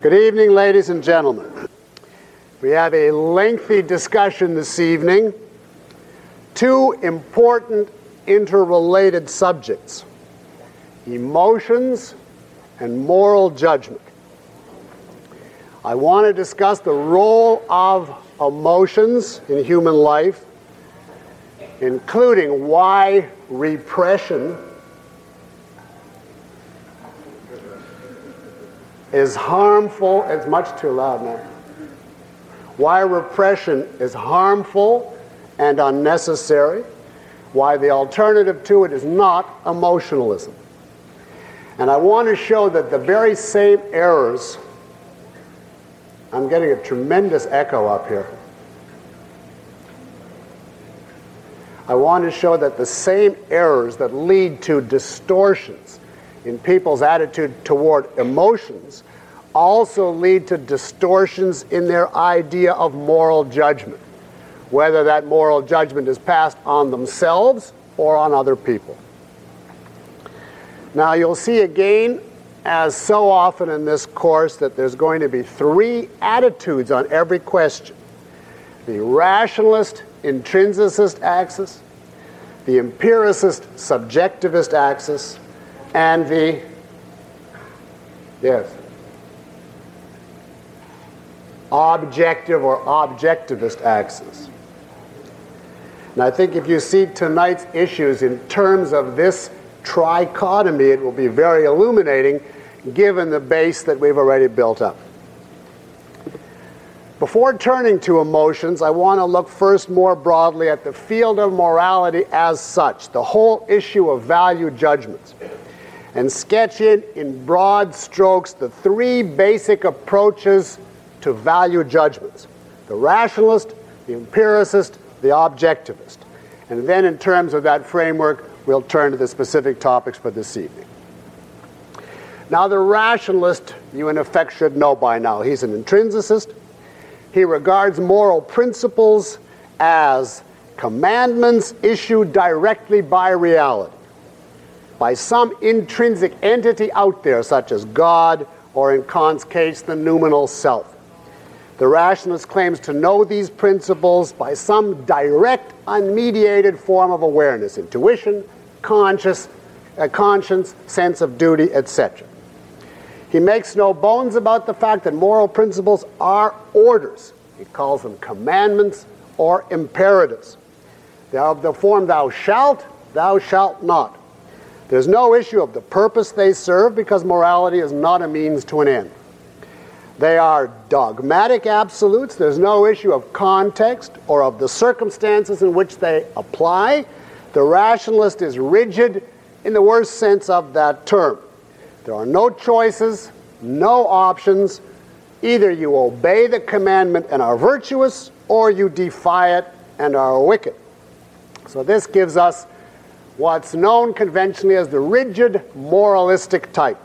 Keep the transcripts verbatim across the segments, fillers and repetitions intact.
Good evening, ladies and gentlemen. We have a lengthy discussion this evening. Two important interrelated subjects: emotions and moral judgment. I want to discuss the role of emotions in human life, including why repression is harmful. It's much too loud now. Why repression is harmful and unnecessary. Why the alternative to it is not emotionalism. And I want to show that the very same errors. I'm getting a tremendous echo up here. I want to show that the same errors that lead to distortions in people's attitude toward emotions also lead to distortions in their idea of moral judgment, whether that moral judgment is passed on themselves or on other people. Now, you'll see again, as so often in this course, that there's going to be three attitudes on every question: the rationalist intrinsicist axis, the empiricist subjectivist axis, and the, yes, objective or objectivist axis. And I think if you see tonight's issues in terms of this trichotomy, it will be very illuminating given the base that we've already built up. Before turning to emotions, I want to look first more broadly at the field of morality as such, the whole issue of value judgments, and sketch in, in broad strokes, the three basic approaches to value judgments: the rationalist, the empiricist, the objectivist. And then in terms of that framework, we'll turn to the specific topics for this evening. Now, the rationalist, you in effect should know by now, he's an intrinsicist. He regards moral principles as commandments issued directly by reality, by some intrinsic entity out there, such as God, or in Kant's case, the noumenal self. The rationalist claims to know these principles by some direct, unmediated form of awareness: intuition, conscious, uh, conscience, sense of duty, et cetera. He makes no bones about the fact that moral principles are orders. He calls them commandments or imperatives. They are of the form "thou shalt," "thou shalt not." There's no issue of the purpose they serve, because morality is not a means to an end. They are dogmatic absolutes. There's no issue of context or of the circumstances in which they apply. The rationalist is rigid in the worst sense of that term. There are no choices, no options. Either you obey the commandment and are virtuous, or you defy it and are wicked. So this gives us what's known conventionally as the rigid moralistic type.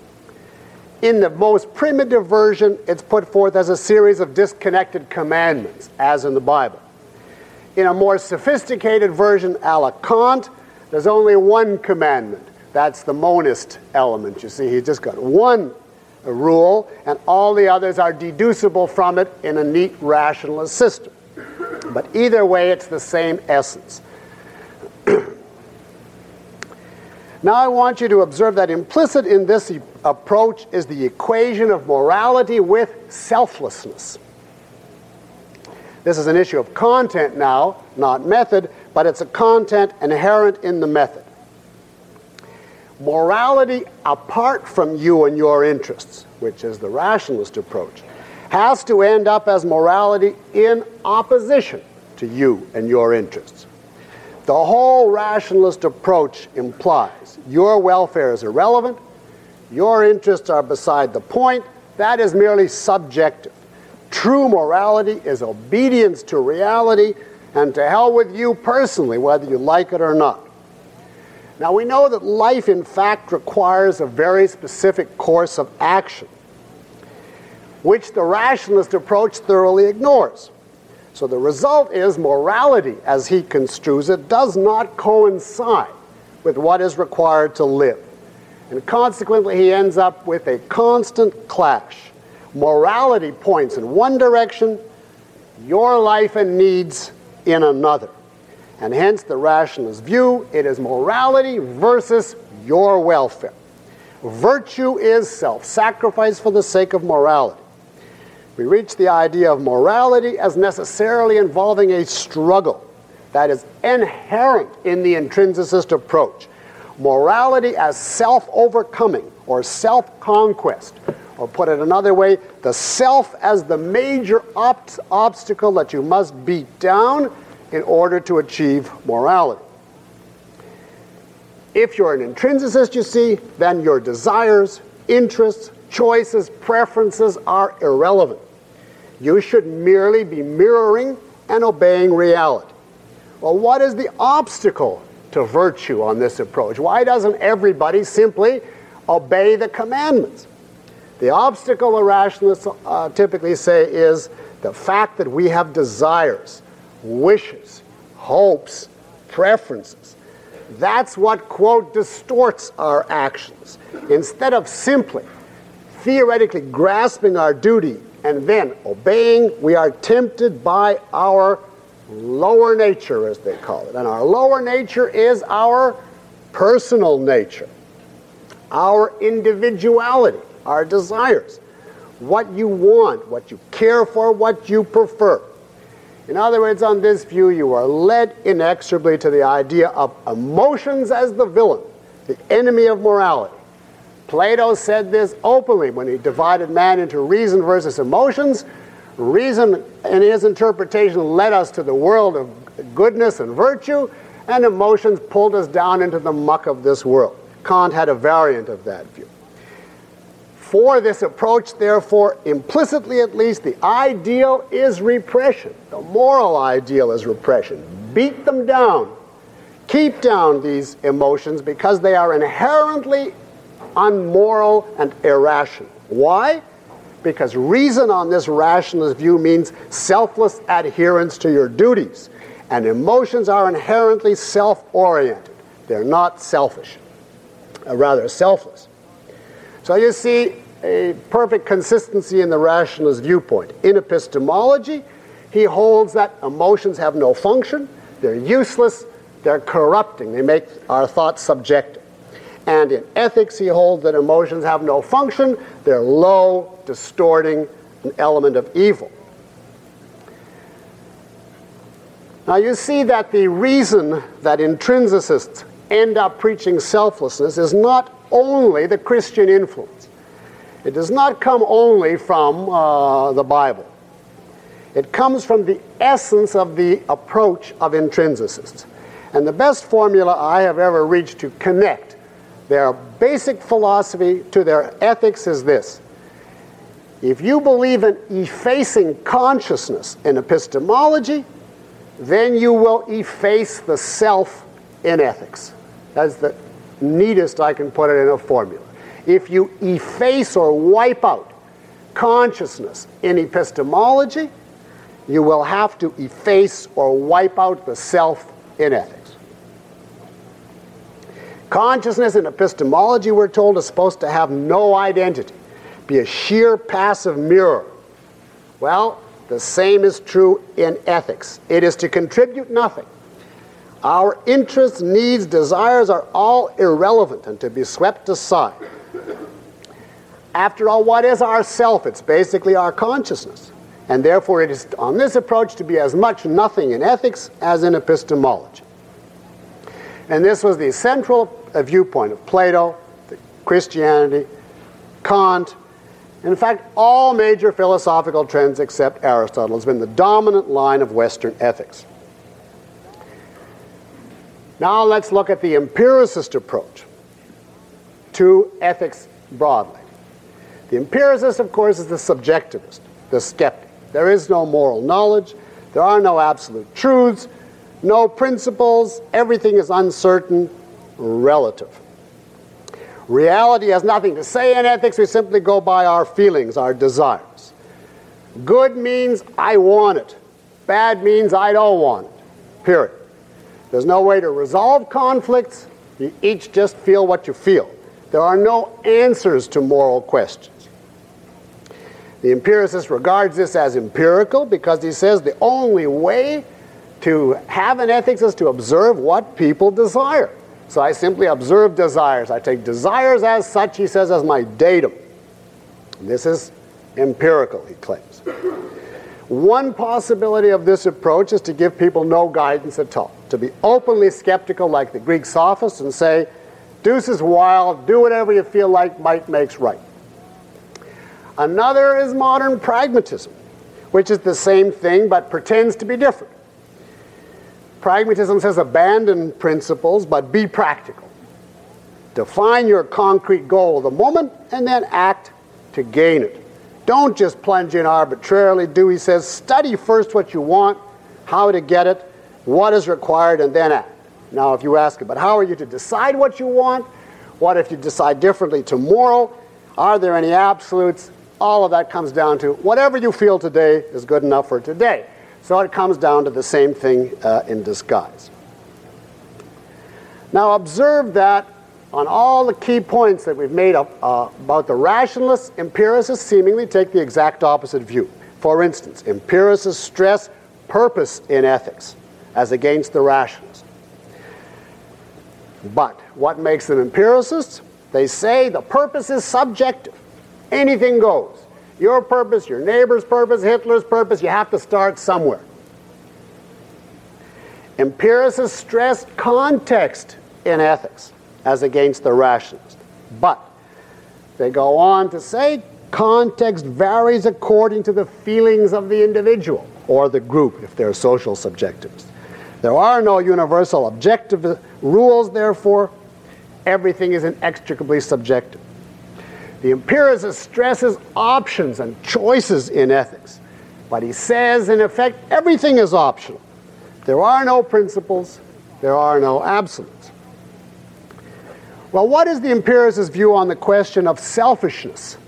In the most primitive version, it's put forth as a series of disconnected commandments, as in the Bible. In a more sophisticated version, a la Kant, there's only one commandment. That's the monist element. You see, he's just got one rule, and all the others are deducible from it in a neat rationalist system. But either way, it's the same essence. Now I want you to observe that implicit in this e- approach is the equation of morality with selflessness. This is an issue of content now, not method, but it's a content inherent in the method. Morality apart from you and your interests, which is the rationalist approach, has to end up as morality in opposition to you and your interests. The whole rationalist approach implies your welfare is irrelevant, your interests are beside the point. That is merely subjective. True morality is obedience to reality, and to hell with you personally, whether you like it or not. Now, we know that life, in fact, requires a very specific course of action, which the rationalist approach thoroughly ignores. So the result is morality, as he construes it, does not coincide with what is required to live. And consequently, he ends up with a constant clash Morality points in one direction, your life and needs in another. And hence the rationalist view, it is morality versus your welfare. Virtue is self-sacrifice for the sake of morality. We reach the idea of morality as necessarily involving a struggle that is inherent in the intrinsicist approach. Morality as self-overcoming or self-conquest. Or put it another way, the self as the major ob- obstacle that you must beat down in order to achieve morality. If you're an intrinsicist, you see, then your desires, interests, choices, preferences are irrelevant. You should merely be mirroring and obeying reality. Well, what is the obstacle to virtue on this approach? Why doesn't everybody simply obey the commandments? The obstacle, the rationalists uh, typically say, is the fact that we have desires, wishes, hopes, preferences. That's what, quote, distorts our actions. Instead of simply, theoretically grasping our duty and then obeying, we are tempted by our lower nature, as they call it. And our lower nature is our personal nature, our individuality, our desires, what you want, what you care for, what you prefer. In other words, on this view, you are led inexorably to the idea of emotions as the villain, the enemy of morality. Plato said this openly when he divided man into reason versus emotions. Reason, in his interpretation, led us to the world of goodness and virtue, and emotions pulled us down into the muck of this world. Kant had a variant of that view. For this approach, therefore, implicitly at least, the ideal is repression. The moral ideal is repression. Beat them down. Keep down these emotions because they are inherently unmoral and irrational. Why? Because reason on this rationalist view means selfless adherence to your duties. And emotions are inherently self-oriented. They're not selfish, uh, rather selfless. So you see a perfect consistency in the rationalist viewpoint. In epistemology, he holds that emotions have no function, they're useless, they're corrupting, they make our thoughts subjective. And in ethics, he holds that emotions have no function, they're low, distorting, an element of evil. Now you see that the reason that intrinsicists end up preaching selflessness is not only the Christian influence. It does not come only from uh, the Bible. It comes from the essence of the approach of intrinsicists. And the best formula I have ever reached to connect their basic philosophy to their ethics is this. If you believe in effacing consciousness in epistemology, then you will efface the self in ethics. That's the neatest I can put it in a formula. If you efface or wipe out consciousness in epistemology, you will have to efface or wipe out the self in ethics. Consciousness in epistemology, we're told, is supposed to have no identity, be a sheer passive mirror. Well, the same is true in ethics. It is to contribute nothing. Our interests, needs, desires are all irrelevant and to be swept aside. After all, what is our self? It's basically our consciousness. And therefore, it is on this approach to be as much nothing in ethics as in epistemology. And this was the central viewpoint of Plato, Christianity, Kant. In fact, all major philosophical trends except Aristotle has been the dominant line of Western ethics. Now let's look at the empiricist approach to ethics broadly. The empiricist, of course, is the subjectivist, the skeptic. There is no moral knowledge. There are no absolute truths, no principles. Everything is uncertain, relative. Reality has nothing to say in ethics. We simply go by our feelings, our desires. Good means I want it. Bad means I don't want it. Period. There's no way to resolve conflicts. You each just feel what you feel. There are no answers to moral questions. The empiricist regards this as empirical because he says the only way to have an ethics is to observe what people desire. So I simply observe desires. I take desires as such, he says, as my datum. This is empirical, he claims. One possibility of this approach is to give people no guidance at all, to be openly skeptical like the Greek sophists and say, deuce is wild, do whatever you feel like, might makes right. Another is modern pragmatism, which is the same thing but pretends to be different. Pragmatism says abandon principles but be practical. Define your concrete goal of the moment and then act to gain it. Don't just plunge in arbitrarily. Dewey says study first what you want, how to get it, what is required, and then act. Now if you ask, but how are you to decide what you want? What if you decide differently tomorrow? Are there any absolutes? All of that comes down to whatever you feel today is good enough for today. So it comes down to the same thing uh, in disguise. Now observe that on all the key points that we've made up uh, about the rationalists, empiricists seemingly take the exact opposite view. For instance, empiricists stress purpose in ethics as against the rationalists. But what makes them empiricists? They say the purpose is subjective. Anything goes. Your purpose, your neighbor's purpose, Hitler's purpose, you have to start somewhere. Empiricists stress context in ethics as against the rationalist. But they go on to say context varies according to the feelings of the individual or the group if they're social subjectivists. There are no universal objective rules, therefore everything is inextricably subjective. The empiricist stresses options and choices in ethics, but he says, in effect, everything is optional. There are no principles, there are no absolutes. Well, what is the empiricist's view on the question of selfishness?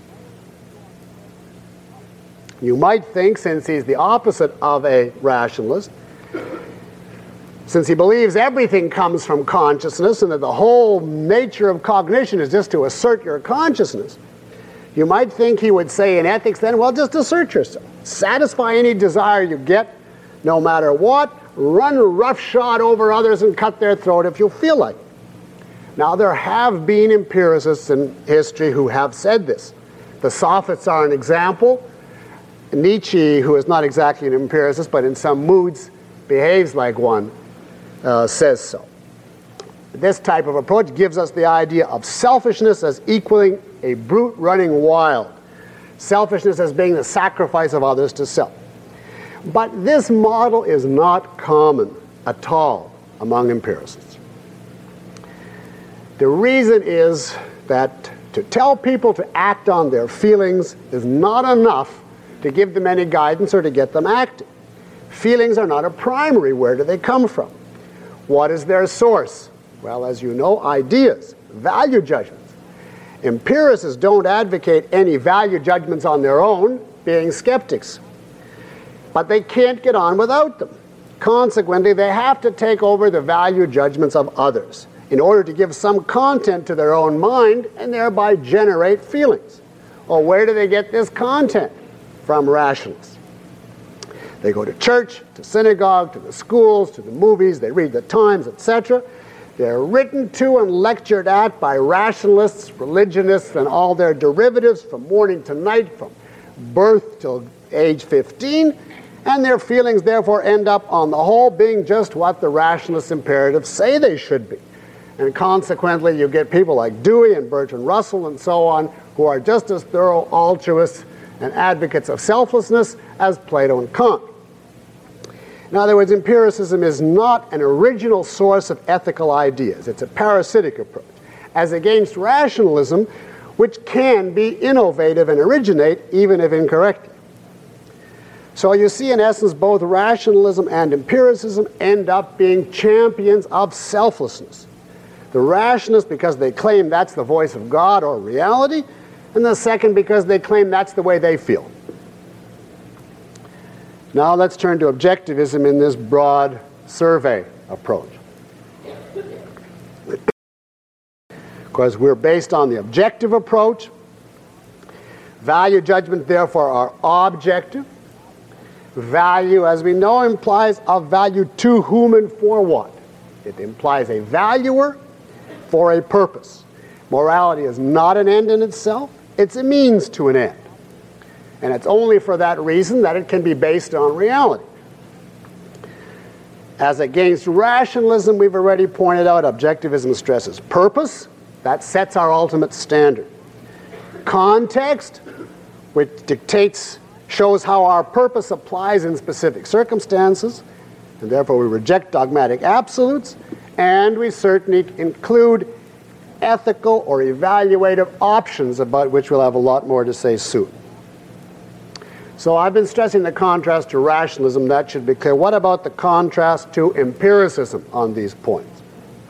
You might think, since he's the opposite of a rationalist, since he believes everything comes from consciousness and that the whole nature of cognition is just to assert your consciousness, you might think he would say in ethics then, well, just assert yourself. Satisfy any desire you get, no matter what. Run roughshod over others and cut their throat if you feel like it. Now, there have been empiricists in history who have said this. The sophists are an example. Nietzsche, who is not exactly an empiricist, but in some moods behaves like one, Uh, says so. This type of approach gives us the idea of selfishness as equaling a brute running wild. Selfishness as being the sacrifice of others to self. But this model is not common at all among empiricists. The reason is that to tell people to act on their feelings is not enough to give them any guidance or to get them acting. Feelings are not a primary. Where do they come from? What is their source? Well, as you know, ideas, value judgments. Empiricists don't advocate any value judgments on their own, being skeptics. But they can't get on without them. Consequently, they have to take over the value judgments of others in order to give some content to their own mind and thereby generate feelings. Well, where do they get this content? From rationalists. They go to church, to synagogue, to the schools, to the movies, they read the Times, et cetera. They're written to and lectured at by rationalists, religionists, and all their derivatives from morning to night, from birth till age fifteen, and their feelings therefore end up on the whole being just what the rationalist imperatives say they should be. And consequently, you get people like Dewey and Bertrand Russell and so on, who are just as thorough altruists and advocates of selflessness as Plato and Kant. In other words, empiricism is not an original source of ethical ideas. It's a parasitic approach, as against rationalism, which can be innovative and originate, even if incorrectly. So you see, in essence, both rationalism and empiricism end up being champions of selflessness. The rationalists, because they claim that's the voice of God or reality, and the second because they claim that's the way they feel. Now let's turn to objectivism in this broad survey approach. Of course, we're based on the objective approach. Value judgments, therefore, are objective. Value, as we know, implies a value to whom and for what. It implies a valuer for a purpose. Morality is not an end in itself. It's a means to an end. And it's only for that reason that it can be based on reality. As against rationalism, we've already pointed out, objectivism stresses purpose. That sets our ultimate standard. Context, which dictates, shows how our purpose applies in specific circumstances, and therefore we reject dogmatic absolutes, and we certainly include ethical or evaluative options, about which we'll have a lot more to say soon. So I've been stressing the contrast to rationalism. That should be clear. What about the contrast to empiricism on these points?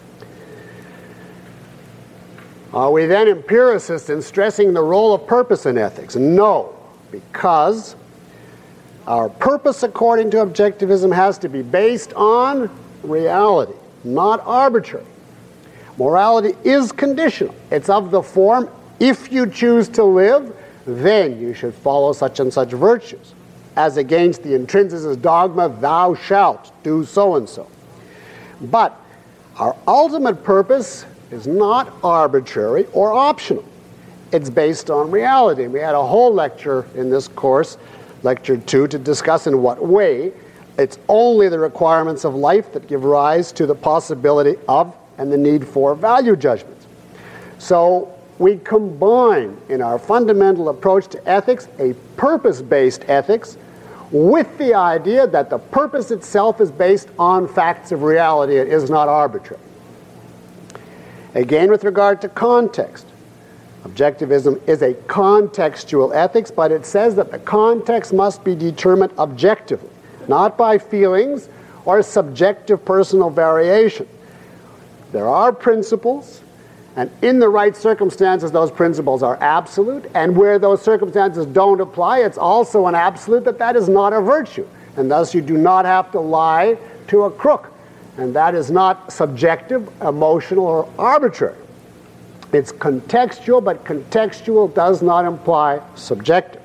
Are we then empiricists in stressing the role of purpose in ethics? No, because our purpose, according to objectivism, has to be based on reality, not arbitrary. Morality is conditional. It's of the form, if you choose to live, then you should follow such and such virtues, as against the intrinsicist dogma, thou shalt do so and so. But our ultimate purpose is not arbitrary or optional. It's based on reality. We had a whole lecture in this course, lecture two, to discuss in what way it's only the requirements of life that give rise to the possibility of and the need for value judgments. So we combine in our fundamental approach to ethics a purpose-based ethics with the idea that the purpose itself is based on facts of reality. It is not arbitrary. Again, with regard to context, objectivism is a contextual ethics, but it says that the context must be determined objectively, not by feelings or subjective personal variation. There are principles, and in the right circumstances, those principles are absolute, and where those circumstances don't apply, it's also an absolute that that is not a virtue, and thus you do not have to lie to a crook, and that is not subjective, emotional, or arbitrary. It's contextual, but contextual does not imply subjective.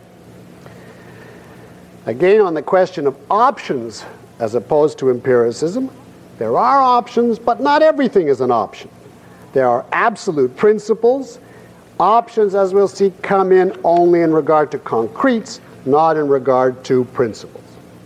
Again, on the question of options as opposed to empiricism, there are options, but not everything is an option. There are absolute principles. Options, as we'll see, come in only in regard to concretes, not in regard to principles.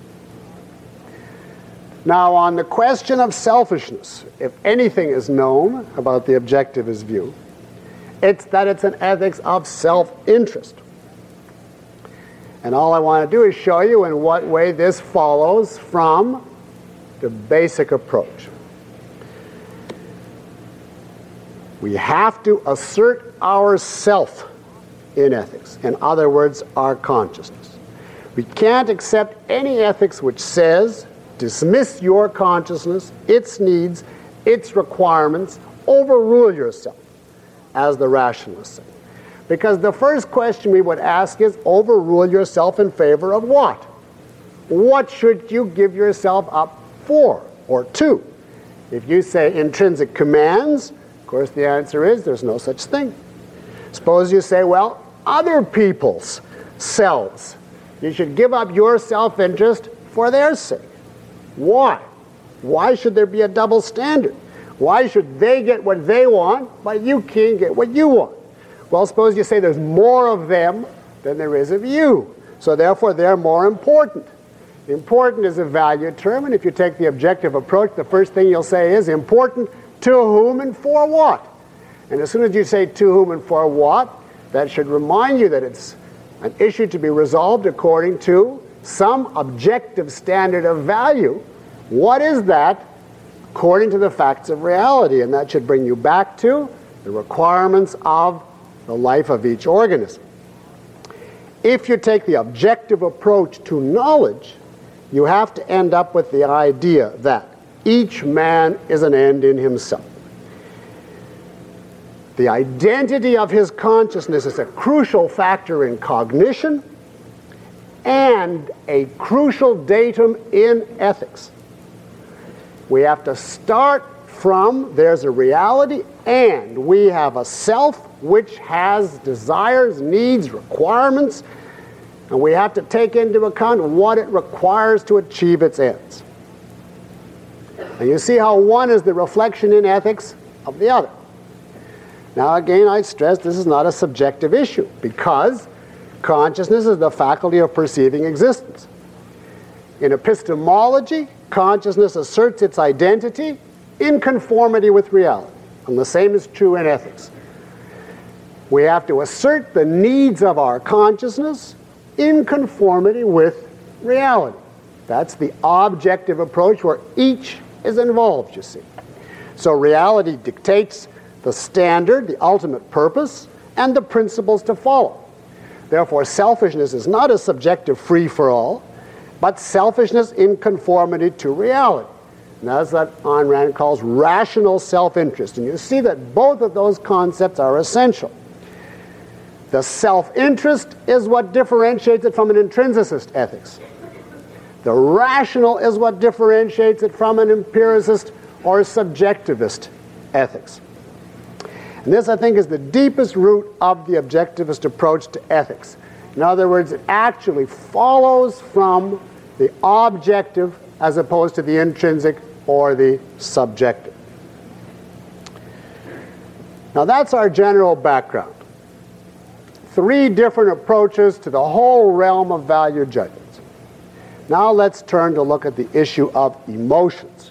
Now, on the question of selfishness, if anything is known about the objectivist view, it's that it's an ethics of self-interest. And all I want to do is show you in what way this follows from the basic approach. We have to assert our self in ethics. In other words, our consciousness. We can't accept any ethics which says, dismiss your consciousness, its needs, its requirements, overrule yourself, as the rationalists say. Because the first question we would ask is, overrule yourself in favor of what? What should you give yourself up for or to? If you say intrinsic commands, of course the answer is there's no such thing. Suppose you say, well, other people's selves. You should give up your self-interest for their sake. Why? Why should there be a double standard? Why should they get what they want, but you can't get what you want? Well, suppose you say there's more of them than there is of you. So therefore, they're more important. Important is a value term, and if you take the objective approach, the first thing you'll say is important to whom and for what. And as soon as you say to whom and for what, that should remind you that it's an issue to be resolved according to some objective standard of value. What is that? According to the facts of reality, and that should bring you back to the requirements of the life of each organism. If you take the objective approach to knowledge, you have to end up with the idea that each man is an end in himself. The identity of his consciousness is a crucial factor in cognition and a crucial datum in ethics. We have to start from there's a reality and we have a self which has desires, needs, requirements, and we have to take into account what it requires to achieve its ends. And you see how one is the reflection in ethics of the other. Now again, I stress this is not a subjective issue because consciousness is the faculty of perceiving existence. In epistemology, consciousness asserts its identity in conformity with reality, and the same is true in ethics. We have to assert the needs of our consciousness in conformity with reality. That's the objective approach where each is involved, you see. So reality dictates the standard, the ultimate purpose, and the principles to follow. Therefore, selfishness is not a subjective free-for-all, but selfishness in conformity to reality. And that's what Ayn Rand calls rational self-interest. And you see that both of those concepts are essential. The self-interest is what differentiates it from an intrinsicist ethics. The rational is what differentiates it from an empiricist or subjectivist ethics. And this, I think, is the deepest root of the objectivist approach to ethics. In other words, it actually follows from the objective as opposed to the intrinsic or the subjective. Now that's our general background. Three different approaches to the whole realm of value judgments. Now let's turn to look at the issue of emotions.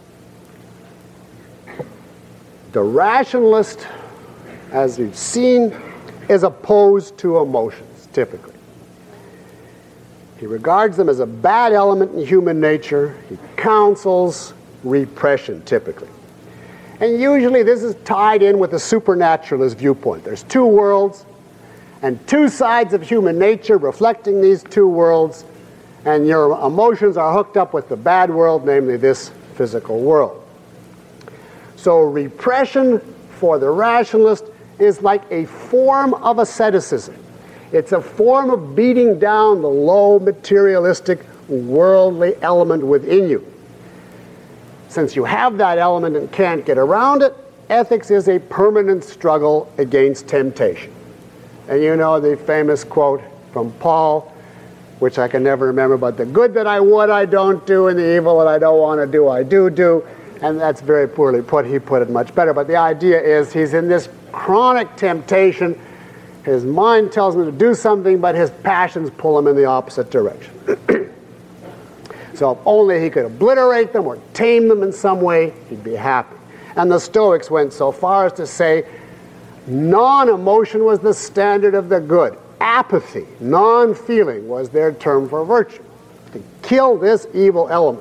The rationalist, as we've seen, is opposed to emotions, typically. He regards them as a bad element in human nature. He counsels repression, typically. And usually this is tied in with the supernaturalist viewpoint. There's two worlds and two sides of human nature reflecting these two worlds, and your emotions are hooked up with the bad world, namely this physical world. So repression for the rationalist is like a form of asceticism. It's a form of beating down the low, materialistic, worldly element within you. Since you have that element and can't get around it, ethics is a permanent struggle against temptation. And you know the famous quote from Paul, which I can never remember, but the good that I would I don't do, and the evil that I don't want to do I do do. And that's very poorly put. He put it much better. But the idea is he's in this chronic temptation. His mind tells him to do something, but his passions pull him in the opposite direction. So if only he could obliterate them or tame them in some way, he'd be happy. And the Stoics went so far as to say non-emotion was the standard of the good. Apathy, non-feeling, was their term for virtue. To kill this evil element.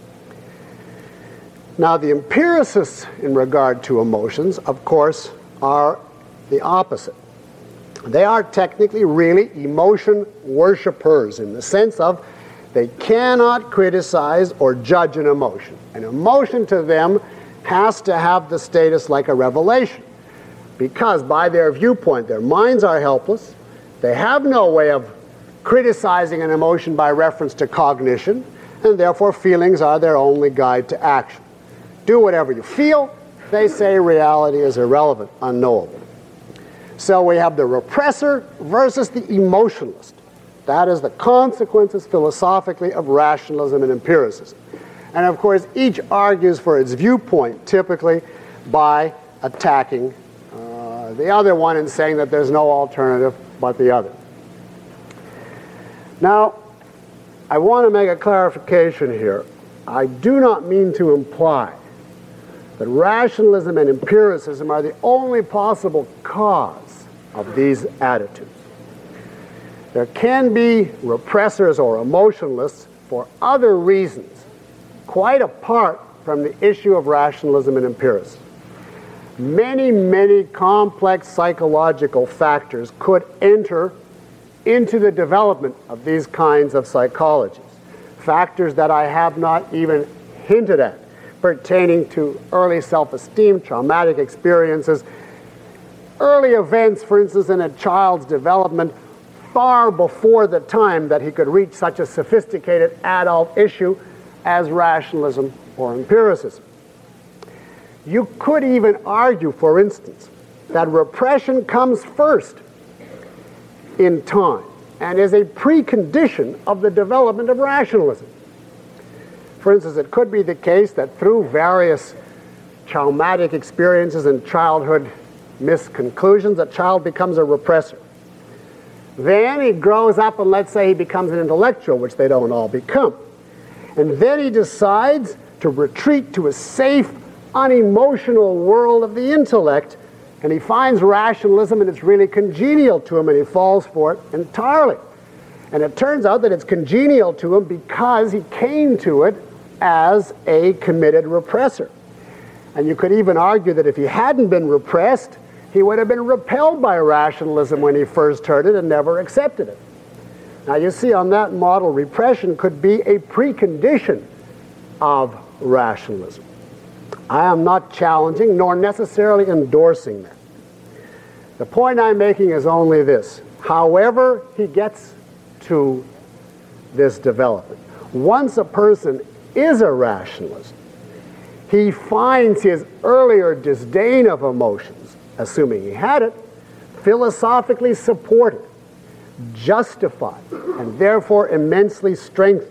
Now the empiricists in regard to emotions, of course, are the opposite. They are technically really emotion worshippers in the sense of they cannot criticize or judge an emotion. An emotion to them has to have the status like a revelation, because by their viewpoint their minds are helpless. They have no way of criticizing an emotion by reference to cognition, and therefore feelings are their only guide to action. Do whatever you feel, they say reality is irrelevant, unknowable. So we have the repressor versus the emotionalist. That is the consequences philosophically of rationalism and empiricism. And of course, each argues for its viewpoint, typically by attacking uh, the other one and saying that there's no alternative but the other. Now, I want to make a clarification here. I do not mean to imply that rationalism and empiricism are the only possible cause of these attitudes. There can be repressors or emotionalists for other reasons, quite apart from the issue of rationalism and empiricism. Many, many complex psychological factors could enter into the development of these kinds of psychologies, factors that I have not even hinted at, pertaining to early self-esteem, traumatic experiences, early events, for instance, in a child's development, far before the time that he could reach such a sophisticated adult issue as rationalism or empiricism. You could even argue, for instance, that repression comes first in time and is a precondition of the development of rationalism. For instance, it could be the case that through various traumatic experiences and childhood misconclusions, a child becomes a repressor. Then he grows up and let's say he becomes an intellectual, which they don't all become. And then he decides to retreat to a safe, unemotional world of the intellect, and he finds rationalism and it's really congenial to him and he falls for it entirely. And it turns out that it's congenial to him because he came to it as a committed repressor. And you could even argue that if he hadn't been repressed, he would have been repelled by rationalism when he first heard it and never accepted it. Now you see, on that model, repression could be a precondition of rationalism. I am not challenging nor necessarily endorsing that. The point I'm making is only this. However he gets to this development, once a person is a rationalist, he finds his earlier disdain of emotions, assuming he had it, philosophically supported, justified, and therefore immensely strengthened.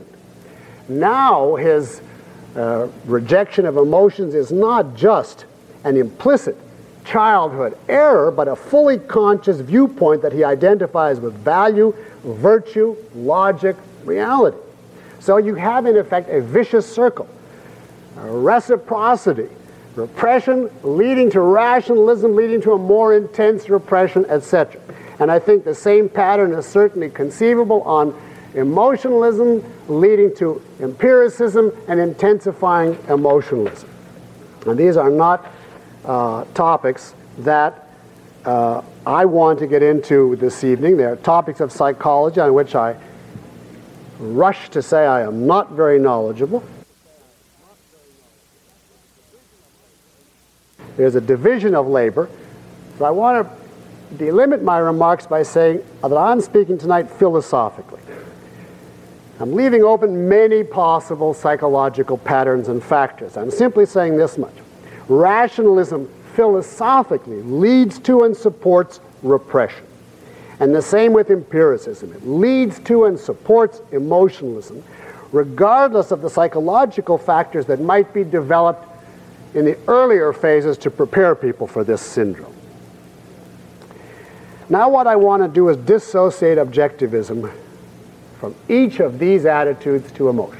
Now his uh, rejection of emotions is not just an implicit childhood error, but a fully conscious viewpoint that he identifies with value, virtue, logic, reality. So you have, in effect, a vicious circle, a reciprocity, repression leading to rationalism, leading to a more intense repression, et cetera. And I think the same pattern is certainly conceivable on emotionalism, leading to empiricism and intensifying emotionalism. And these are not uh, topics that uh, I want to get into this evening. They are topics of psychology on which I rush to say I am not very knowledgeable. There's a division of labor. So I want to delimit my remarks by saying that I'm speaking tonight philosophically. I'm leaving open many possible psychological patterns and factors. I'm simply saying this much. Rationalism philosophically leads to and supports repression. And the same with empiricism. It leads to and supports emotionalism, regardless of the psychological factors that might be developed in the earlier phases to prepare people for this syndrome. Now what I want to do is dissociate objectivism from each of these attitudes to emotion.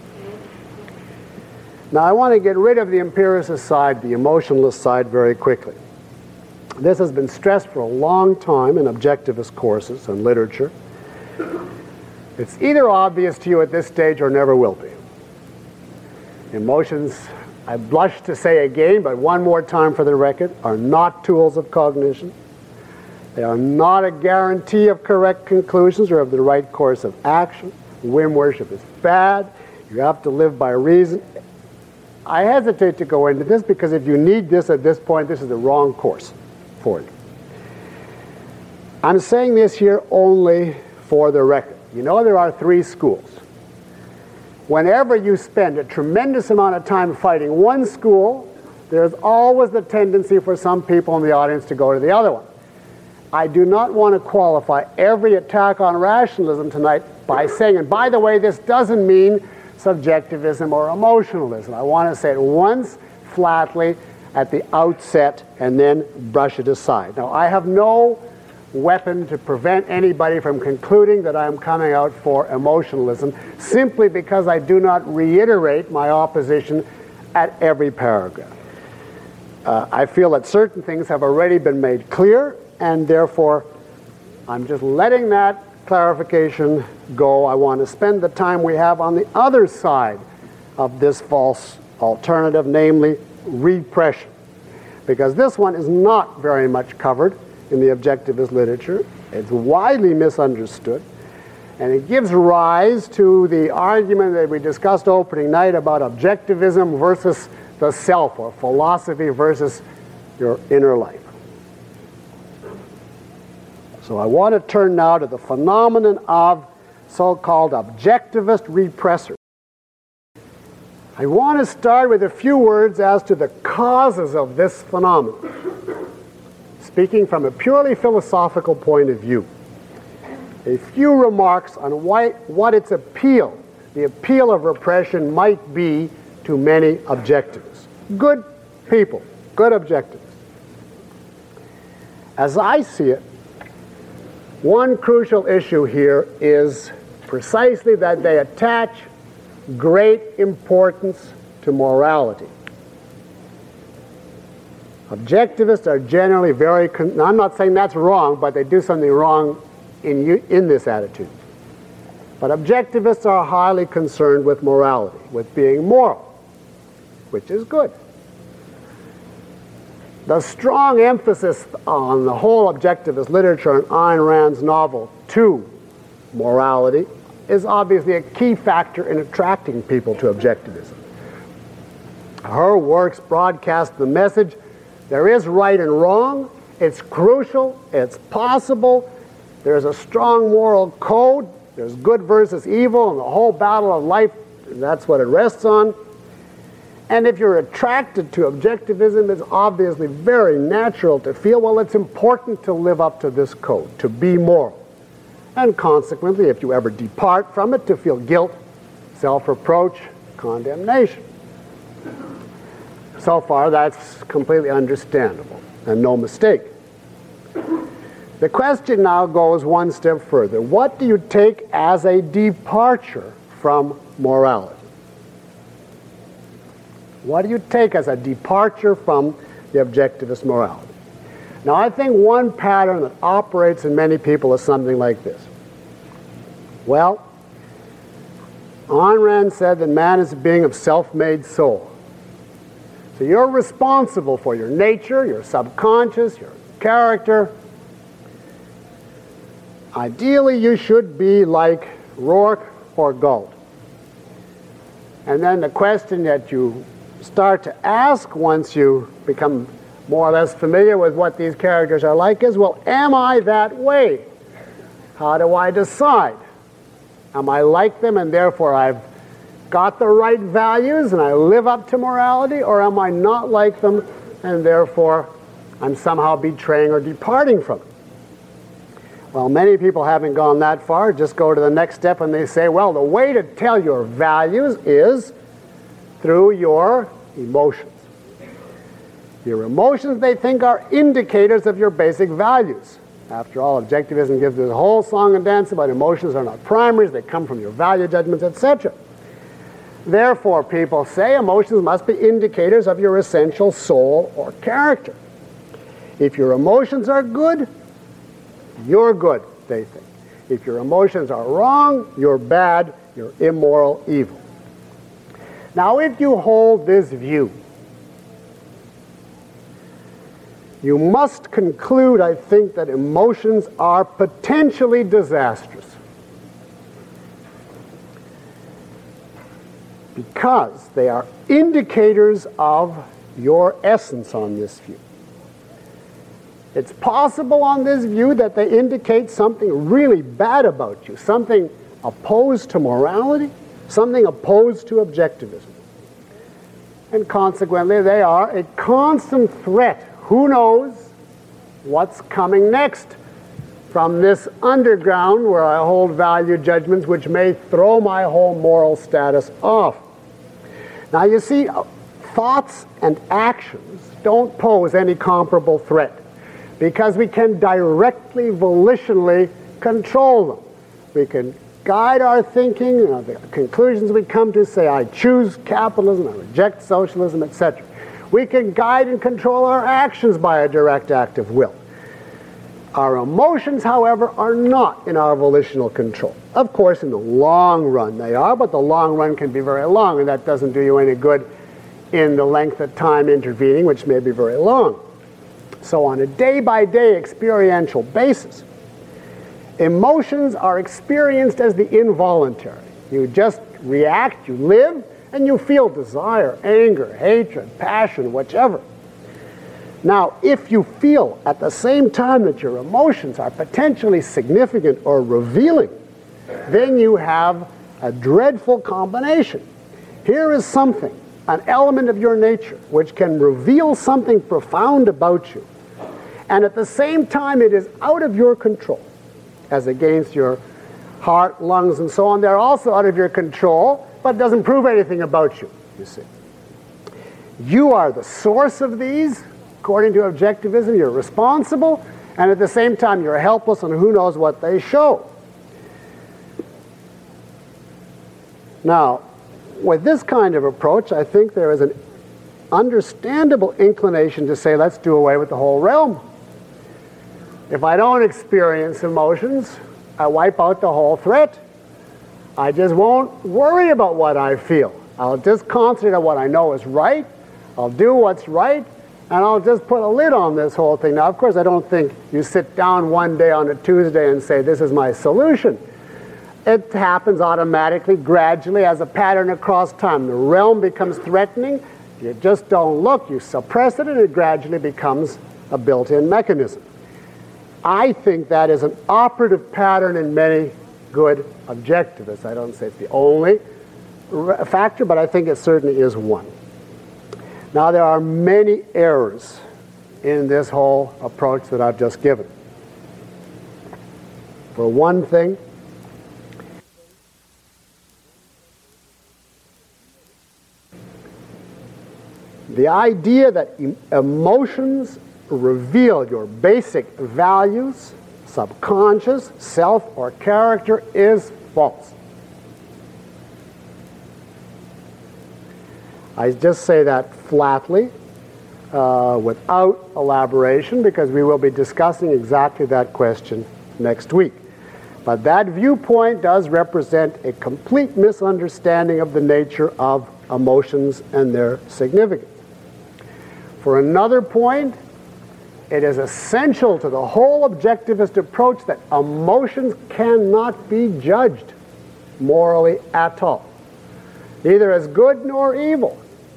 Now I want to get rid of the empiricist side, the emotionalist side, very quickly. This has been stressed for a long time in objectivist courses and literature. It's either obvious to you at this stage or never will be. Emotions, I blush to say again, but one more time for the record, are not tools of cognition. They are not a guarantee of correct conclusions or of the right course of action. Whim worship is bad. You have to live by reason. I hesitate to go into this because if you need this at this point, this is the wrong course for you. I'm saying this here only for the record. You know there are three schools. Whenever you spend a tremendous amount of time fighting one school, there's always the tendency for some people in the audience to go to the other one. I do not want to qualify every attack on rationalism tonight by saying, and by the way, this doesn't mean subjectivism or emotionalism. I want to say it once flatly at the outset and then brush it aside. Now, I have no weapon to prevent anybody from concluding that I am coming out for emotionalism simply because I do not reiterate my opposition at every paragraph. Uh, I feel that certain things have already been made clear, and therefore I'm just letting that clarification go. I want to spend the time we have on the other side of this false alternative, namely repression, because this one is not very much covered in the objectivist literature. It's widely misunderstood, and it gives rise to the argument that we discussed opening night about objectivism versus the self, or philosophy versus your inner life. So I want to turn now to the phenomenon of so-called objectivist repressors. I want to start with a few words as to the causes of this phenomenon, speaking from a purely philosophical point of view. A few remarks on why, what its appeal, the appeal of repression, might be to many objectivists. Good people, good objectivists. As I see it, one crucial issue here is precisely that they attach great importance to morality. Objectivists are generally very, con- I'm not saying that's wrong, but they do something wrong in, you, in this attitude. But objectivists are highly concerned with morality, with being moral, which is good. The strong emphasis on the whole objectivist literature in Ayn Rand's novel to morality is obviously a key factor in attracting people to objectivism. Her works broadcast the message: there is right and wrong, it's crucial, it's possible, there's a strong moral code, there's good versus evil, and the whole battle of life, that's what it rests on. And if you're attracted to objectivism, it's obviously very natural to feel, well, it's important to live up to this code, to be moral. And consequently, if you ever depart from it, to feel guilt, self-reproach, condemnation. So far, that's completely understandable and no mistake. The question now goes one step further. What do you take as a departure from morality? What do you take as a departure from the objectivist morality? Now, I think one pattern that operates in many people is something like this. Well, Ayn Rand said that man is a being of self-made soul. So you're responsible for your nature, your subconscious, your character. Ideally, you should be like Rourke or Galt. And then the question that you start to ask once you become more or less familiar with what these characters are like is, well, am I that way? How do I decide? Am I like them and therefore I've got the right values and I live up to morality, or am I not like them and therefore I'm somehow betraying or departing from it? Well, many people haven't gone that far, just go to the next step and they say, well, the way to tell your values is through your emotions. Your emotions, they think, are indicators of your basic values. After all, objectivism gives this whole song and dance about emotions are not primaries, they come from your value judgments, et cetera. Therefore, people say emotions must be indicators of your essential soul or character. If your emotions are good, you're good, they think. If your emotions are wrong, you're bad, you're immoral, evil. Now, if you hold this view, you must conclude, I think, that emotions are potentially disastrous. Because they are indicators of your essence on this view. It's possible on this view that they indicate something really bad about you, something opposed to morality, something opposed to objectivism. And consequently, they are a constant threat. Who knows what's coming next from this underground where I hold value judgments which may throw my whole moral status off. Now you see, thoughts and actions don't pose any comparable threat because we can directly, volitionally control them. We can guide our thinking, you know, the conclusions we come to, say, I choose capitalism, I reject socialism, et cetera. We can guide and control our actions by a direct act of will. Our emotions, however, are not in our volitional control. Of course, in the long run they are, but the long run can be very long, and that doesn't do you any good in the length of time intervening, which may be very long. So on a day-by-day experiential basis, emotions are experienced as the involuntary. You just react, you live, and you feel desire, anger, hatred, passion, whichever. Now, if you feel at the same time that your emotions are potentially significant or revealing, then you have a dreadful combination. Here is something, an element of your nature, which can reveal something profound about you. And at the same time, it is out of your control, as against your heart, lungs, and so on. They're also out of your control, but it doesn't prove anything about you, you see. You are the source of these, according to objectivism. You're responsible, and at the same time, you're helpless, and who knows what they show. Now, with this kind of approach, I think there is an understandable inclination to say, let's do away with the whole realm. If I don't experience emotions, I wipe out the whole threat. I just won't worry about what I feel. I'll just concentrate on what I know is right. I'll do what's right, and I'll just put a lid on this whole thing. Now, of course, I don't think you sit down one day on a Tuesday and say, this is my solution. It happens automatically, gradually, as a pattern across time. The realm becomes threatening. You just don't look. You suppress it, and it gradually becomes a built-in mechanism. I think that is an operative pattern in many good objectivists. I don't say it's the only factor, but I think it certainly is one. Now, there are many errors in this whole approach that I've just given. For one thing, the idea that emotions reveal your basic values, subconscious, self, or character is false. I just say that flatly, uh, without elaboration, because we will be discussing exactly that question next week. But that viewpoint does represent a complete misunderstanding of the nature of emotions and their significance. For another point, it is essential to the whole objectivist approach that emotions cannot be judged morally at all, neither as good nor evil.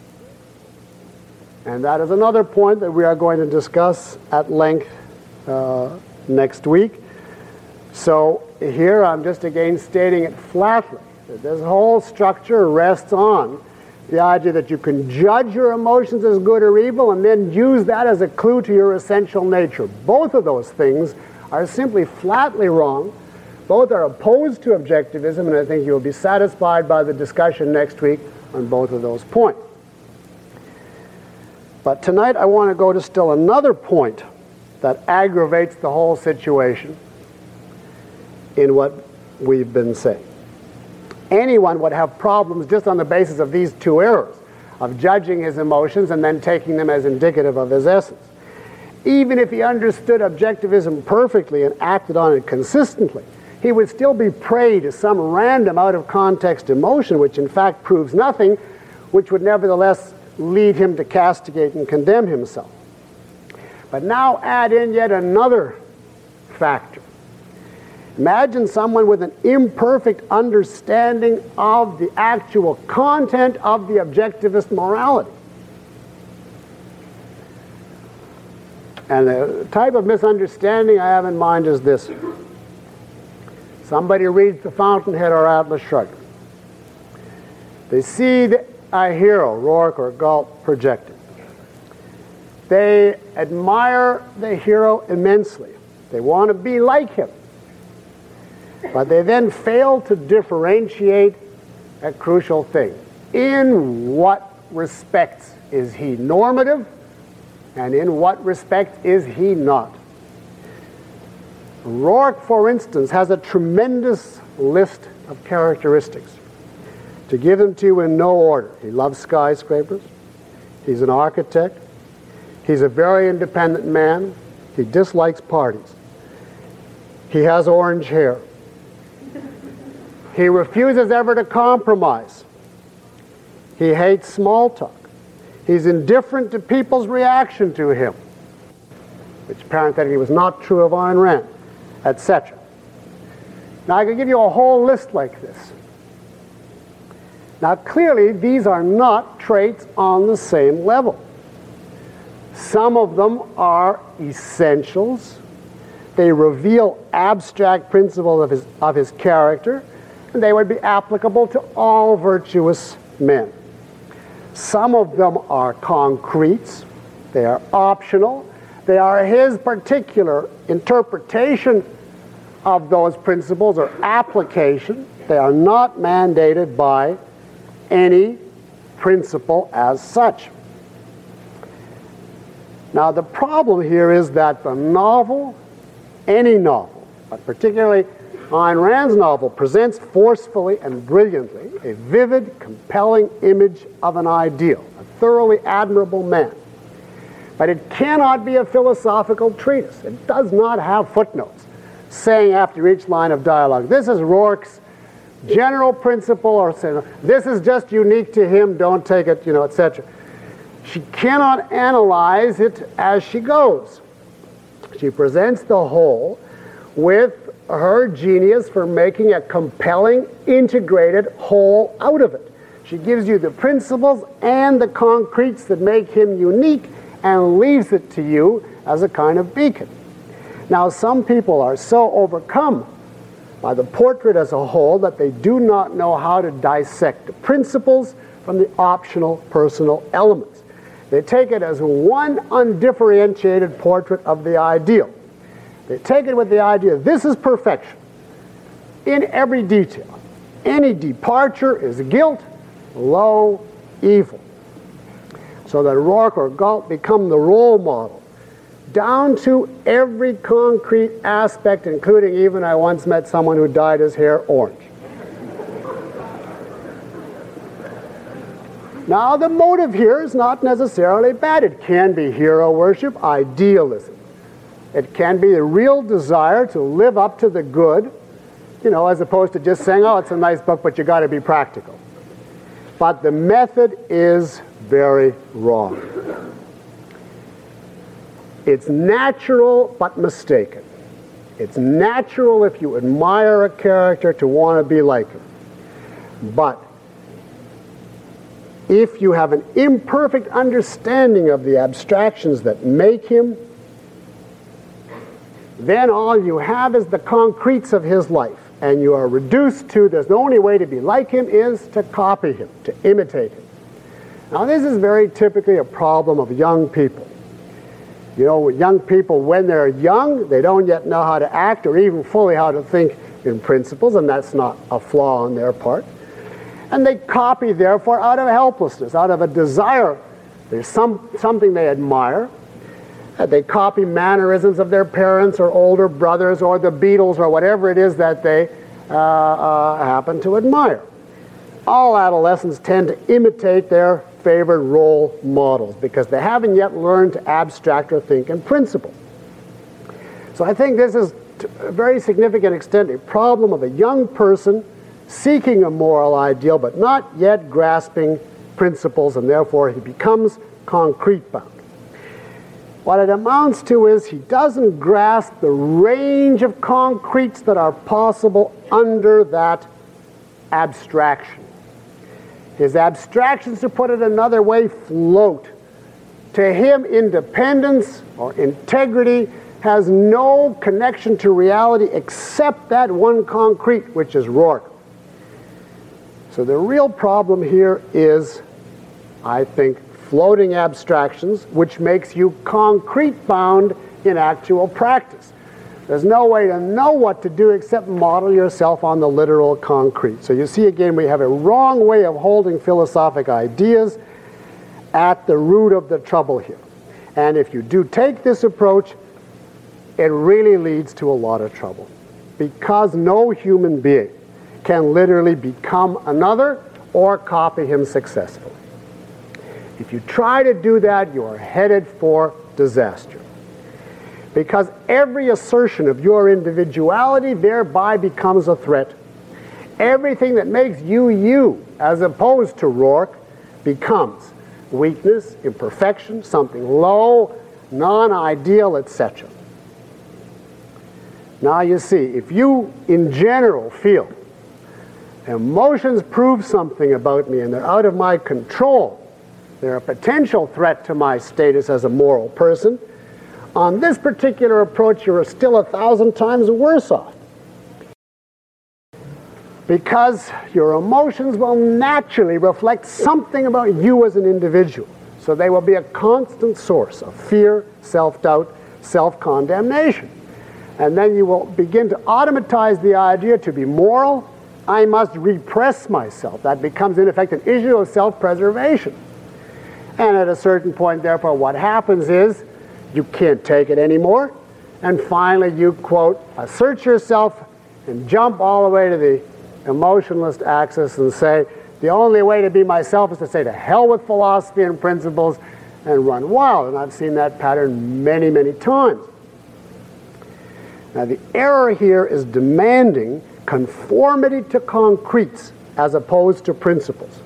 And that is another point that we are going to discuss at length uh, next week. So here I'm just again stating it flatly, that this whole structure rests on the idea that you can judge your emotions as good or evil and then use that as a clue to your essential nature. Both of those things are simply flatly wrong. Both are opposed to objectivism, and I think you'll be satisfied by the discussion next week on both of those points. But tonight I want to go to still another point that aggravates the whole situation in what we've been saying. Anyone would have problems just on the basis of these two errors, of judging his emotions and then taking them as indicative of his essence. Even if he understood objectivism perfectly and acted on it consistently, he would still be prey to some random out-of-context emotion, which in fact proves nothing, which would nevertheless lead him to castigate and condemn himself. But now add in yet another factor. Imagine someone with an imperfect understanding of the actual content of the objectivist morality. And the type of misunderstanding I have in mind is this. Somebody reads The Fountainhead or Atlas Shrugged. They see the, a hero, Rourke or Galt, projected. They admire the hero immensely. They want to be like him. But they then fail to differentiate a crucial thing. In what respects is he normative, and in what respect is he not? Rourke, for instance, has a tremendous list of characteristics. To give them to you in no order, he loves skyscrapers, he's an architect, he's a very independent man, he dislikes parties, he has orange hair, he refuses ever to compromise, he hates small talk, he's indifferent to people's reaction to him, which parenthetically was not true of Ayn Rand, et cetera. Now I could give you a whole list like this. Now clearly these are not traits on the same level. Some of them are essentials. They reveal abstract principles of his, of his character, and they would be applicable to all virtuous men. Some of them are concretes, they are optional, they are his particular interpretation of those principles or application. They are not mandated by any principle as such. Now the problem here is that the novel, any novel, but particularly Ayn Rand's novel, presents forcefully and brilliantly a vivid, compelling image of an ideal, a thoroughly admirable man. But it cannot be a philosophical treatise. It does not have footnotes saying after each line of dialogue, this is Rourke's general principle, or say, this is just unique to him, don't take it, you know, et cetera. She cannot analyze it as she goes. She presents the whole with her genius for making a compelling, integrated whole out of it. She gives you the principles and the concretes that make him unique and leaves it to you as a kind of beacon. Now, some people are so overcome by the portrait as a whole that they do not know how to dissect the principles from the optional personal elements. They take it as one undifferentiated portrait of the ideal. They take it with the idea, this is perfection in every detail. Any departure is guilt, low, evil. So that Rourke or Galt become the role model, down to every concrete aspect, including even I once met someone who dyed his hair orange. Now, the motive here is not necessarily bad. It can be hero worship, idealism. It can be the real desire to live up to the good, you know, as opposed to just saying, oh, it's a nice book, but you got to be practical. But the method is very wrong. It's natural but mistaken. It's natural if you admire a character to want to be like him. But if you have an imperfect understanding of the abstractions that make him, then all you have is the concretes of his life. And you are reduced to, there's the only way to be like him is to copy him, to imitate him. Now this is very typically a problem of young people. You know, young people, when they're young, they don't yet know how to act or even fully how to think in principles, and that's not a flaw on their part. And they copy, therefore, out of helplessness, out of a desire. There's some, something they admire. Uh, they copy mannerisms of their parents or older brothers or the Beatles or whatever it is that they uh, uh, happen to admire. All adolescents tend to imitate their favorite role models because they haven't yet learned to abstract or think in principle. So I think this is, to a very significant extent, a problem of a young person seeking a moral ideal but not yet grasping principles, and therefore he becomes concrete bound. What it amounts to is he doesn't grasp the range of concretes that are possible under that abstraction. His abstractions, to put it another way, float. To him, independence or integrity has no connection to reality except that one concrete, which is Rourke. So the real problem here is, I think, floating abstractions, which makes you concrete bound in actual practice. There's no way to know what to do except model yourself on the literal concrete. So you see, again, we have a wrong way of holding philosophic ideas at the root of the trouble here. And if you do take this approach, it really leads to a lot of trouble, because no human being can literally become another or copy him successfully. If you try to do that, you are headed for disaster. Because every assertion of your individuality thereby becomes a threat. Everything that makes you you, as opposed to Rourke, becomes weakness, imperfection, something low, non-ideal, et cetera. Now you see, if you in general feel emotions prove something about me and they're out of my control, they're a potential threat to my status as a moral person, on this particular approach, you're still a thousand times worse off. because your emotions will naturally reflect something about you as an individual. So they will be a constant source of fear, self-doubt, self-condemnation. And then you will begin to automatize the idea to be moral. I must repress myself. That becomes, in effect, an issue of self-preservation. And at a certain point, therefore, what happens is you can't take it anymore. And finally, you, quote, assert yourself and jump all the way to the emotionalist axis and say, the only way to be myself is to say to hell with philosophy and principles and run wild. And I've seen that pattern many, many times. Now, the error here is demanding conformity to concretes as opposed to principles.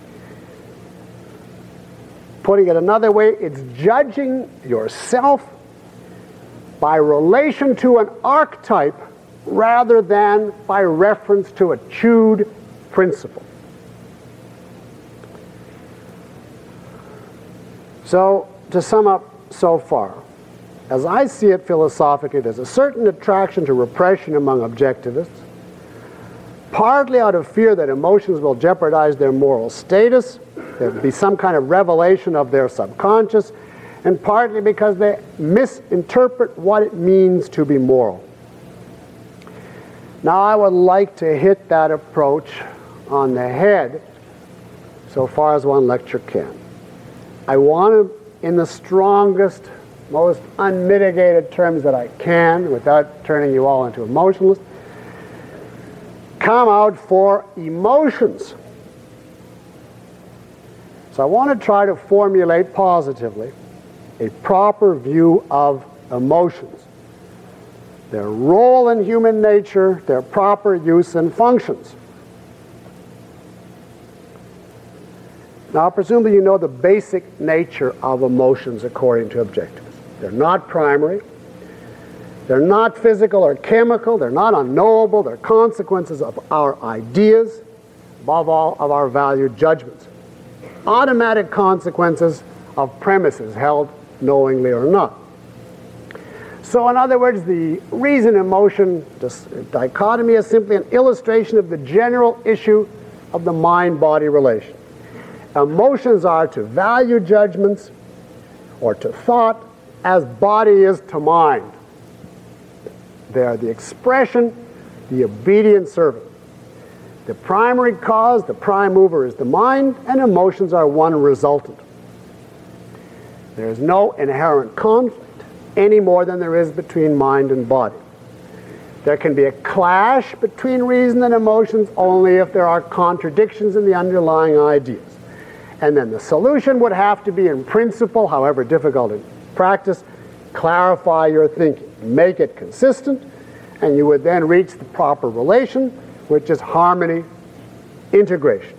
Putting it another way, it's judging yourself by relation to an archetype rather than by reference to a chewed principle. So, to sum up so far, as I see it philosophically, there's a certain attraction to repression among objectivists, partly out of fear that emotions will jeopardize their moral status, there'll be some kind of revelation of their subconscious, and partly because they misinterpret what it means to be moral. Now, I would like to hit that approach on the head so far as one lecture can. I want to, in the strongest, most unmitigated terms that I can, without turning you all into emotionalists, come out for emotions. So I want to try to formulate positively a proper view of emotions, their role in human nature, their proper use and functions. Now, presumably you know the basic nature of emotions according to objectivists. They're not primary, they're not physical or chemical, they're not unknowable, they're consequences of our ideas, above all of our valued judgments. Automatic consequences of premises held knowingly or not. So in other words, the reason-emotion dichotomy is simply an illustration of the general issue of the mind-body relation. Emotions are to value judgments or to thought as body is to mind. They are the expression, the obedient servant. The primary cause, the prime mover is the mind, and emotions are one resultant. There is no inherent conflict any more than there is between mind and body. There can be a clash between reason and emotions only if there are contradictions in the underlying ideas. And then the solution would have to be, in principle, however difficult in practice, clarify your thinking, make it consistent, and you would then reach the proper relation, which is harmony, integration.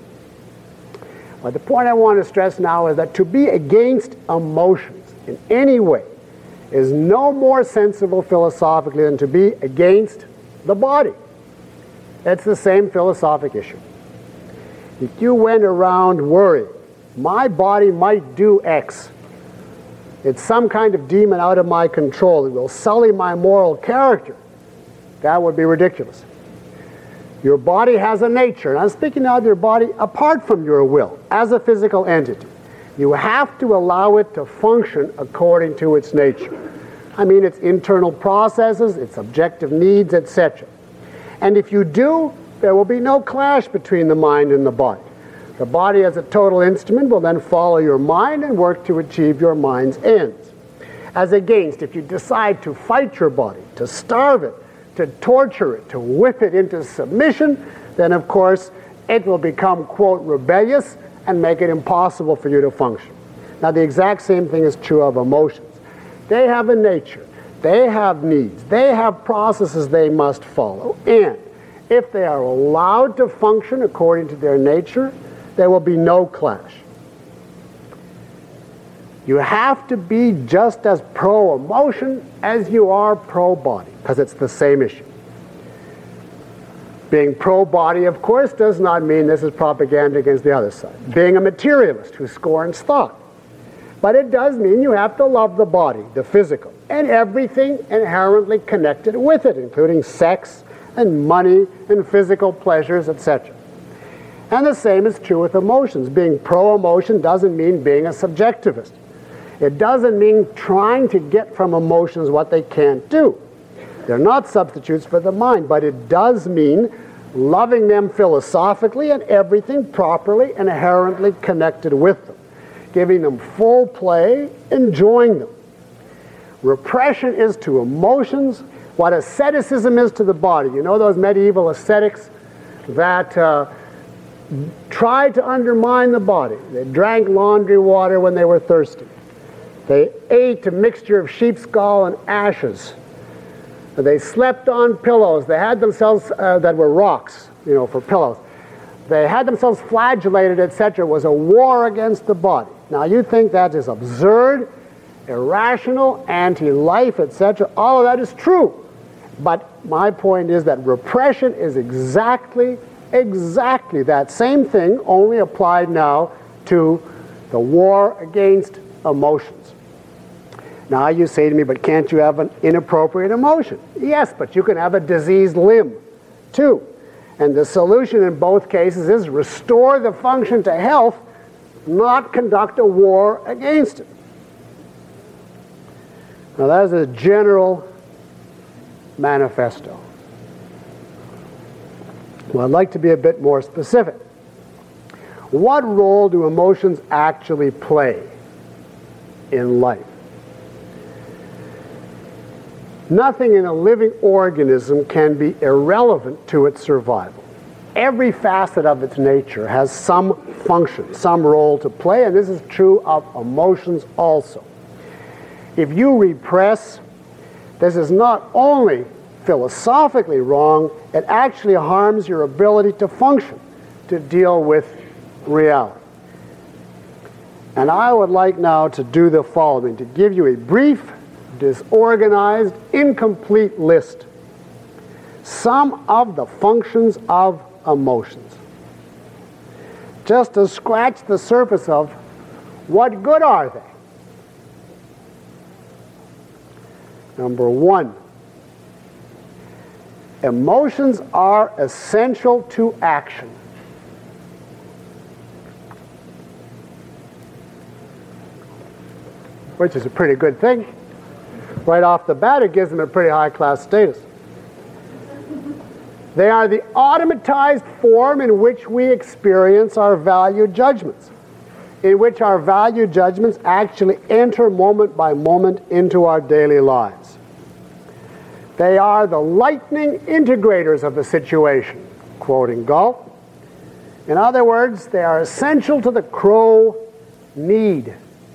But the point I want to stress now is that to be against emotions in any way is no more sensible philosophically than to be against the body. It's the same philosophic issue. If you went around worrying, my body might do X, it's some kind of demon out of my control, it will sully my moral character, that would be ridiculous. Your body has a nature, and I'm speaking now of your body apart from your will, as a physical entity. You have to allow it to function according to its nature. I mean, its internal processes, its objective needs, et cetera. And if you do, there will be no clash between the mind and the body. The body as a total instrument will then follow your mind and work to achieve your mind's ends. As against, if you decide to fight your body, to starve it, to torture it, to whip it into submission, then of course it will become, quote, rebellious and make it impossible for you to function. Now, the exact same thing is true of emotions. They have a nature, they have needs, they have processes they must follow, and if they are allowed to function according to their nature, there will be no clash. You have to be just as pro-emotion as you are pro-body, because it's the same issue. Being pro-body, of course, does not mean this is propaganda against the other side. Being a materialist who scorns thought. But it does mean you have to love the body, the physical, and everything inherently connected with it, including sex and money and physical pleasures, et cetera. And the same is true with emotions. Being pro-emotion doesn't mean being a subjectivist. It doesn't mean trying to get from emotions what they can't do. They're not substitutes for the mind, but it does mean loving them philosophically and everything properly and inherently connected with them, giving them full play, enjoying them. Repression is to emotions what asceticism is to the body. You know those medieval ascetics that uh, tried to undermine the body? They drank laundry water when they were thirsty. They ate a mixture of sheep's gall and ashes. They slept on pillows. They had themselves, uh, that were rocks, you know, for pillows. They had themselves flagellated, et cetera. It was a war against the body. Now you think that is absurd, irrational, anti-life, et cetera. All of that is true. But my point is that repression is exactly, exactly that same thing, only applied now to the war against emotions. Now you say to me, but can't you have an inappropriate emotion? Yes, but you can have a diseased limb too. And the solution in both cases is restore the function to health, not conduct a war against it. Now that is a general manifesto. Well, I'd like to be a bit more specific. What role do emotions actually play in life? Nothing in a living organism can be irrelevant to its survival. Every facet of its nature has some function, some role to play, and this is true of emotions also. If you repress, this is not only philosophically wrong, it actually harms your ability to function, to deal with reality. And I would like now to do the following, to give you a brief, disorganized, incomplete list. Some of the functions of emotions. Just to scratch the surface of what good are they? Number one, emotions are essential to action. Which is a pretty good thing. Right off the bat, it gives them a pretty high-class status. They are the automatized form in which we experience our value judgments, in which our value judgments actually enter moment by moment into our daily lives. They are the lightning integrators of the situation, quoting Galt. In other words, they are essential to the crow need.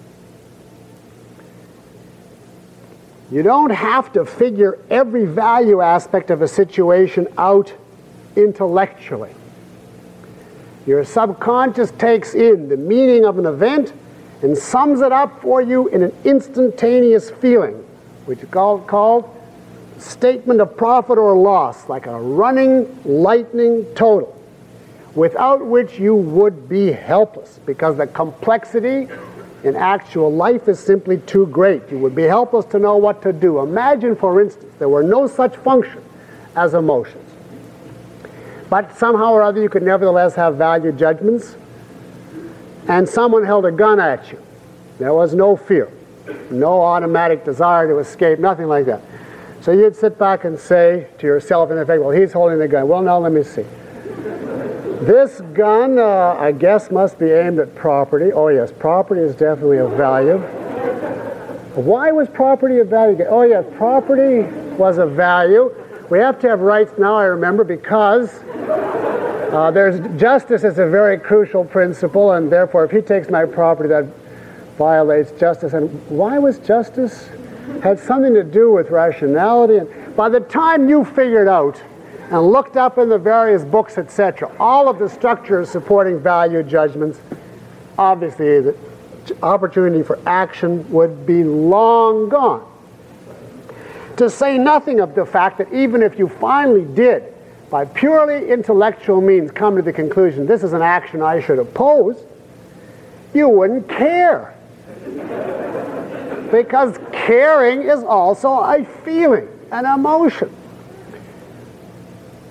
You don't have to figure every value aspect of a situation out intellectually. Your subconscious takes in the meaning of an event and sums it up for you in an instantaneous feeling, which is called, called statement of profit or loss, like a running lightning total, without which you would be helpless, because the complexity in actual life is simply too great. You would be helpless to know what to do. Imagine, for instance, there were no such function as emotions. But somehow or other you could nevertheless have value judgments, and someone held a gun at you. There was no fear, no automatic desire to escape, nothing like that. So you'd sit back and say to yourself, in effect, well, he's holding the gun. Well, now let me see. This gun, uh, I guess, must be aimed at property. Oh, yes, property is definitely of value. Why was property of value? Oh, yes, property was of value. We have to have rights now, I remember, because uh, there's justice is a very crucial principle, and therefore, if he takes my property, that violates justice. And why was justice? Had something to do with rationality. And by the time you figured out and looked up in the various books, et cetera, all of the structures supporting value judgments, obviously the opportunity for action would be long gone. To say nothing of the fact that even if you finally did, by purely intellectual means, come to the conclusion, this is an action I should oppose, you wouldn't care. Because caring is also a feeling, an emotion.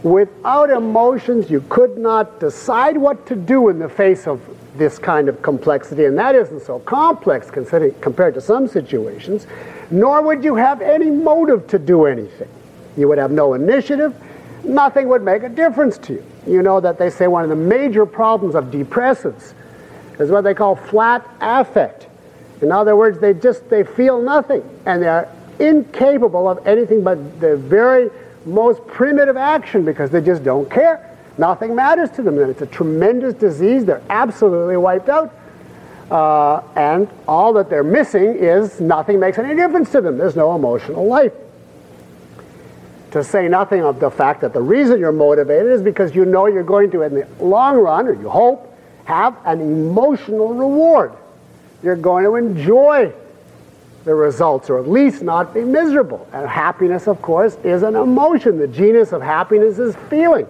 Without emotions, you could not decide what to do in the face of this kind of complexity, and that isn't so complex considering, compared to some situations, nor would you have any motive to do anything. You would have no initiative. Nothing would make a difference to you. You know that they say one of the major problems of depressives is what they call flat affect. In other words, they just, they feel nothing, and they're incapable of anything but the very most primitive action because they just don't care. Nothing matters to them. It's a tremendous disease. They're absolutely wiped out. Uh, and all that they're missing is nothing makes any difference to them. There's no emotional life. To say nothing of the fact that the reason you're motivated is because you know you're going to, in the long run, or you hope, have an emotional reward. You're going to enjoy the results, or at least not be miserable. And happiness, of course, is an emotion. The genus of happiness is feeling.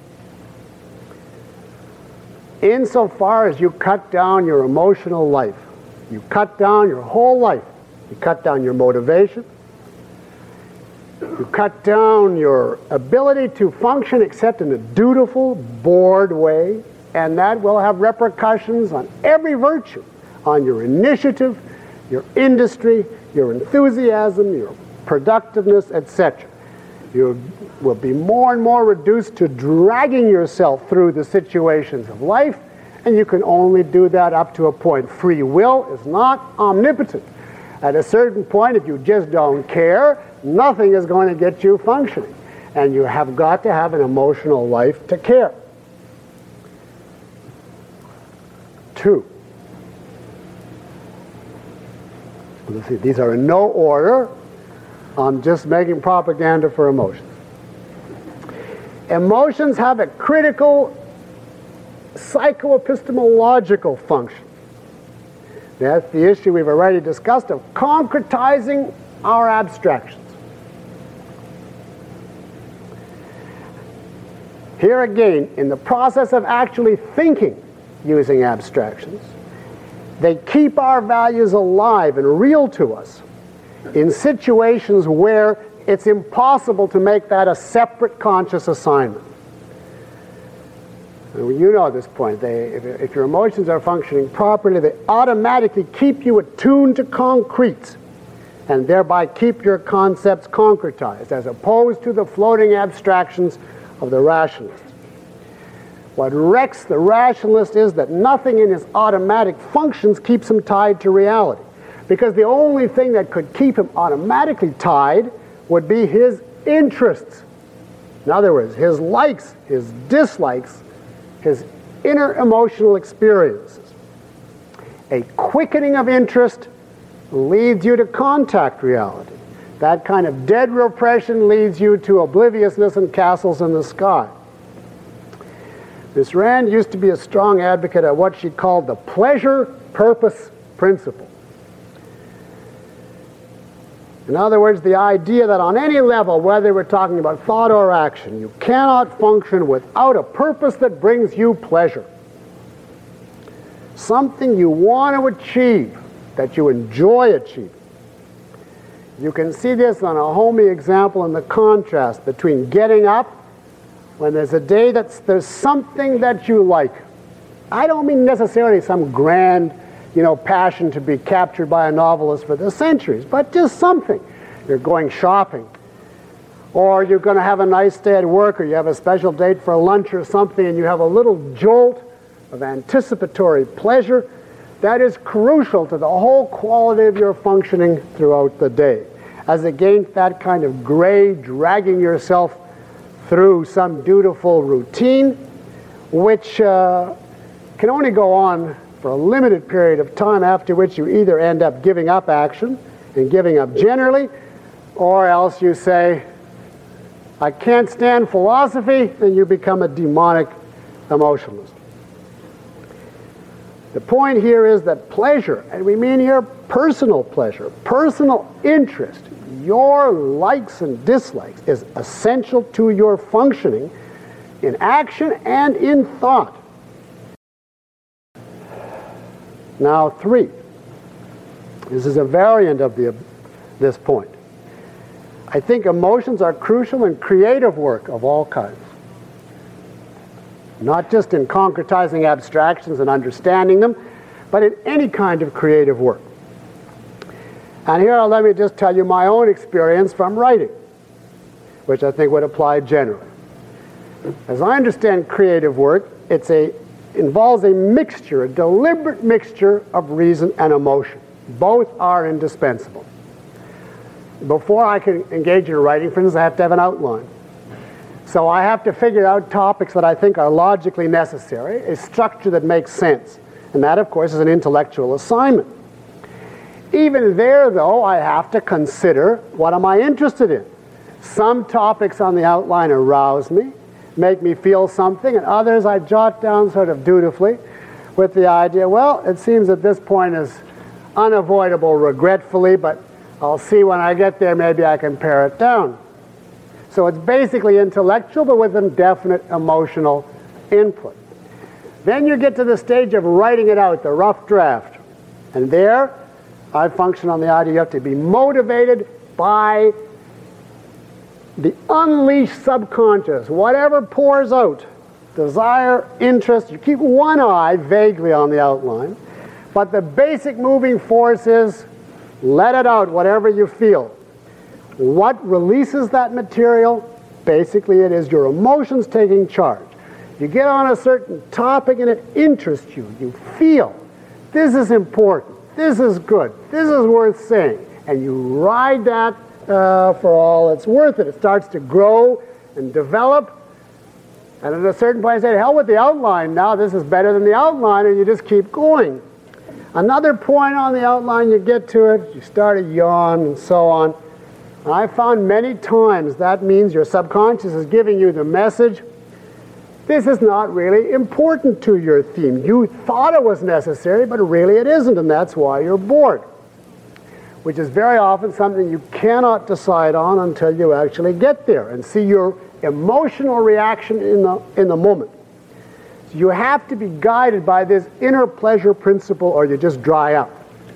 Insofar as you cut down your emotional life, you cut down your whole life. You cut down your motivation. You cut down your ability to function except in a dutiful, bored way, and that will have repercussions on every virtue, on your initiative, your industry, your enthusiasm, your productiveness, et cetera. You will be more and more reduced to dragging yourself through the situations of life, and you can only do that up to a point. Free will is not omnipotent. At a certain point, if you just don't care, nothing is going to get you functioning, and you have got to have an emotional life to care. Two. Let's see, these are in no order. I'm just making propaganda for emotions. Emotions have a critical psychoepistemological function. That's the issue we've already discussed of concretizing our abstractions. Here again, in the process of actually thinking using abstractions, they keep our values alive and real to us in situations where it's impossible to make that a separate conscious assignment. And you know this point. They, if, if your emotions are functioning properly, they automatically keep you attuned to concretes and thereby keep your concepts concretized, as opposed to the floating abstractions of the rationalist. What wrecks the rationalist is that nothing in his automatic functions keeps him tied to reality, because the only thing that could keep him automatically tied would be his interests. In other words, his likes, his dislikes, his inner emotional experiences. A quickening of interest leads you to contact reality. That kind of dead repression leads you to obliviousness and castles in the sky. Miss Rand used to be a strong advocate of what she called the pleasure-purpose principle. In other words, the idea that on any level, whether we're talking about thought or action, you cannot function without a purpose that brings you pleasure. Something you want to achieve, that you enjoy achieving. You can see this on a homey example in the contrast between getting up when there's a day that's there's something that you like. I don't mean necessarily some grand, you know, passion to be captured by a novelist for the centuries, but just something. You're going shopping, or you're going to have a nice day at work, or you have a special date for lunch or something, and you have a little jolt of anticipatory pleasure. That is crucial to the whole quality of your functioning throughout the day, as against that kind of gray dragging yourself through some dutiful routine, which uh, can only go on for a limited period of time, after which you either end up giving up action and giving up generally, or else you say, I can't stand philosophy, and you become a demonic emotionalist. The point here is that pleasure, and we mean here personal pleasure, personal interest, your likes and dislikes, is essential to your functioning in action and in thought. Now, three. This is a variant of the, this point. I think emotions are crucial in creative work of all kinds. not just in concretizing abstractions and understanding them, but in any kind of creative work. And here, let me just tell you my own experience from writing, which I think would apply generally. As I understand creative work, it's a, involves a mixture, a deliberate mixture of reason and emotion. Both are indispensable. Before I can engage in writing, for instance, I have to have an outline. So I have to figure out topics that I think are logically necessary, a structure that makes sense. And that, of course, is an intellectual assignment. Even there, though, I have to consider, what am I interested in? Some topics on the outline arouse me, make me feel something, and others I jot down sort of dutifully with the idea, well, it seems at this point is unavoidable regretfully, but I'll see when I get there, maybe I can pare it down. So it's basically intellectual, but with a definite emotional input. Then you get to the stage of writing it out, the rough draft. And there, I function on the idea you have to be motivated by the unleashed subconscious, whatever pours out, desire, interest. You keep one eye vaguely on the outline, but the basic moving force is let it out, whatever you feel. What releases that material? Basically, it is your emotions taking charge. You get on a certain topic and it interests you. You feel, this is important, this is good, this is worth saying. And you ride that uh, for all it's worth it. It starts to grow and develop. And at a certain point, you say, hell with the outline now, this is better than the outline, and you just keep going. Another point on the outline, you get to it, you start to yawn and so on. And I found many times that means your subconscious is giving you the message, this is not really important to your theme. You thought it was necessary, but really it isn't, and that's why you're bored. Which is very often something you cannot decide on until you actually get there and see your emotional reaction in the, in the moment. So you have to be guided by this inner pleasure principle or you just dry up.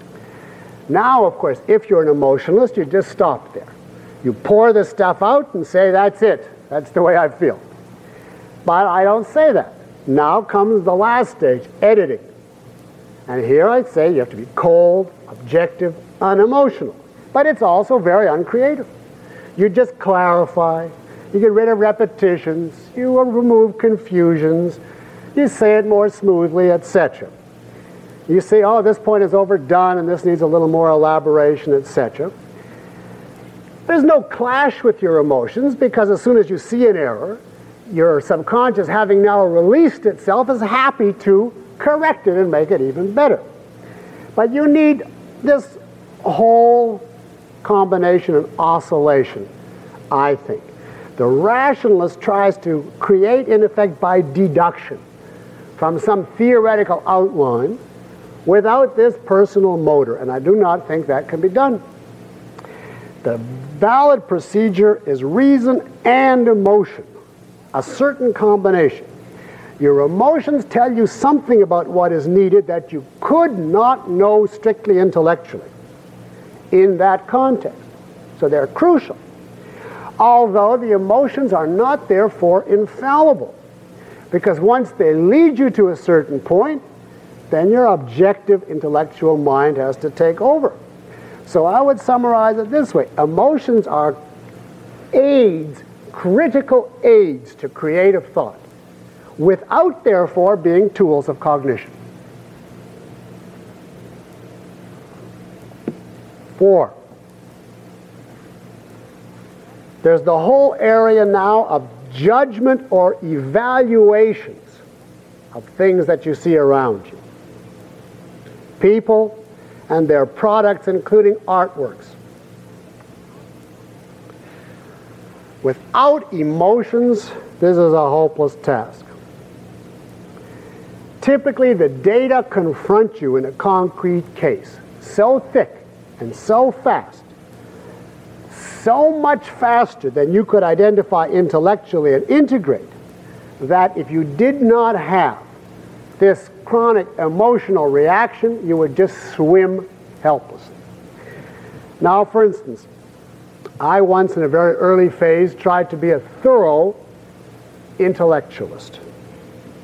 Now, of course, if you're an emotionalist, you just stop there. You pour the stuff out and say, that's it. That's the way I feel. But I don't say that. Now comes the last stage, editing. And here I'd say you have to be cold, objective, unemotional. But it's also very uncreative. You just clarify. You get rid of repetitions. You remove confusions. You say it more smoothly, et cetera. You say, oh, this point is overdone and this needs a little more elaboration, et cetera. There's no clash with your emotions because as soon as you see an error, your subconscious, having now released itself, is happy to correct it and make it even better. But you need this whole combination and oscillation, I think. The rationalist tries to create, in effect, by deduction from some theoretical outline without this personal motor, and I do not think that can be done. The valid procedure is reason and emotion, a certain combination. Your emotions tell you something about what is needed that you could not know strictly intellectually in that context. So they're crucial. Although the emotions are not therefore infallible. Because once they lead you to a certain point, then your objective intellectual mind has to take over. So I would summarize it this way. Emotions are aids, critical aids to creative thought, without therefore being tools of cognition. Four. There's the whole area now of judgment or evaluations of things that you see around you. People and their products, including artworks. Without emotions, this is a hopeless task. Typically, the data confront you in a concrete case, so thick and so fast, so much faster than you could identify intellectually and integrate, that if you did not have this chronic emotional reaction, you would just swim helplessly. Now, for instance, I once in a very early phase tried to be a thorough intellectualist.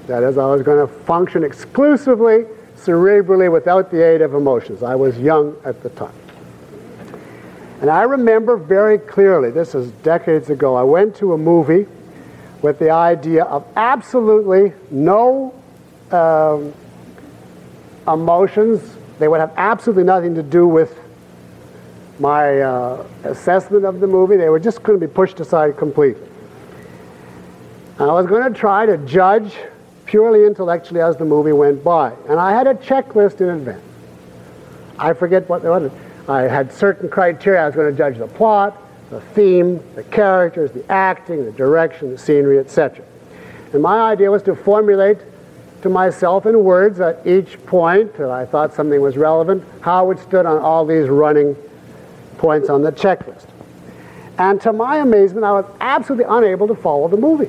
That is, I was going to function exclusively cerebrally without the aid of emotions. I was young at the time. And I remember very clearly, this is decades ago, I went to a movie with the idea of absolutely no um, emotions. They would have absolutely nothing to do with my uh, assessment of the movie. They were just going to be pushed aside completely. I was going to try to judge purely intellectually as the movie went by. And I had a checklist in advance. I forget what they wanted. I had certain criteria. I was going to judge the plot, the theme, the characters, the acting, the direction, the scenery, et cetera. And my idea was to formulate to myself in words at each point that I thought something was relevant, how it stood on all these running points on the checklist. And to my amazement, I was absolutely unable to follow the movie.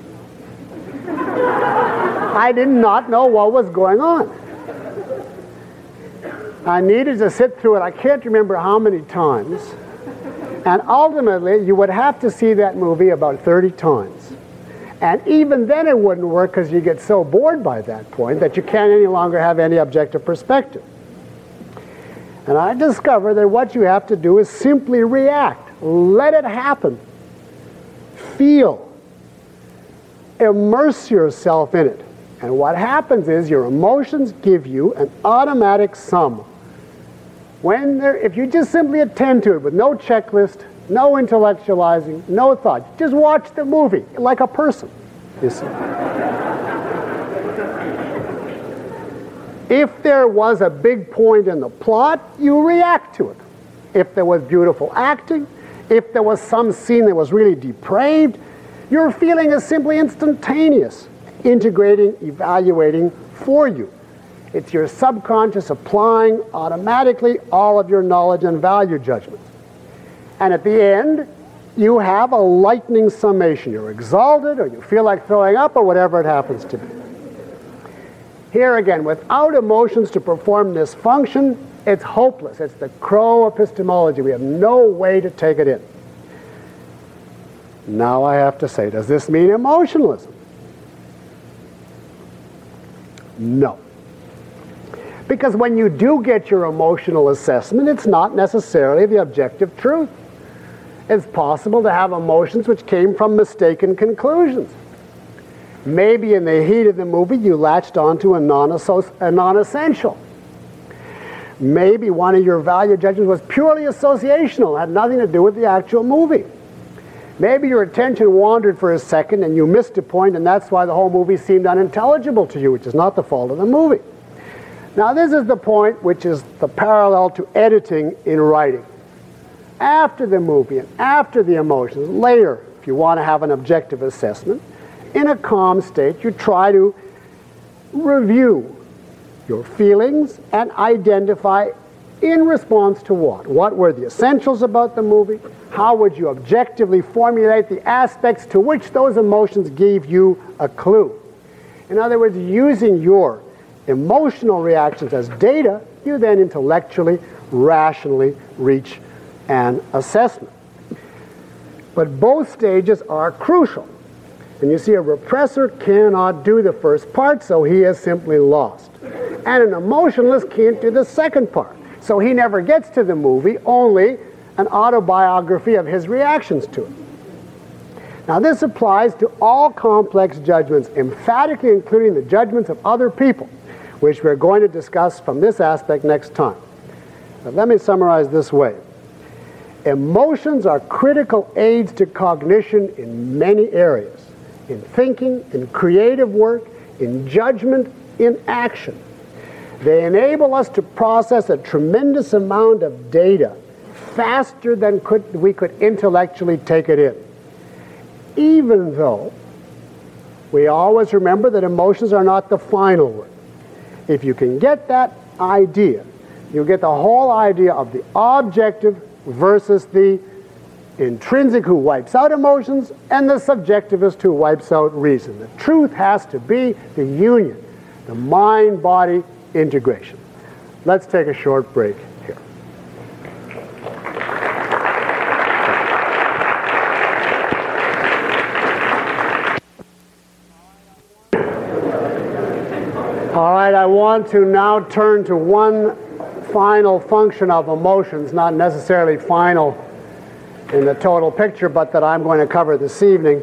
I did not know what was going on. I needed to sit through it, I can't remember how many times. And ultimately, you would have to see that movie about thirty times. And even then it wouldn't work because you get so bored by that point that you can't any longer have any objective perspective. And I discovered that what you have to do is simply react. Let it happen. Feel. Immerse yourself in it. And what happens is your emotions give you an automatic sum. When there, if you just simply attend to it with no checklist, no intellectualizing, no thought, just watch the movie like a person, you see. If there was a big point in the plot, you react to it. If there was beautiful acting, if there was some scene that was really depraved, your feeling is simply instantaneous, integrating, evaluating for you. It's your subconscious applying automatically all of your knowledge and value judgments. And at the end, you have a lightning summation. You're exalted, or you feel like throwing up, or whatever it happens to be. Here again, without emotions to perform this function, it's hopeless. It's the Crow epistemology. We have no way to take it in. Now I have to say, does this mean emotionalism? No. Because when you do get your emotional assessment, it's not necessarily the objective truth. It's possible to have emotions which came from mistaken conclusions. Maybe in the heat of the movie you latched onto a non-essential. Maybe one of your value judgments was purely associational, had nothing to do with the actual movie. Maybe your attention wandered for a second and you missed a point, and that's why the whole movie seemed unintelligible to you, which is not the fault of the movie. Now this is the point which is the parallel to editing in writing. After the movie and after the emotions, later, if you want to have an objective assessment, in a calm state, you try to review your feelings and identify in response to what? What were the essentials about the movie? How would you objectively formulate the aspects to which those emotions gave you a clue? In other words, using your emotional reactions as data, you then intellectually, rationally reach an assessment. But both stages are crucial. And you see, a repressor cannot do the first part, so he is simply lost. And an emotionalist can't do the second part. So he never gets to the movie, only an autobiography of his reactions to it. Now this applies to all complex judgments, emphatically including the judgments of other people, which we're going to discuss from this aspect next time. But let me summarize this way. Emotions are critical aids to cognition in many areas. In thinking, in creative work, in judgment, in action. They enable us to process a tremendous amount of data faster than could, we could intellectually take it in. Even though we always remember that emotions are not the final word. If you can get that idea, you'll get the whole idea of the objective versus the intrinsic who wipes out emotions and the subjectivist who wipes out reason. The truth has to be the union, the mind-body integration. Let's take a short break here. All right, I want to now turn to one final function of emotions, not necessarily final in the total picture, but that I'm going to cover this evening.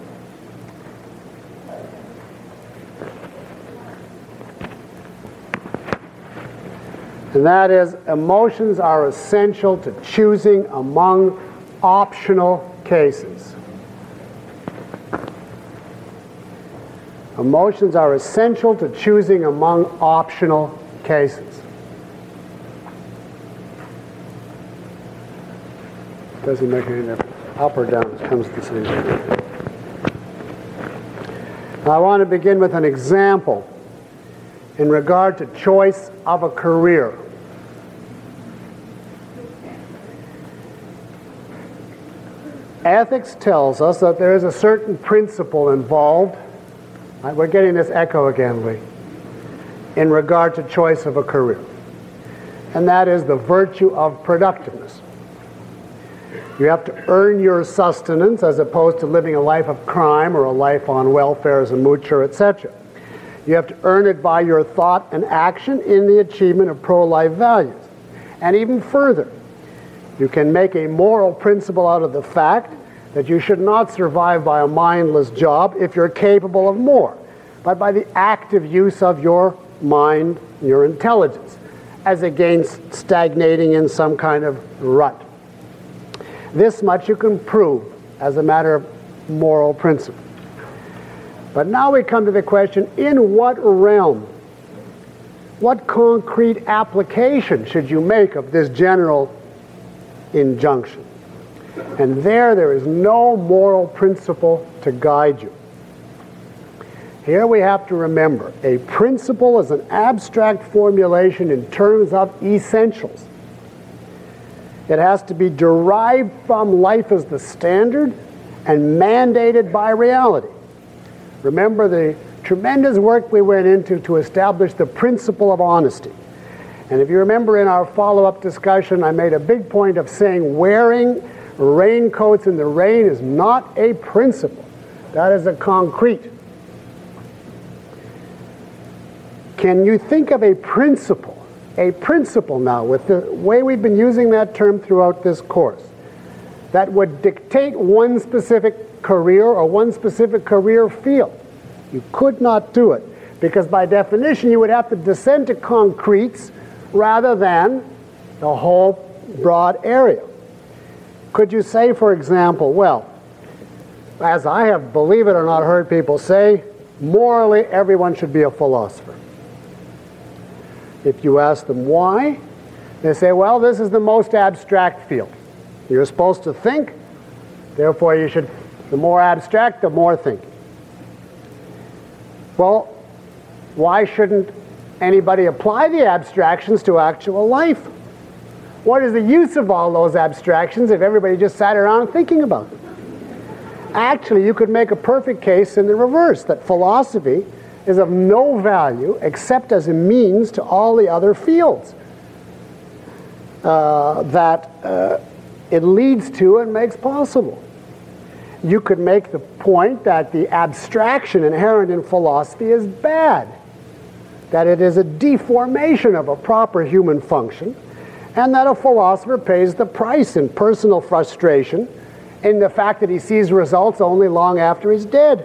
And that is, emotions are essential to choosing among optional cases. Emotions are essential to choosing among optional cases. Doesn't make any difference. Up or down, it comes to the same thing. I want to begin with an example in regard to choice of a career. Ethics tells us that there is a certain principle involved. We're getting this echo again, Lee, in regard to choice of a career. And that is the virtue of productiveness. You have to earn your sustenance as opposed to living a life of crime or a life on welfare as a moocher, et cetera. You have to earn it by your thought and action in the achievement of pro-life values. And even further, you can make a moral principle out of the fact that you should not survive by a mindless job if you're capable of more, but by the active use of your mind, your intelligence, as against stagnating in some kind of rut. This much you can prove as a matter of moral principle. But now we come to the question, in what realm, what concrete application should you make of this general injunction? And there, there is no moral principle to guide you. Here we have to remember, a principle is an abstract formulation in terms of essentials. It has to be derived from life as the standard and mandated by reality. Remember the tremendous work we went into to establish the principle of honesty. And if you remember in our follow-up discussion, I made a big point of saying wearing raincoats in the rain is not a principle. That is a concrete. Can you think of a principle, a principle now, with the way we've been using that term throughout this course, that would dictate one specific career or one specific career field? You could not do it, because by definition you would have to descend to concretes rather than the whole broad area. Could you say, for example, well, as I have, believe it or not, heard people say, morally everyone should be a philosopher. If you ask them why, they say, well, this is the most abstract field. You're supposed to think, therefore you should, the more abstract, the more thinking. Well, why shouldn't anybody apply the abstractions to actual life? What is the use of all those abstractions if everybody just sat around thinking about them? Actually, you could make a perfect case in the reverse, that philosophy is of no value except as a means to all the other fields uh, that uh, it leads to and makes possible. You could make the point that the abstraction inherent in philosophy is bad, that it is a deformation of a proper human function, and that a philosopher pays the price in personal frustration in the fact that he sees results only long after he's dead.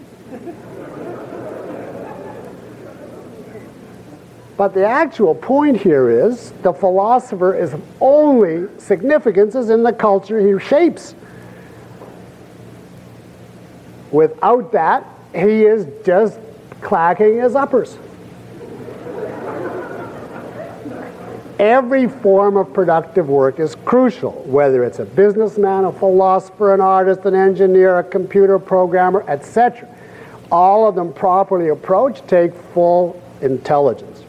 But the actual point here is the philosopher is only significance is in the culture he shapes. Without that, he is just clacking his uppers. Every form of productive work is crucial, whether it's a businessman, a philosopher, an artist, an engineer, a computer programmer, et cetera. All of them properly approached take full intelligence.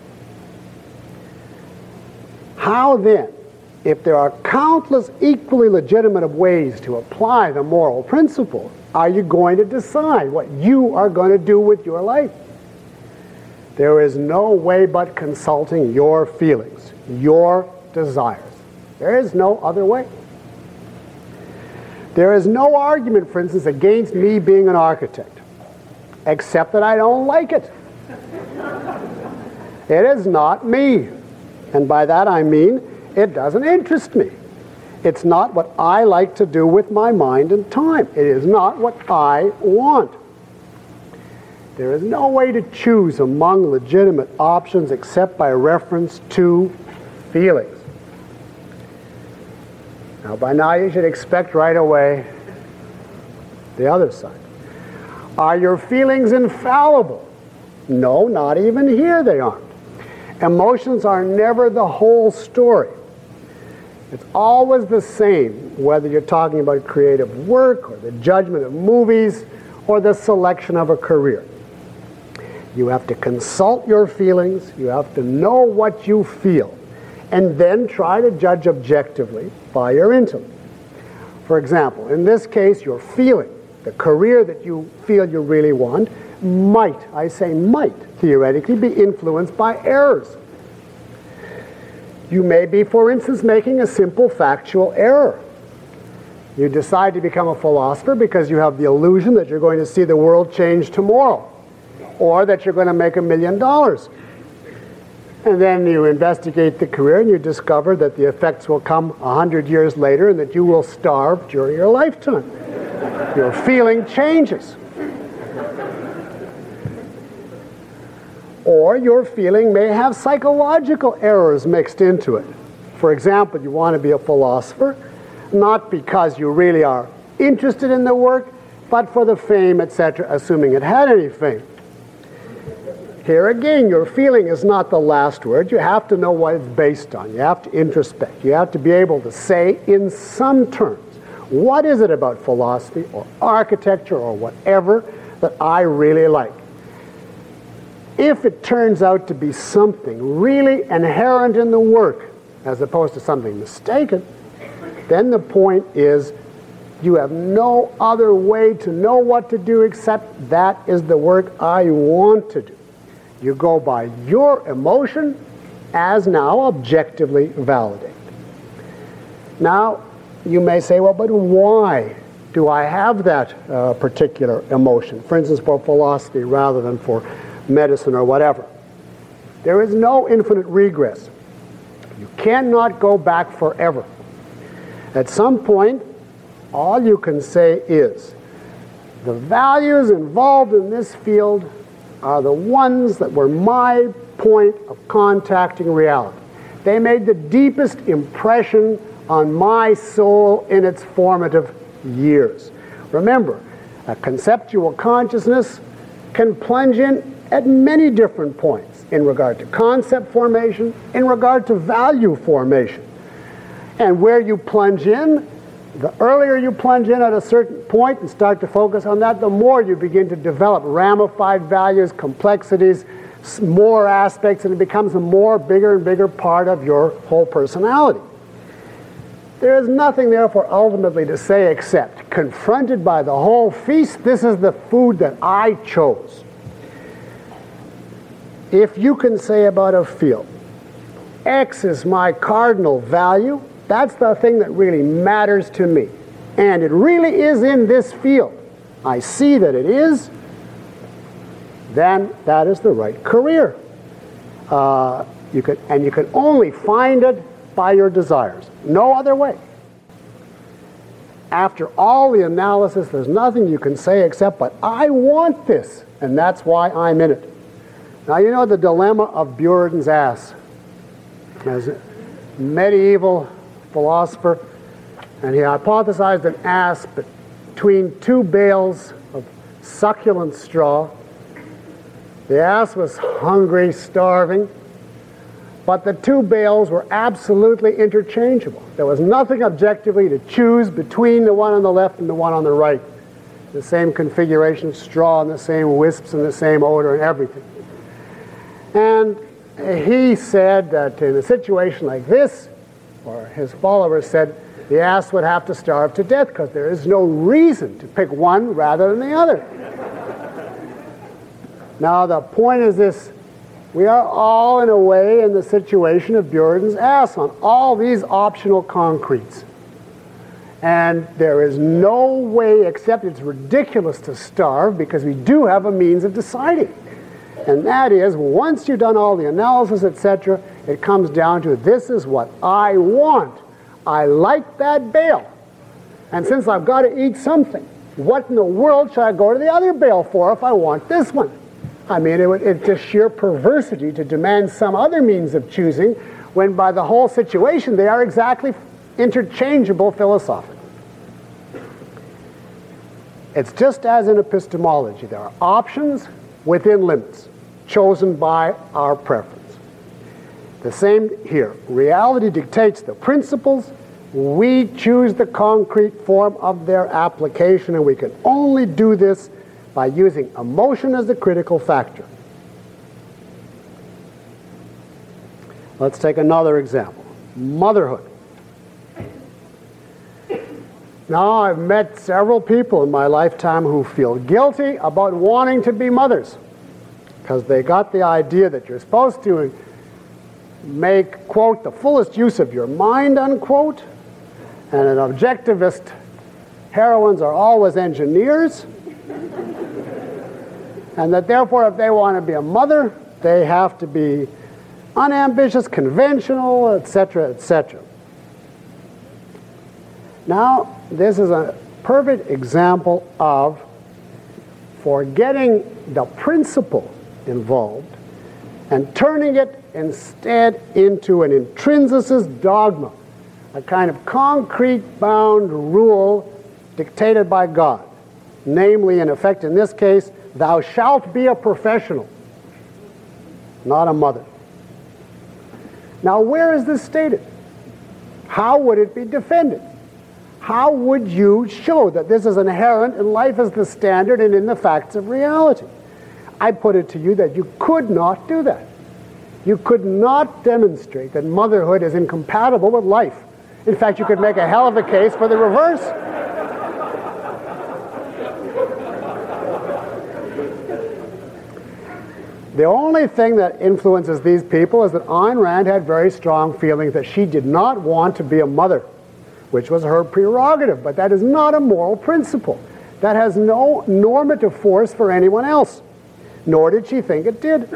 How then, if there are countless equally legitimate ways to apply the moral principle, are you going to decide what you are going to do with your life? There is no way but consulting your feelings, your desires. There is no other way. There is no argument, for instance, against me being an architect, except that I don't like it. It is not me. And by that I mean, it doesn't interest me. It's not what I like to do with my mind and time. It is not what I want. There is no way to choose among legitimate options except by reference to feelings. Now, by now you should expect right away the other side. Are your feelings infallible? No, not even here they aren't. Emotions are never the whole story. It's always the same, whether you're talking about creative work or the judgment of movies or the selection of a career. You have to consult your feelings, you have to know what you feel, and then try to judge objectively by your intellect. For example, in this case, your feeling, the career that you feel you really want, might, I say might, theoretically be influenced by errors. You may be, for instance, making a simple factual error. You decide to become a philosopher because you have the illusion that you're going to see the world change tomorrow, or that you're going to make a million dollars. And then you investigate the career and you discover that the effects will come a hundred years later and that you will starve during your lifetime. Your feeling changes. Or your feeling may have psychological errors mixed into it. For example, you want to be a philosopher, not because you really are interested in the work, but for the fame, et cetera, assuming it had any fame. Here again, your feeling is not the last word. You have to know what it's based on. You have to introspect. You have to be able to say in some terms, what is it about philosophy or architecture or whatever that I really like? If it turns out to be something really inherent in the work, as opposed to something mistaken, then the point is you have no other way to know what to do except that is the work I want to do. You go by your emotion as now objectively validated. Now, you may say, well, but why do I have that uh, particular emotion? For instance, for philosophy rather than for medicine or whatever. There is no infinite regress. You cannot go back forever. At some point, all you can say is, the values involved in this field are the ones that were my point of contacting reality. They made the deepest impression on my soul in its formative years. Remember, a conceptual consciousness can plunge in at many different points in regard to concept formation, in regard to value formation. And where you plunge in, the earlier you plunge in at a certain point and start to focus on that, the more you begin to develop ramified values, complexities, more aspects, and it becomes a more bigger and bigger part of your whole personality. There is nothing, therefore, ultimately to say except, confronted by the whole feast, this is the food that I chose. If you can say about a field, X is my cardinal value, that's the thing that really matters to me. And it really is in this field. I see that it is, then that is the right career. Uh, you could, and you can only find it by your desires. No other way. After all the analysis, there's nothing you can say except, but I want this, and that's why I'm in it. Now, you know the dilemma of Buridan's ass. As a medieval philosopher, and he hypothesized an ass between two bales of succulent straw. The ass was hungry, starving, but the two bales were absolutely interchangeable. There was nothing objectively to choose between the one on the left and the one on the right. The same configuration of straw and the same wisps and the same odor and everything. And he said that in a situation like this, or his followers said, the ass would have to starve to death because there is no reason to pick one rather than the other. Now the point is this, we are all in a way in the situation of Buridan's ass on all these optional concretes. And there is no way except it's ridiculous to starve because we do have a means of deciding. And that is, once you've done all the analysis, et cetera, it comes down to, this is what I want. I like that bale. And since I've got to eat something, what in the world should I go to the other bale for if I want this one? I mean, it would, it's just sheer perversity to demand some other means of choosing when by the whole situation they are exactly interchangeable philosophically. It's just as in epistemology. There are options within limits chosen by our preference. The same here. Reality dictates the principles. We choose the concrete form of their application, and we can only do this by using emotion as the critical factor. Let's take another example. Motherhood. Now, I've met several people in my lifetime who feel guilty about wanting to be mothers because they got the idea that you're supposed to make, quote, the fullest use of your mind, unquote, and an objectivist heroines are always engineers, and that therefore if they want to be a mother, they have to be unambitious, conventional, et cetera, et cetera. Now, this is a perfect example of forgetting the principle involved and turning it instead into an intrinsicist dogma, a kind of concrete bound rule dictated by God. Namely, in effect, in this case, thou shalt be a professional, not a mother. Now, where is this stated? How would it be defended? How would you show that this is inherent in life as the standard and in the facts of reality? I put it to you that you could not do that. You could not demonstrate that motherhood is incompatible with life. In fact, you could make a hell of a case for the reverse. The only thing that influences these people is that Ayn Rand had very strong feelings that she did not want to be a mother, which was her prerogative, but that is not a moral principle. That has no normative force for anyone else, nor did she think it did.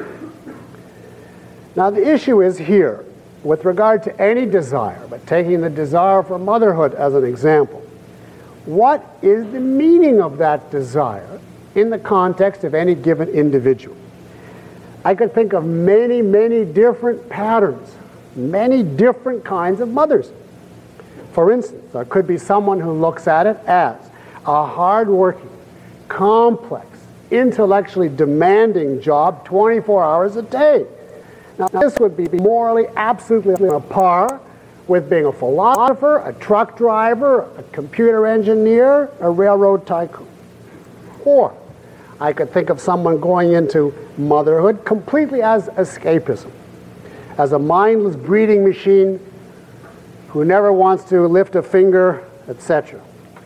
Now the issue is here, with regard to any desire, but taking the desire for motherhood as an example, what is the meaning of that desire in the context of any given individual? I could think of many, many different patterns, many different kinds of mothers. For instance, there could be someone who looks at it as a hard-working, complex, intellectually demanding job twenty-four hours a day. Now, this would be morally absolutely on a par with being a philosopher, a truck driver, a computer engineer, a railroad tycoon. Or I could think of someone going into motherhood completely as escapism, as a mindless breeding machine who never wants to lift a finger, et cetera.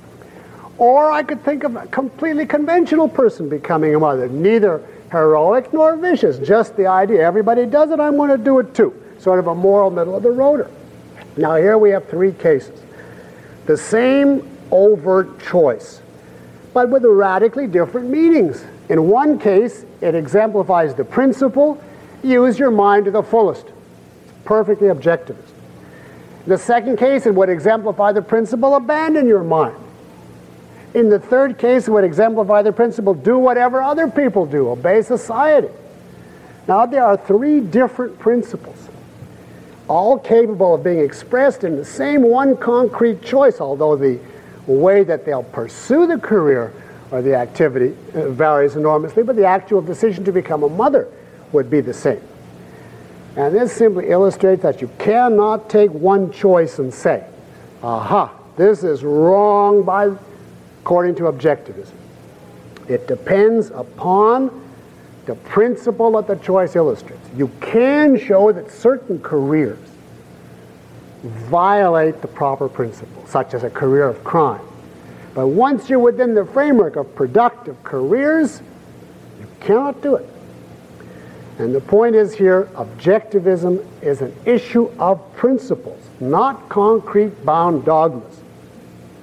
Or I could think of a completely conventional person becoming a mother, neither heroic nor vicious, just the idea, everybody does it, I'm going to do it too. Sort of a moral middle of the roader. Now here we have three cases. The same overt choice, but with radically different meanings. In one case, it exemplifies the principle, use your mind to the fullest. It's perfectly objectivist. In the second case, it would exemplify the principle, abandon your mind. In the third case, it would exemplify the principle, do whatever other people do, obey society. Now, there are three different principles, all capable of being expressed in the same one concrete choice, although the way that they'll pursue the career or the activity uh, varies enormously, but the actual decision to become a mother would be the same. And this simply illustrates that you cannot take one choice and say, aha, this is wrong by according to objectivism. It depends upon the principle that the choice illustrates. You can show that certain careers violate the proper principle, such as a career of crime. But once you're within the framework of productive careers, you cannot do it. And the point is here, objectivism is an issue of principles, not concrete bound dogmas.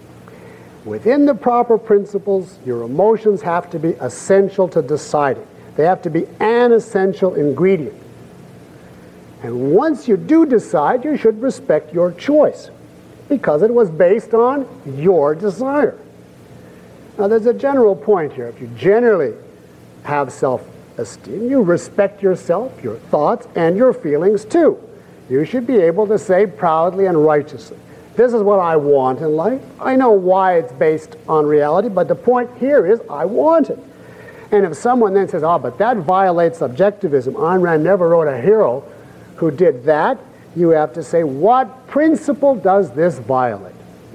Within the proper principles, your emotions have to be essential to deciding. They have to be an essential ingredient. And once you do decide, you should respect your choice, because it was based on your desire. Now, there's a general point here. If you generally have self-esteem, you respect yourself, your thoughts, and your feelings too. You should be able to say proudly and righteously, this is what I want in life. I know why it's based on reality, but the point here is I want it. And if someone then says, oh, but that violates subjectivism, Ayn Rand never wrote a hero who did that, you have to say, what principle does this violate?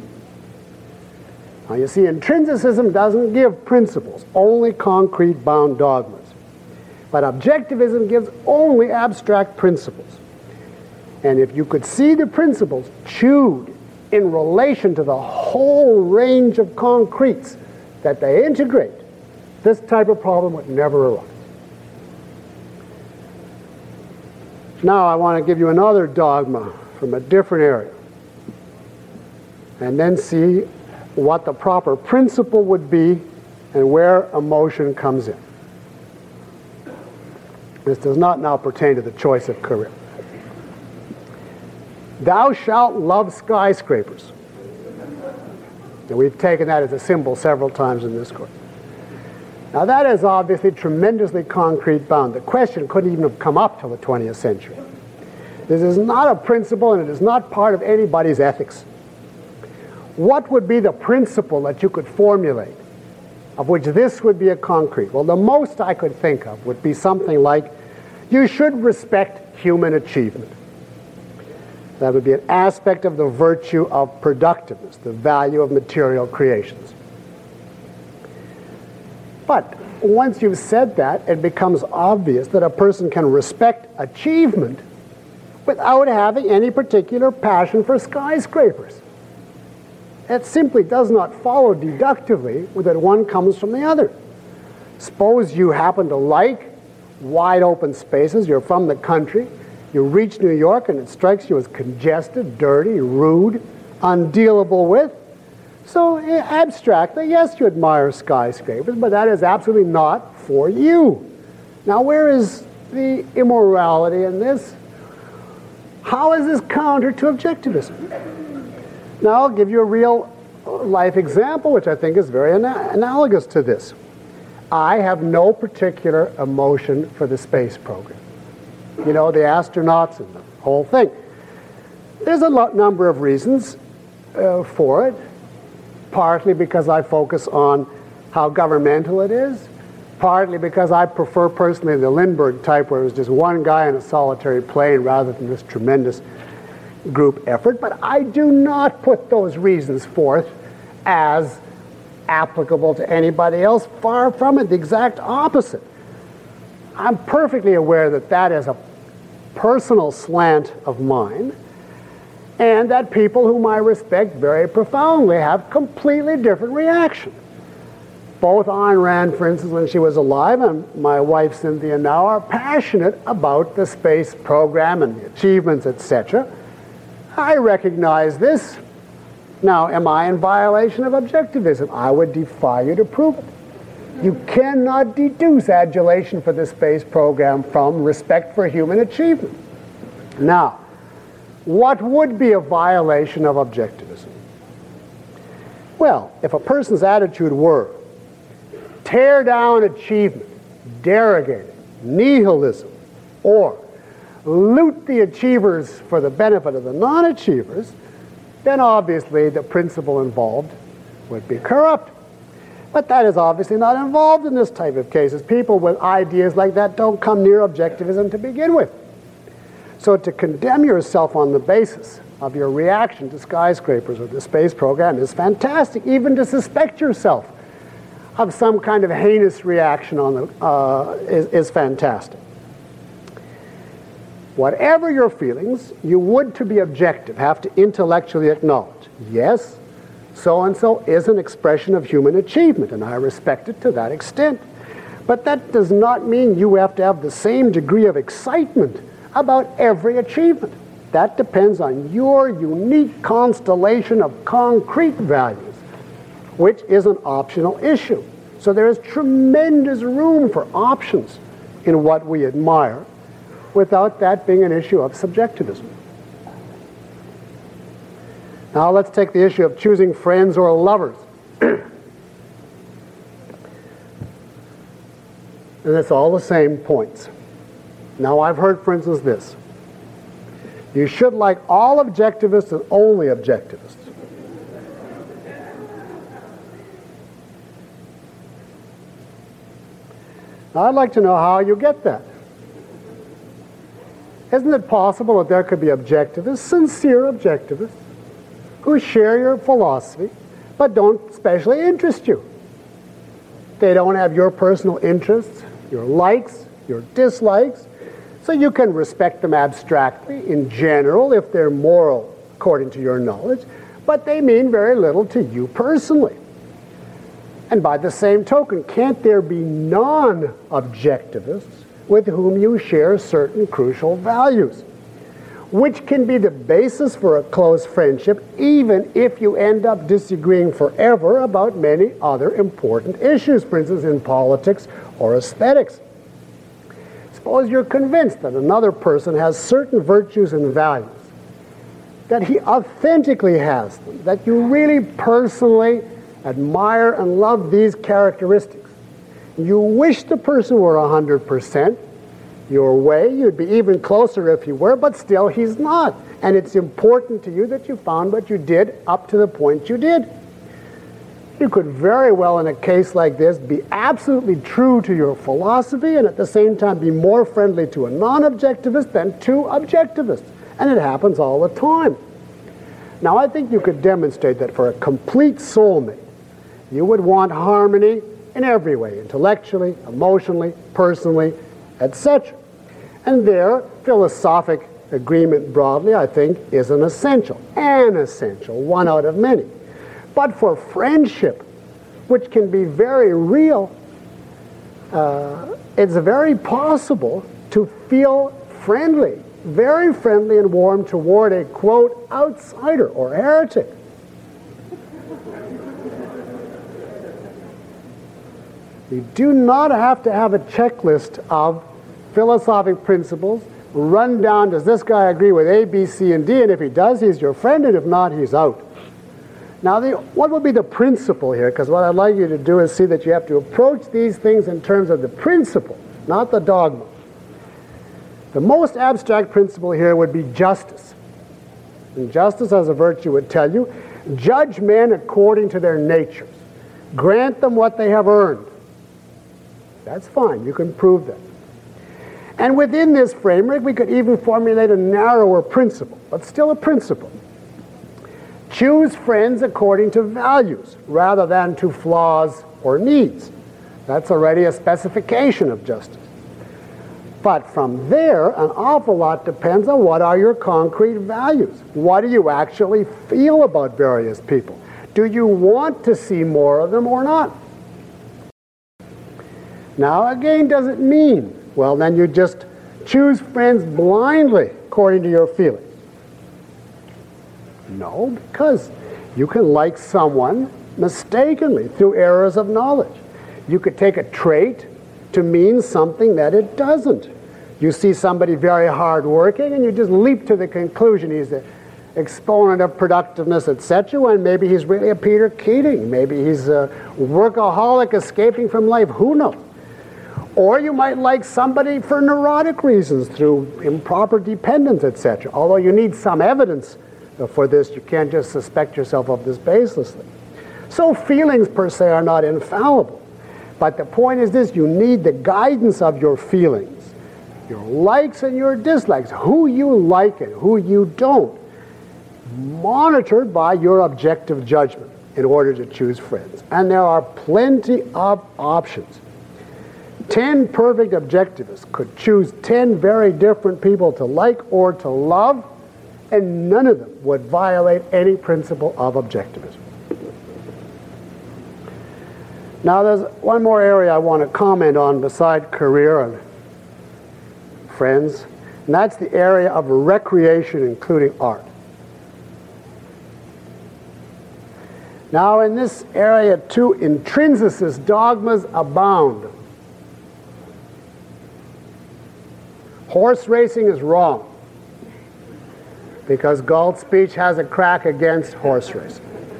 Now you see, intrinsicism doesn't give principles, only concrete bound dogmas. But objectivism gives only abstract principles. And if you could see the principles chewed in relation to the whole range of concretes that they integrate, this type of problem would never arise. Now I want to give you another dogma from a different area, and then see what the proper principle would be and where emotion comes in. This does not now pertain to the choice of career. Thou shalt love skyscrapers. And we've taken that as a symbol several times in this course. Now that is obviously tremendously concrete bound. The question couldn't even have come up till the twentieth century. This is not a principle, and it is not part of anybody's ethics. What would be the principle that you could formulate of which this would be a concrete? Well, the most I could think of would be something like, you should respect human achievement. That would be an aspect of the virtue of productiveness, the value of material creations. But once you've said that, it becomes obvious that a person can respect achievement without having any particular passion for skyscrapers. It simply does not follow deductively that one comes from the other. Suppose you happen to like wide open spaces, you're from the country, you reach New York and it strikes you as congested, dirty, rude, undealable with. So abstractly, yes, you admire skyscrapers, but that is absolutely not for you. Now, where is the immorality in this? How is this counter to objectivism? Now, I'll give you a real life example, which I think is very ana- analogous to this. I have no particular emotion for the space program. You know, the astronauts and the whole thing. There's a lot, number of reasons uh, for it. Partly because I focus on how governmental it is. Partly because I prefer personally the Lindbergh type, where it was just one guy in a solitary plane rather than this tremendous group effort. But I do not put those reasons forth as applicable to anybody else. Far from it, the exact opposite. I'm perfectly aware that that is a personal slant of mine, and that people whom I respect very profoundly have completely different reactions. Both Ayn Rand, for instance, when she was alive, and my wife Cynthia now, are passionate about the space program and the achievements, et cetera. I recognize this. Now, am I in violation of objectivism? I would defy you to prove it. You cannot deduce adulation for the space program from respect for human achievement. Now, what would be a violation of objectivism? Well, if a person's attitude were tear down achievement, derogating, nihilism, or loot the achievers for the benefit of the non-achievers, then obviously the principle involved would be corrupt. But that is obviously not involved in this type of cases. People with ideas like that don't come near objectivism to begin with. So to condemn yourself on the basis of your reaction to skyscrapers or the space program is fantastic. Even to suspect yourself of some kind of heinous reaction on the, uh, is, is fantastic. Whatever your feelings, you would, to be objective, have to intellectually acknowledge, yes, so-and-so is an expression of human achievement, and I respect it to that extent. But that does not mean you have to have the same degree of excitement about every achievement. That depends on your unique constellation of concrete values, which is an optional issue. So there is tremendous room for options in what we admire without that being an issue of subjectivism. Now let's take the issue of choosing friends or lovers. And it's all the same points. Now I've heard, for instance, this. You should like all objectivists and only objectivists. Now I'd like to know how you get that. Isn't it possible that there could be objectivists, sincere objectivists, who share your philosophy but don't especially interest you? They don't have your personal interests, your likes, your dislikes, so you can respect them abstractly, in general, if they're moral according to your knowledge, but they mean very little to you personally. And by the same token, can't there be non-objectivists with whom you share certain crucial values, which can be the basis for a close friendship, even if you end up disagreeing forever about many other important issues, for instance, in politics or aesthetics? Suppose you're convinced that another person has certain virtues and values, that he authentically has them, that you really personally admire and love these characteristics. You wish the person were one hundred percent your way. You'd be even closer if he were, but still he's not. And it's important to you that you found what you did up to the point you did. You could very well, in a case like this, be absolutely true to your philosophy and at the same time be more friendly to a non-objectivist than to objectivists. And it happens all the time. Now, I think you could demonstrate that for a complete soulmate, you would want harmony in every way, intellectually, emotionally, personally, et cetera. And there, philosophic agreement broadly, I think, is an essential, an essential, one out of many. But for friendship, which can be very real, uh, it's very possible to feel friendly, very friendly and warm toward a, quote, outsider or heretic. You do not have to have a checklist of philosophic principles, run down, does this guy agree with A, B, C, and D, and if he does, he's your friend, and if not, he's out. Now, the, what would be the principle here? Because what I'd like you to do is see that you have to approach these things in terms of the principle, not the dogma. The most abstract principle here would be justice. And justice as a virtue would tell you, judge men according to their natures. Grant them what they have earned. That's fine, you can prove that. And within this framework, we could even formulate a narrower principle, but still a principle. Choose friends according to values rather than to flaws or needs. That's already a specification of justice. But from there, an awful lot depends on what are your concrete values. What do you actually feel about various people? Do you want to see more of them or not? Now, again, does it mean, well, then you just choose friends blindly according to your feelings? No, because you can like someone mistakenly through errors of knowledge. You could take a trait to mean something that it doesn't. You see somebody very hardworking and you just leap to the conclusion he's an exponent of productiveness, et cetera, when maybe he's really a Peter Keating. Maybe he's a workaholic escaping from life. Who knows? Or you might like somebody for neurotic reasons, through improper dependence, et cetera. Although you need some evidence for this, you can't just suspect yourself of this baselessly. So feelings per se are not infallible. But the point is this, you need the guidance of your feelings, your likes and your dislikes, who you like and who you don't, monitored by your objective judgment in order to choose friends. And there are plenty of options. Ten perfect objectivists could choose ten very different people to like or to love, and none of them would violate any principle of objectivism. Now, there's one more area I want to comment on beside career and friends, and that's the area of recreation, including art. Now, in this area, too, intrinsicist dogmas abound. Horse racing is wrong, because Galt's speech has a crack against horse racing.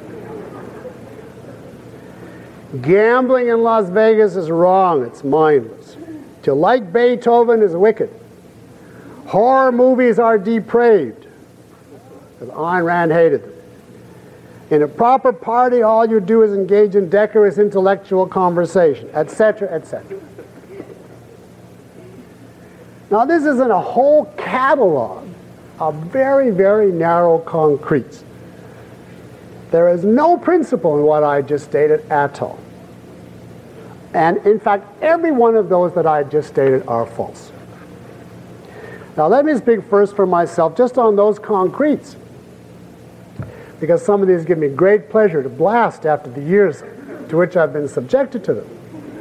Gambling in Las Vegas is wrong. It's mindless. To like Beethoven is wicked. Horror movies are depraved, because Ayn Rand hated them. In a proper party, all you do is engage in decorous intellectual conversation, et cetera, et cetera. Now, this isn't a whole catalog of very, very narrow concretes. There is no principle in what I just stated at all. And in fact, every one of those that I just stated are false. Now, let me speak first for myself just on those concretes, because some of these give me great pleasure to blast after the years to which I've been subjected to them.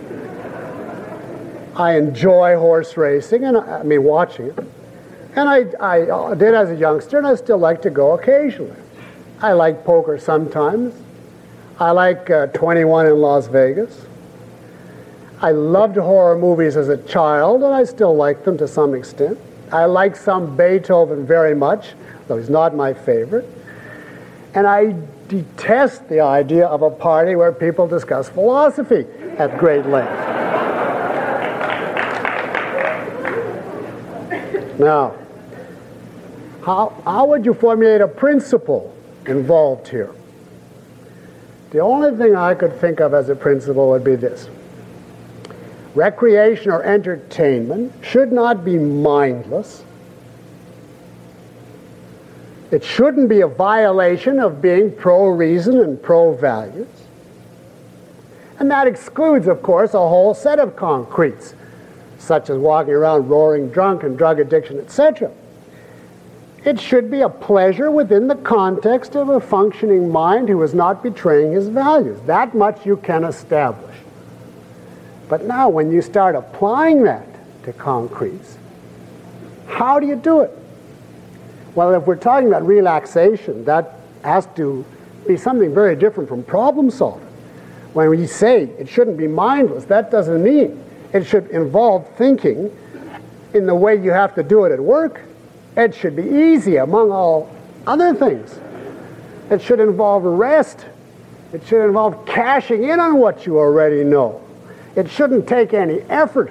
I enjoy horse racing, and I, I mean watching it. And I, I did as a youngster, and I still like to go occasionally. I like poker sometimes. I like uh, twenty-one in Las Vegas. I loved horror movies as a child, and I still like them to some extent. I like some Beethoven very much, though he's not my favorite. And I detest the idea of a party where people discuss philosophy at great length. Now, how, how would you formulate a principle involved here? The only thing I could think of as a principle would be this. Recreation or entertainment should not be mindless. It shouldn't be a violation of being pro-reason and pro-values. And that excludes, of course, a whole set of concretes, such as walking around roaring drunk and drug addiction, et cetera. It should be a pleasure within the context of a functioning mind who is not betraying his values. That much you can establish. But now when you start applying that to concretes, how do you do it? Well, if we're talking about relaxation, that has to be something very different from problem solving. When we say it shouldn't be mindless, that doesn't mean it should involve thinking in the way you have to do it at work. It should be easy among all other things. It should involve rest. It should involve cashing in on what you already know. It shouldn't take any effort.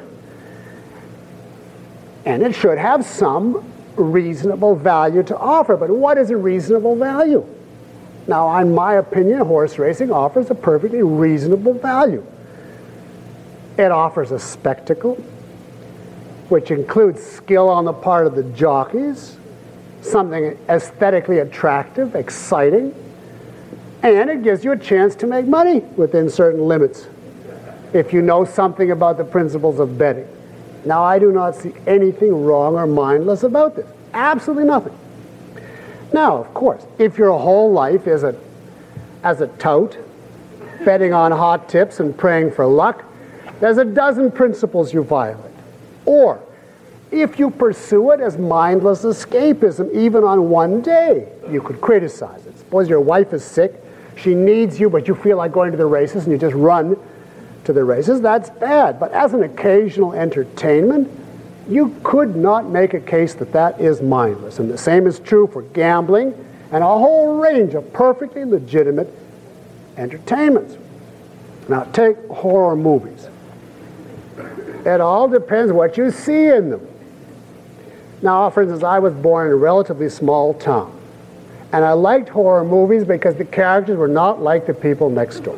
And it should have some reasonable value to offer. But what is a reasonable value? Now, in my opinion, horse racing offers a perfectly reasonable value. It offers a spectacle, which includes skill on the part of the jockeys, something aesthetically attractive, exciting, and it gives you a chance to make money within certain limits if you know something about the principles of betting. Now, I do not see anything wrong or mindless about this. Absolutely nothing. Now, of course, if your whole life is a, as a tout, betting on hot tips and praying for luck, there's a dozen principles you violate. Or, if you pursue it as mindless escapism, even on one day, you could criticize it. Suppose your wife is sick, she needs you, but you feel like going to the races, and you just run to the races. That's bad. But as an occasional entertainment, you could not make a case that that is mindless. And the same is true for gambling and a whole range of perfectly legitimate entertainments. Now, take horror movies. It all depends what you see in them. Now, for instance, I was born in a relatively small town, and I liked horror movies because the characters were not like the people next door.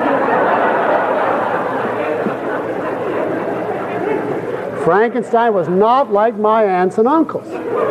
Frankenstein was not like my aunts and uncles.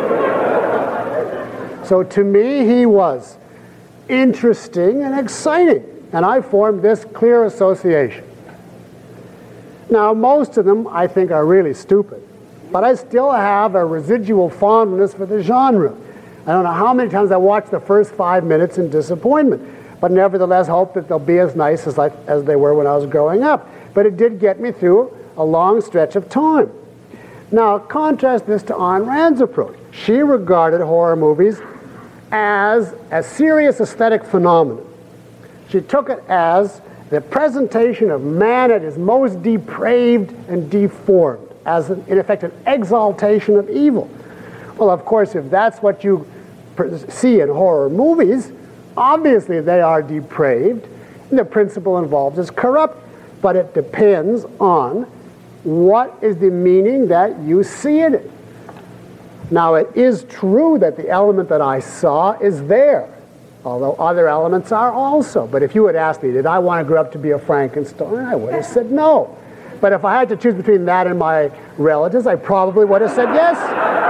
So to me, he was interesting and exciting, and I formed this clear association. Now, most of them, I think, are really stupid, but I still have a residual fondness for the genre. I don't know how many times I watched the first five minutes in disappointment, but nevertheless hope that they'll be as nice as, I, as they were when I was growing up. But it did get me through a long stretch of time. Now, contrast this to Ayn Rand's approach. She regarded horror movies as a serious aesthetic phenomenon. She took it as the presentation of man at his most depraved and deformed, as, an, in effect, an exaltation of evil. Well, of course, if that's what you see in horror movies, obviously they are depraved, and the principle involved is corrupt. But it depends on what is the meaning that you see in it. Now, it is true that the element that I saw is there, although other elements are also. But if you had asked me, did I want to grow up to be a Frankenstein, I would have said no. But if I had to choose between that and my relatives, I probably would have said yes.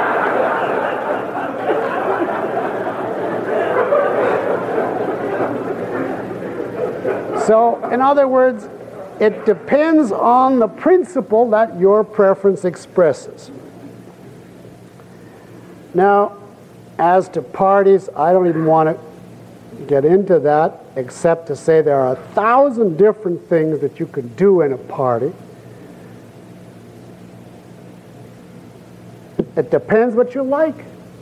So, in other words, it depends on the principle that your preference expresses. Now, as to parties, I don't even want to get into that, except to say there are a thousand different things that you can do in a party. It depends what you like.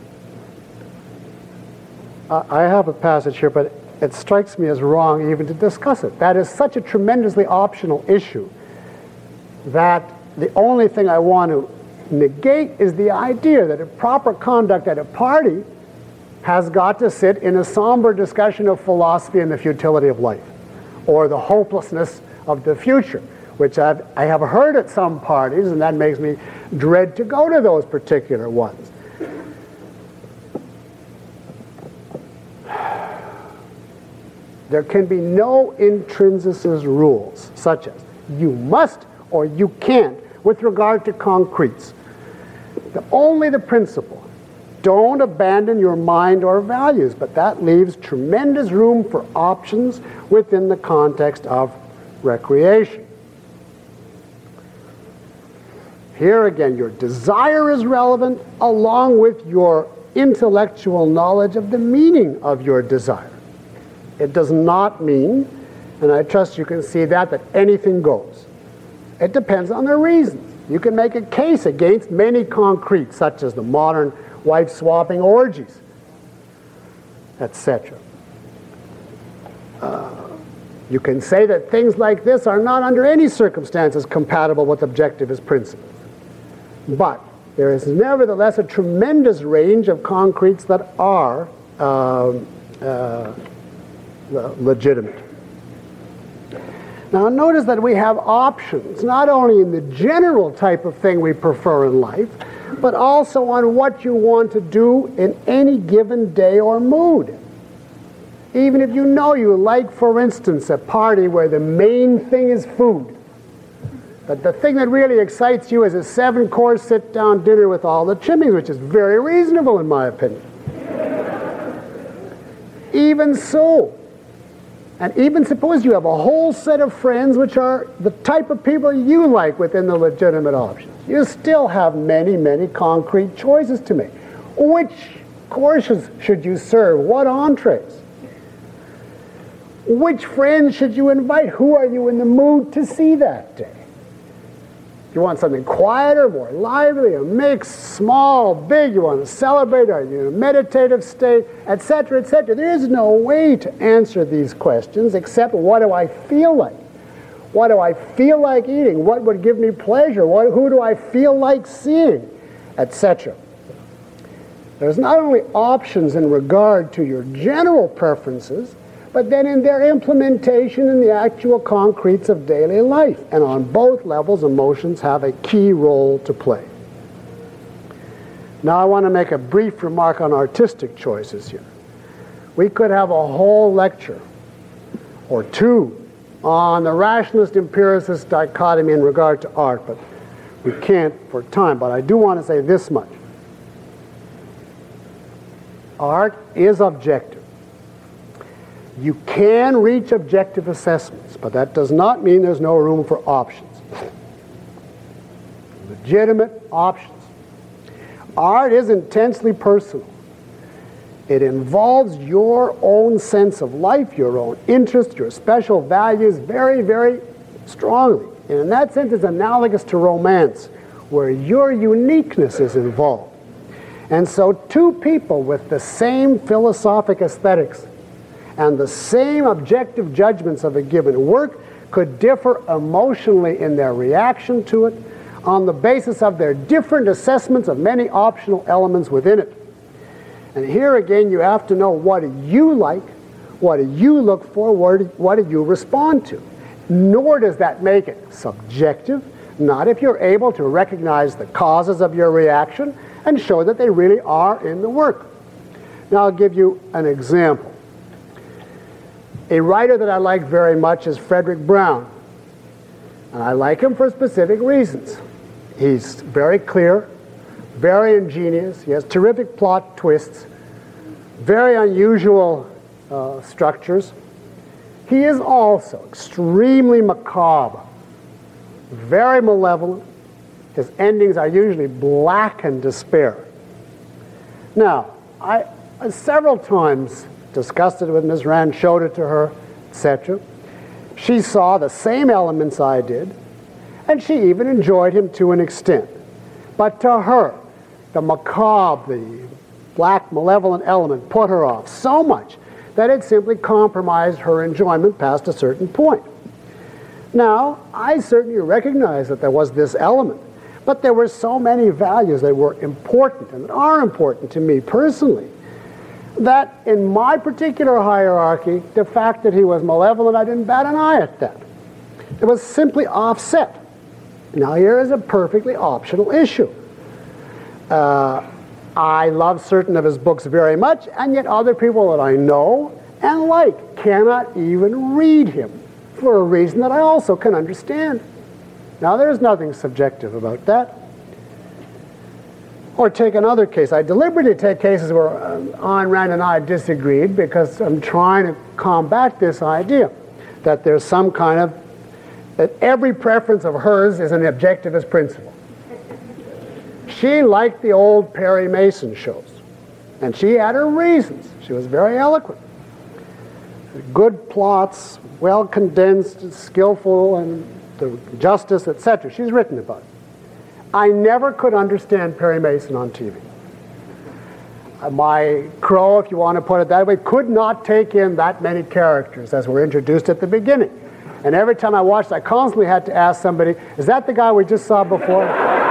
Uh, I have a passage here, but it strikes me as wrong even to discuss it. That is such a tremendously optional issue that the only thing I want to negate is the idea that a proper conduct at a party has got to sit in a somber discussion of philosophy and the futility of life, or the hopelessness of the future, which I've, I have heard at some parties, and that makes me dread to go to those particular ones. There can be no intrinsicist rules, such as you must or you can't with regard to concretes. The, only the principle. Don't abandon your mind or values, but that leaves tremendous room for options within the context of recreation. Here again, your desire is relevant along with your intellectual knowledge of the meaning of your desire. It does not mean, and I trust you can see that, that anything goes. It depends on the reasons. You can make a case against many concretes, such as the modern wife-swapping orgies, et cetera. Uh, you can say that things like this are not under any circumstances compatible with objectivist principles. But there is nevertheless a tremendous range of concretes that are uh, uh, legitimate. Now notice that we have options, not only in the general type of thing we prefer in life, but also on what you want to do in any given day or mood. Even if you know you like, for instance, a party where the main thing is food, but the thing that really excites you is a seven-course sit-down dinner with all the trimmings, which is very reasonable in my opinion. Even so, and even suppose you have a whole set of friends which are the type of people you like within the legitimate options, you still have many, many concrete choices to make. Which courses should you serve? What entrees? Which friends should you invite? Who are you in the mood to see that day? You want something quieter, more lively, a mix, small, big, you want to celebrate, are you in a meditative state, et cetera, et cetera. There is no way to answer these questions except what do I feel like? What do I feel like eating? What would give me pleasure? What, who do I feel like seeing? et cetera. There's not only options in regard to your general preferences, but then in their implementation in the actual concretes of daily life. And on both levels, emotions have a key role to play. Now I want to make a brief remark on artistic choices here. We could have a whole lecture or two on the rationalist-empiricist dichotomy in regard to art, but we can't for time. But I do want to say this much. Art is objective. You can reach objective assessments, but that does not mean there's no room for options. Legitimate options. Art is intensely personal. It involves your own sense of life, your own interests, your special values very, very strongly. And in that sense, it's analogous to romance, where your uniqueness is involved. And so two people with the same philosophic aesthetics and the same objective judgments of a given work could differ emotionally in their reaction to it, on the basis of their different assessments of many optional elements within it. And here again, you have to know, what do you like? What do you look for? What do, what do you respond to? Nor does that make it subjective, not if you're able to recognize the causes of your reaction and show that they really are in the work. Now I'll give you an example. A writer that I like very much is Frederick Brown. And I like him for specific reasons. He's very clear, very ingenious, he has terrific plot twists, very unusual uh, structures. He is also extremely macabre, very malevolent. His endings are usually black and despair. Now, I, I several times discussed it with Miz Rand, showed it to her, et cetera. She saw the same elements I did, and she even enjoyed him to an extent. But to her, the macabre, the black malevolent element put her off so much that it simply compromised her enjoyment past a certain point. Now, I certainly recognize that there was this element, but there were so many values that were important and that are important to me personally, that in my particular hierarchy, the fact that he was malevolent, I didn't bat an eye at that. It was simply offset. Now here is a perfectly optional issue. Uh, I love certain of his books very much, and yet other people that I know and like cannot even read him for a reason that I also can understand. Now there's nothing subjective about that. Or take another case. I deliberately take cases where uh, Ayn Rand and I disagreed because I'm trying to combat this idea that there's some kind of, that every preference of hers is an objectivist principle. She liked the old Perry Mason shows, and she had her reasons. She was very eloquent. Good plots, well condensed, skillful, and the justice, et cetera. She's written about it. I never could understand Perry Mason on T V. Uh, my crow, if you want to put it that way, could not take in that many characters as were introduced at the beginning. And every time I watched, I constantly had to ask somebody, is that the guy we just saw before?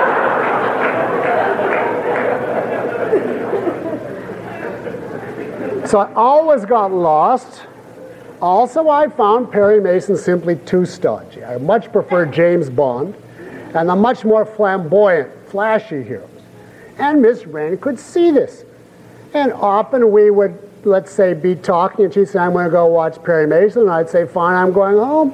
So I always got lost. Also, I found Perry Mason simply too stodgy. I much prefer James Bond and the much more flamboyant, flashy heroes. And Miss Rand could see this. And often we would, let's say, be talking, and she'd say, I'm going to go watch Perry Mason, and I'd say, fine, I'm going home.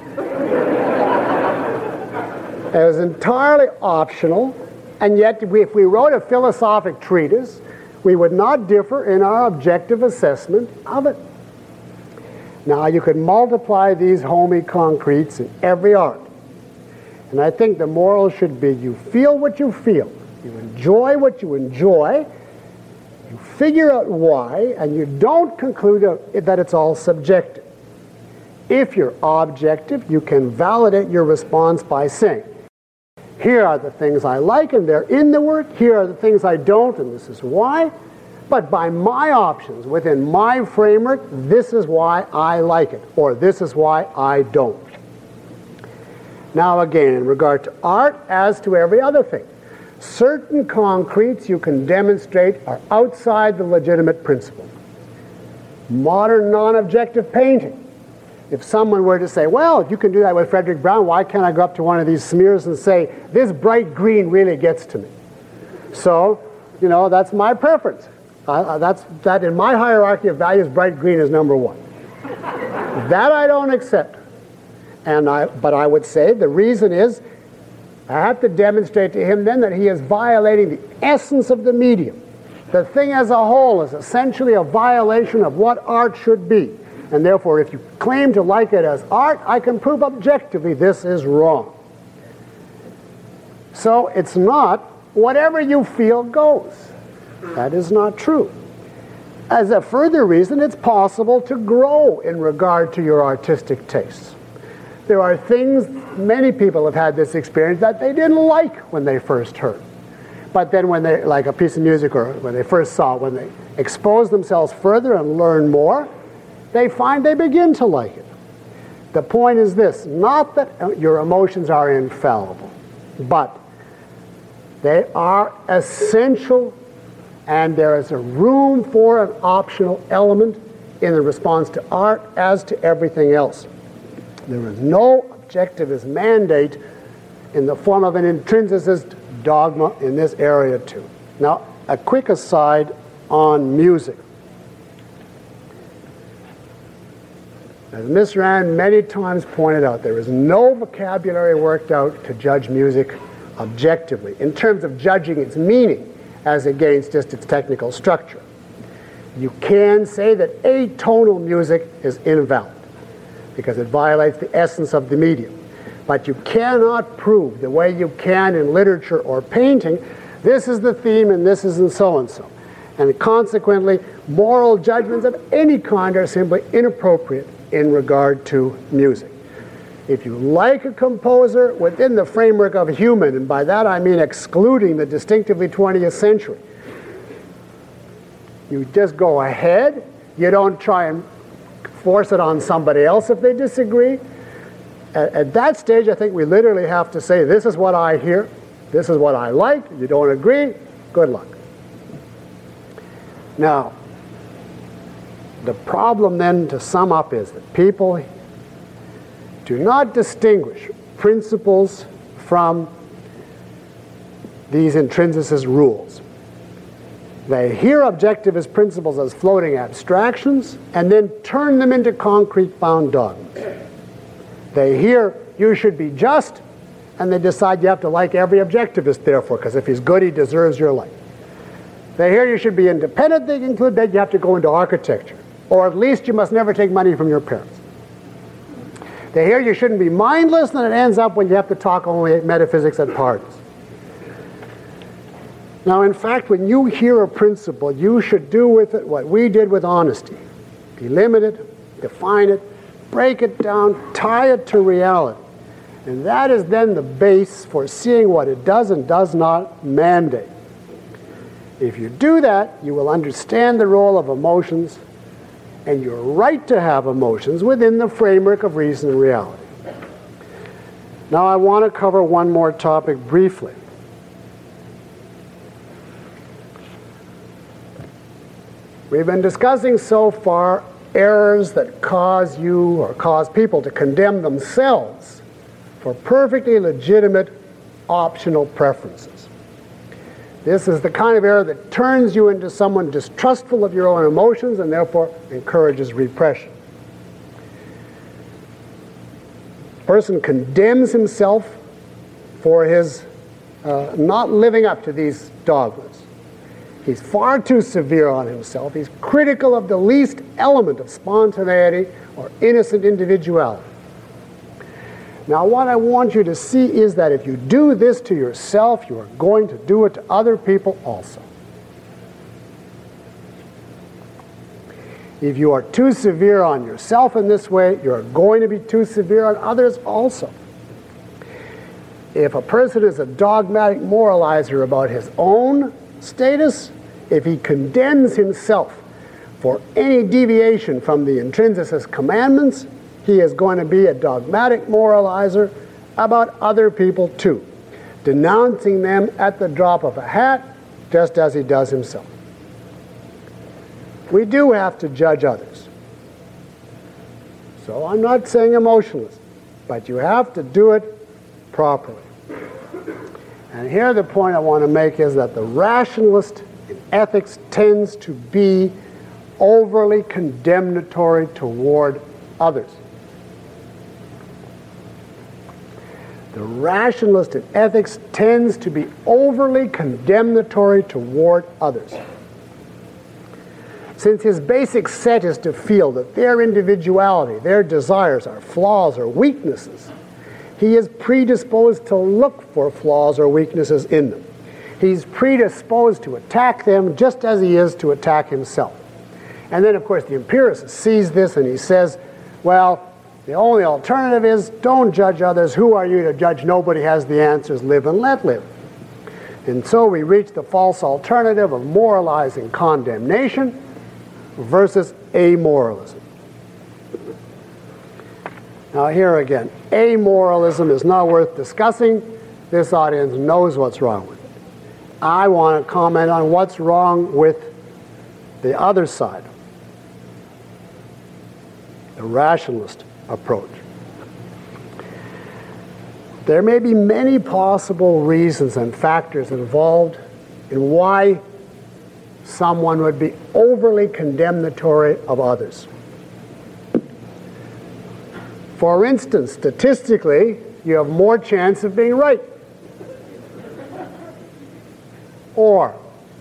It was entirely optional, and yet if we wrote a philosophic treatise, we would not differ in our objective assessment of it. Now, you could multiply these homey concretes in every art. And I think the moral should be, you feel what you feel, you enjoy what you enjoy, you figure out why, and you don't conclude that it's all subjective. If you're objective, you can validate your response by saying, here are the things I like and they're in the work, here are the things I don't and this is why, but by my options, within my framework, this is why I like it, or this is why I don't. Now again, in regard to art, as to every other thing, certain concretes you can demonstrate are outside the legitimate principle. Modern non-objective painting. If someone were to say, well, if you can do that with Frederick Brown, why can't I go up to one of these smears and say, this bright green really gets to me? So, you know, that's my preference. Uh, that's, that in my hierarchy of values, bright green is number one. That I don't accept. And I, but I would say the reason is I have to demonstrate to him then that he is violating the essence of the medium. The thing as a whole is essentially a violation of what art should be. And therefore, if you claim to like it as art, I can prove objectively this is wrong. So it's not whatever you feel goes. That is not true. As a further reason, it's possible to grow in regard to your artistic tastes. There are things, many people have had this experience, that they didn't like when they first heard. But then when they, like a piece of music or when they first saw it, when they expose themselves further and learn more, they find they begin to like it. The point is this, not that your emotions are infallible, but They are essential, and there is a room for an optional element in the response to art as to everything else. There is no objectivist mandate in the form of an intrinsicist dogma in this area too. Now, a quick aside on music. As Miz Rand many times pointed out, there is no vocabulary worked out to judge music objectively in terms of judging its meaning as against just its technical structure. You can say that atonal music is invalid because it violates the essence of the medium. But you cannot prove, the way you can in literature or painting, this is the theme and this is and so and so. And consequently, moral judgments of any kind are simply inappropriate in regard to music. If you like a composer within the framework of human, and by that I mean excluding the distinctively twentieth century, you just go ahead. You don't try and force it on somebody else if they disagree. At, at that stage, I think we literally have to say, this is what I hear, this is what I like. You don't agree, good luck. Now, the problem then, to sum up, is that people do not distinguish principles from these intrinsicist rules. They hear objectivist principles as floating abstractions and then turn them into concrete bound dogmas. They hear you should be just, and they decide you have to like every objectivist therefore, because if he's good, he deserves your like. They hear you should be independent, they conclude that you have to go into architecture, or at least you must never take money from your parents. They hear you shouldn't be mindless, and it ends up when you have to talk only metaphysics at parties. Now, in fact, when you hear a principle, you should do with it what we did with honesty. Be limited, define it, break it down, tie it to reality. And that is then the base for seeing what it does and does not mandate. If you do that, you will understand the role of emotions and your right to have emotions within the framework of reason and reality. Now I want to cover one more topic briefly. We've been discussing so far errors that cause you or cause people to condemn themselves for perfectly legitimate optional preferences. This is the kind of error that turns you into someone distrustful of your own emotions and therefore encourages repression. A person condemns himself for his uh, not living up to these dogmas. He's far too severe on himself. He's critical of the least element of spontaneity or innocent individuality. Now, what I want you to see is that if you do this to yourself, you are going to do it to other people also. If you are too severe on yourself in this way, you are going to be too severe on others also. If a person is a dogmatic moralizer about his own status, if he condemns himself for any deviation from the intrinsicist commandments, he is going to be a dogmatic moralizer about other people too, denouncing them at the drop of a hat, just as he does himself. We do have to judge others. So I'm not saying emotionless, but you have to do it properly. And here the point I want to make is that the rationalist in ethics tends to be overly condemnatory toward others. The rationalist in ethics tends to be overly condemnatory toward others. Since his basic set is to feel that their individuality, their desires are flaws or weaknesses, he is predisposed to look for flaws or weaknesses in them. He's predisposed to attack them just as he is to attack himself. And then, of course, the empiricist sees this and he says, well, the only alternative is don't judge others. Who are you to judge? Nobody has the answers. Live and let live. And so we reach the false alternative of moralizing condemnation versus amoralism. Now here again, amoralism is not worth discussing. This audience knows what's wrong with it. I want to comment on what's wrong with the other side, the rationalist approach. There may be many possible reasons and factors involved in why someone would be overly condemnatory of others. For instance, statistically, you have more chance of being right. Or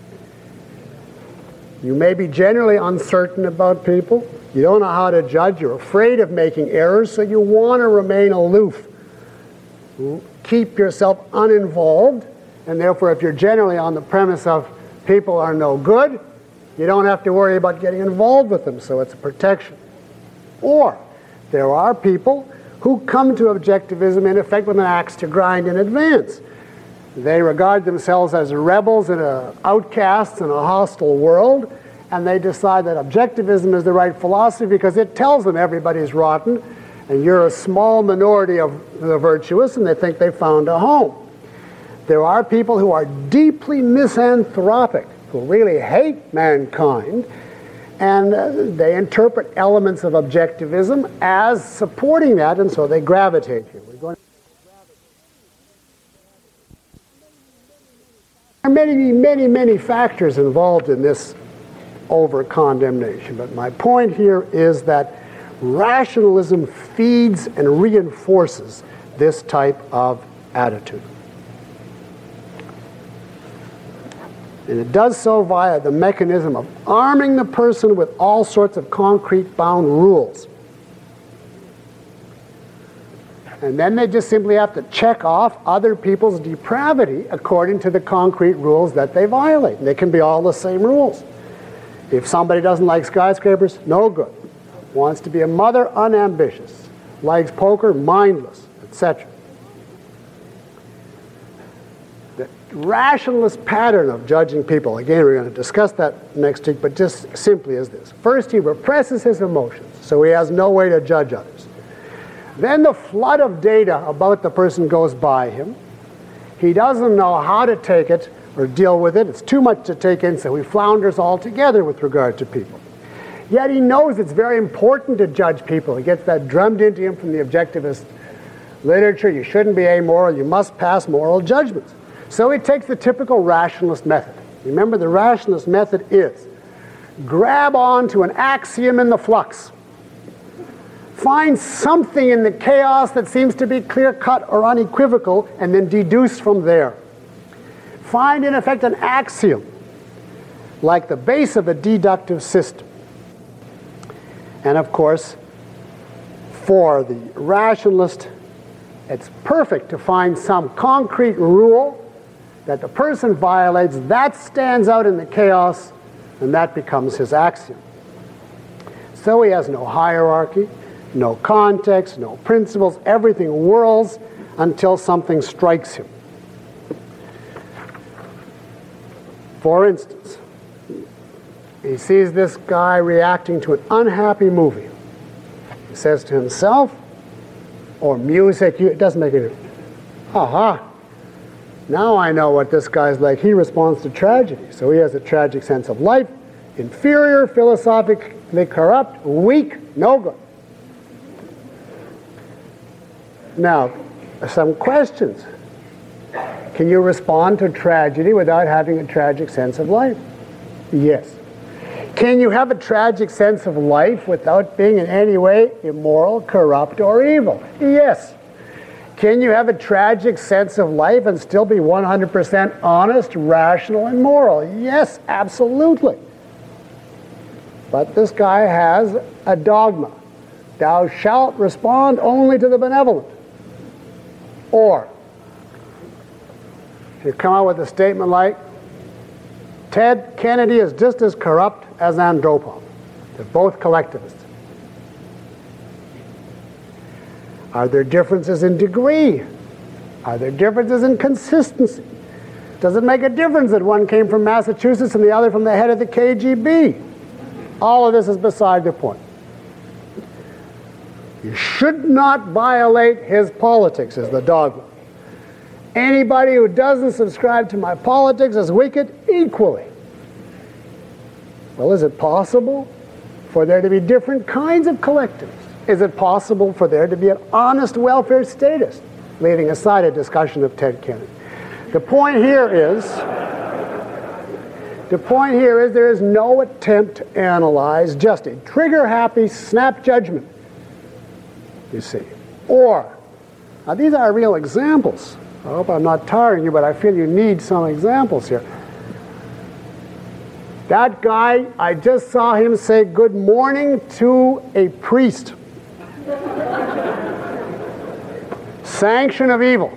you may be generally uncertain about people. You don't know how to judge. You're afraid of making errors, so you want to remain aloof. Keep yourself uninvolved, and therefore if you're generally on the premise of people are no good, you don't have to worry about getting involved with them, so it's a protection. Or there are people who come to objectivism in effect with an axe to grind in advance. They regard themselves as rebels and outcasts in a hostile world, and they decide that objectivism is the right philosophy because it tells them everybody's rotten, and you're a small minority of the virtuous, and they think they found a home. There are people who are deeply misanthropic, who really hate mankind, and uh, they interpret elements of objectivism as supporting that, and so they gravitate here. We're going to There are many, many, many factors involved in this over-condemnation, but my point here is that rationalism feeds and reinforces this type of attitude. And it does so via the mechanism of arming the person with all sorts of concrete bound rules. And then they just simply have to check off other people's depravity according to the concrete rules that they violate. And they can be all the same rules. If somebody doesn't like skyscrapers, no good. Wants to be a mother, unambitious. Likes poker, mindless, et cetera. The rationalist pattern of judging people, again, we're going to discuss that next week, but just simply is this. First, he represses his emotions, so he has no way to judge others. Then the flood of data about the person goes by him. He doesn't know how to take it or deal with it. It's too much to take in, so he flounders altogether with regard to people. Yet he knows it's very important to judge people. He gets that drummed into him from the objectivist literature. You shouldn't be amoral. You must pass moral judgments. So he takes the typical rationalist method. Remember, the rationalist method is grab onto an axiom in the flux. Find something in the chaos that seems to be clear-cut or unequivocal, and then deduce from there. Find, in effect, an axiom, like the base of a deductive system. And of course, for the rationalist, it's perfect to find some concrete rule that the person violates, that stands out in the chaos, and that becomes his axiom. So he has no hierarchy, no context, no principles. Everything whirls until something strikes him. For instance, he sees this guy reacting to an unhappy movie. He says to himself, or music, it doesn't make any difference. Aha, now I know what this guy's like. He responds to tragedy. So he has a tragic sense of life, inferior, philosophically corrupt, weak, no good. Now, some questions. Can you respond to tragedy without having a tragic sense of life? Yes. Can you have a tragic sense of life without being in any way immoral, corrupt, or evil? Yes. Can you have a tragic sense of life and still be one hundred percent honest, rational, and moral? Yes, absolutely. But this guy has a dogma. Thou shalt respond only to the benevolent. Or, you come out with a statement like, Ted Kennedy is just as corrupt as Andropov. They're both collectivists. Are there differences in degree? Are there differences in consistency? Does it make a difference that one came from Massachusetts and the other from the head of the K G B? All of this is beside the point. You should not violate his politics, is the dogma. Anybody who doesn't subscribe to my politics is wicked equally. Well, is it possible for there to be different kinds of collectives? Is it possible for there to be an honest welfare status? Leaving aside a discussion of Ted Kennedy. The point here is, the point here is there is no attempt to analyze just a trigger-happy snap judgment, you see. Or, now these are real examples. I hope I'm not tiring you, but I feel you need some examples here. That guy, I just saw him say good morning to a priest. Sanction of evil.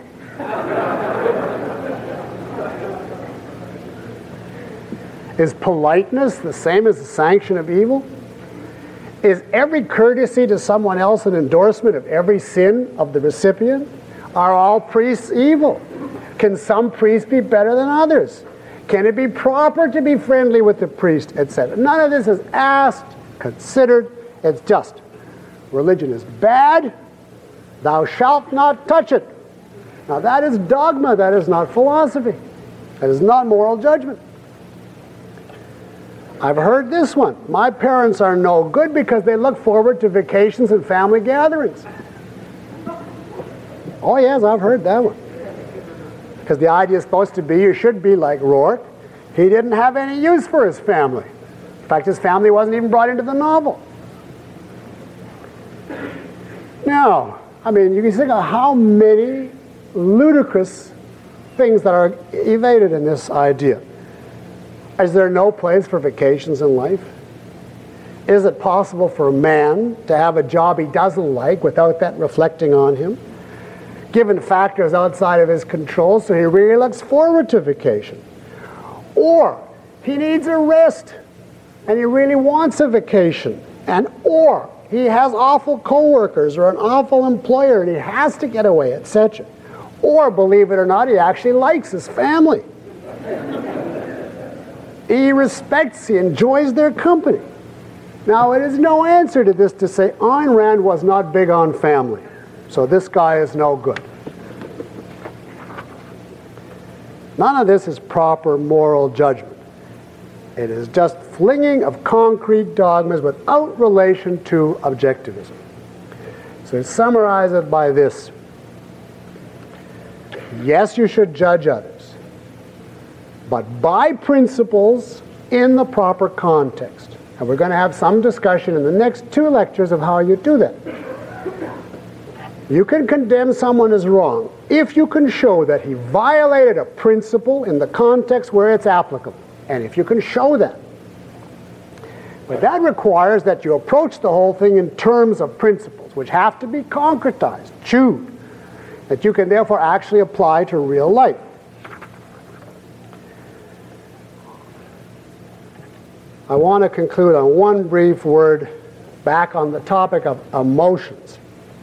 Is politeness the same as the sanction of evil? Is every courtesy to someone else an endorsement of every sin of the recipient? Are all priests evil? Can some priests be better than others? Can it be proper to be friendly with the priest, et cetera? None of this is asked, considered. It's just, religion is bad, thou shalt not touch it. Now that is dogma, that is not philosophy. That is not moral judgment. I've heard this one. My parents are no good because they look forward to vacations and family gatherings. Oh yes, I've heard that one. Because the idea is supposed to be you should be like Rourke. He didn't have any use for his family. In fact, his family wasn't even brought into the novel. Now, I mean, you can think of how many ludicrous things that are evaded in this idea. Is there no place for vacations in life? Is it possible for a man to have a job he doesn't like without that reflecting on him? Given factors outside of his control, so he really looks forward to vacation. Or he needs a rest, and he really wants a vacation. And or he has awful coworkers or an awful employer, and he has to get away, et cetera. Or, believe it or not, he actually likes his family. He respects, he enjoys their company. Now, it is no answer to this to say Ayn Rand was not big on family, so this guy is no good. None of this is proper moral judgment. It is just flinging of concrete dogmas without relation to objectivism. So summarize it by this. Yes, you should judge others, but by principles in the proper context. And we're going to have some discussion in the next two lectures of how you do that. You can condemn someone as wrong if you can show that he violated a principle in the context where it's applicable. And if you can show that. But that requires that you approach the whole thing in terms of principles, which have to be concretized, chewed, that you can therefore actually apply to real life. I want to conclude on one brief word back on the topic of emotions.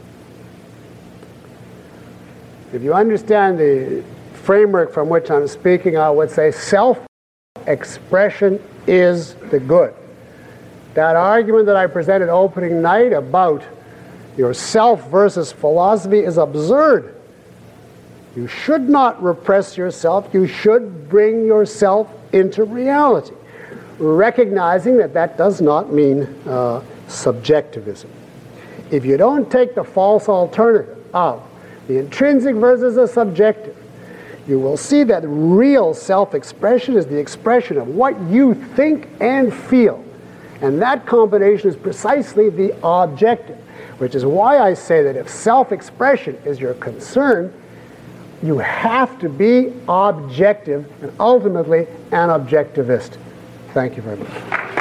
If you understand the framework from which I'm speaking, I would say self-expression is the good. That argument that I presented opening night about yourself versus philosophy is absurd. You should not repress yourself. You should bring yourself into reality, recognizing that that does not mean uh, subjectivism. If you don't take the false alternative of the intrinsic versus the subjective, you will see that real self-expression is the expression of what you think and feel. And that combination is precisely the objective, which is why I say that if self-expression is your concern, you have to be objective and ultimately an objectivist. Thank you very much.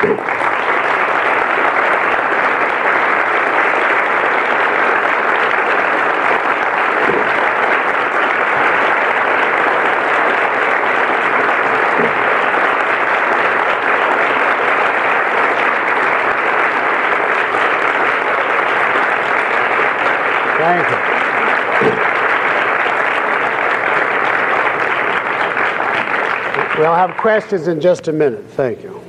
Thank you. We'll have questions in just a minute. Thank you.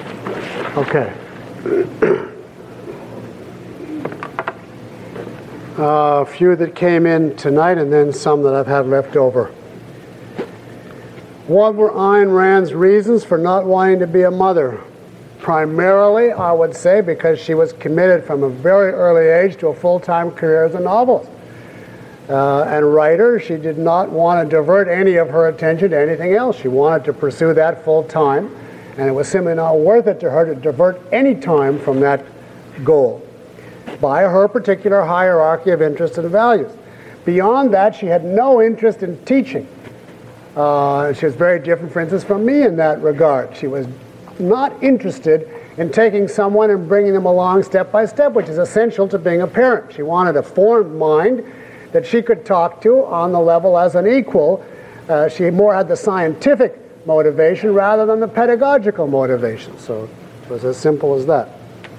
Okay. Uh, a few that came in tonight and then some that I've had left over. What were Ayn Rand's reasons for not wanting to be a mother? Primarily, I would say, because she was committed from a very early age to a full-time career as a novelist uh, and writer. She did not want to divert any of her attention to anything else. She wanted to pursue that full-time, and it was simply not worth it to her to divert any time from that goal by her particular hierarchy of interests and values. Beyond that, she had no interest in teaching. Uh, she was very different, for instance, from me in that regard. She was not interested in taking someone and bringing them along step by step, which is essential to being a parent. She wanted a formed mind that she could talk to on the level as an equal. Uh, she more had the scientific motivation rather than the pedagogical motivation. So it was as simple as that.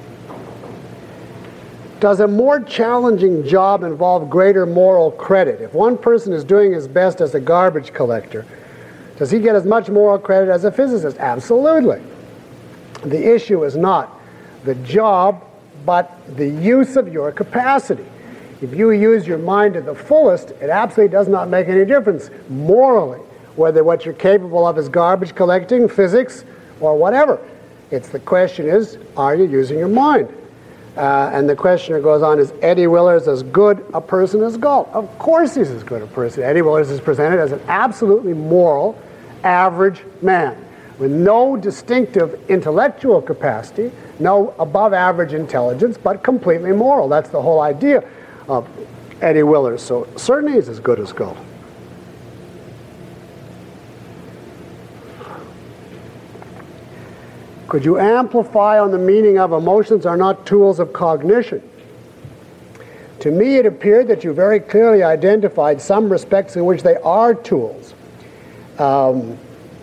Does a more challenging job involve greater moral credit? If one person is doing his best as a garbage collector, does he get as much moral credit as a physicist? Absolutely. The issue is not the job, but the use of your capacity. If you use your mind to the fullest, it absolutely does not make any difference morally, whether what you're capable of is garbage collecting, physics, or whatever. It's the question is, are you using your mind? Uh, and the questioner goes on, is Eddie Willers as good a person as Galt? Of course he's as good a person. Eddie Willers is presented as an absolutely moral, average man with no distinctive intellectual capacity, no above average intelligence, but completely moral. That's the whole idea of Eddie Willers. So certainly he's as good as Galt. Could you amplify on the meaning of emotions are not tools of cognition? To me, it appeared that you very clearly identified some respects in which they are tools. Um,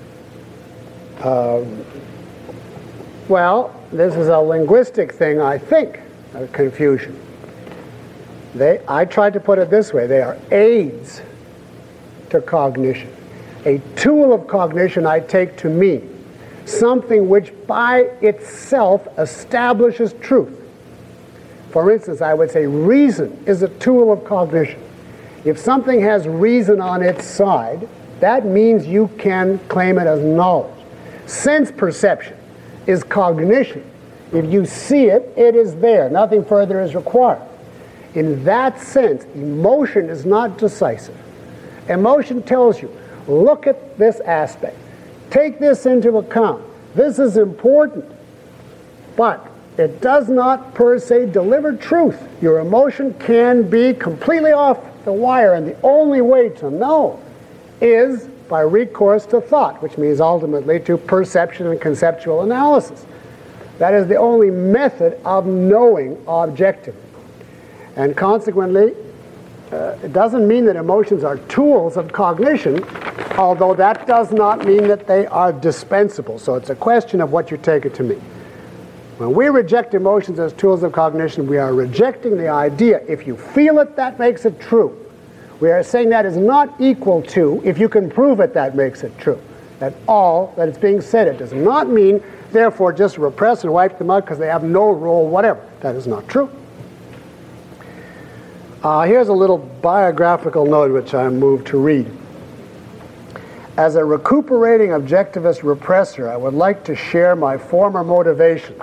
um, well, this is a linguistic thing, I think, a confusion. They, I tried to put it this way. They are aids to cognition. A tool of cognition I take to mean something which by itself establishes truth. For instance, I would say reason is a tool of cognition. If something has reason on its side, that means you can claim it as knowledge. Sense perception is cognition. If you see it, it is there. Nothing further is required. In that sense, emotion is not decisive. Emotion tells you, look at this aspect. Take this into account. This is important, but it does not per se deliver truth. Your emotion can be completely off the wire, and the only way to know is by recourse to thought, which means ultimately to perception and conceptual analysis. That is the only method of knowing objectively. And consequently, Uh, it doesn't mean that emotions are tools of cognition, although that does not mean that they are dispensable. So it's a question of what you take it to mean. When we reject emotions as tools of cognition, we are rejecting the idea, if you feel it, that makes it true. We are saying that is not equal to, if you can prove it, that makes it true. That all that is being said, it does not mean, therefore, just repress and wipe them out because they have no role whatever. That is not true. Uh, here's a little biographical note which I'm moved to read. As a recuperating objectivist repressor, I would like to share my former motivations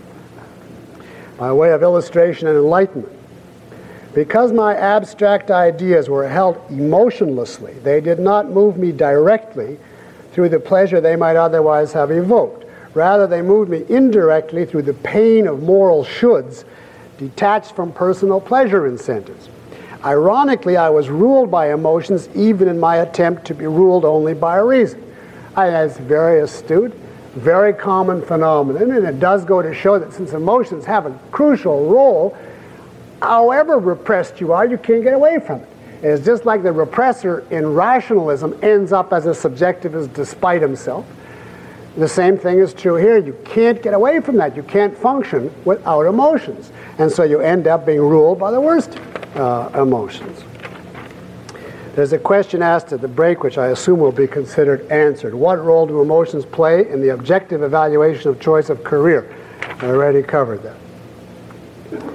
by way of illustration and enlightenment. Because my abstract ideas were held emotionlessly, they did not move me directly through the pleasure they might otherwise have evoked. Rather, they moved me indirectly through the pain of moral shoulds detached from personal pleasure incentives. Ironically, I was ruled by emotions even in my attempt to be ruled only by reason. I, that's very astute, very common phenomenon, and it does go to show that since emotions have a crucial role, however repressed you are, you can't get away from it. It's just like the repressor in rationalism ends up as a subjectivist despite himself. The same thing is true here. You can't get away from that. You can't function without emotions. And so you end up being ruled by the worst uh, emotions. There's a question asked at the break which I assume will be considered answered. What role do emotions play in the objective evaluation of choice of career? I already covered that.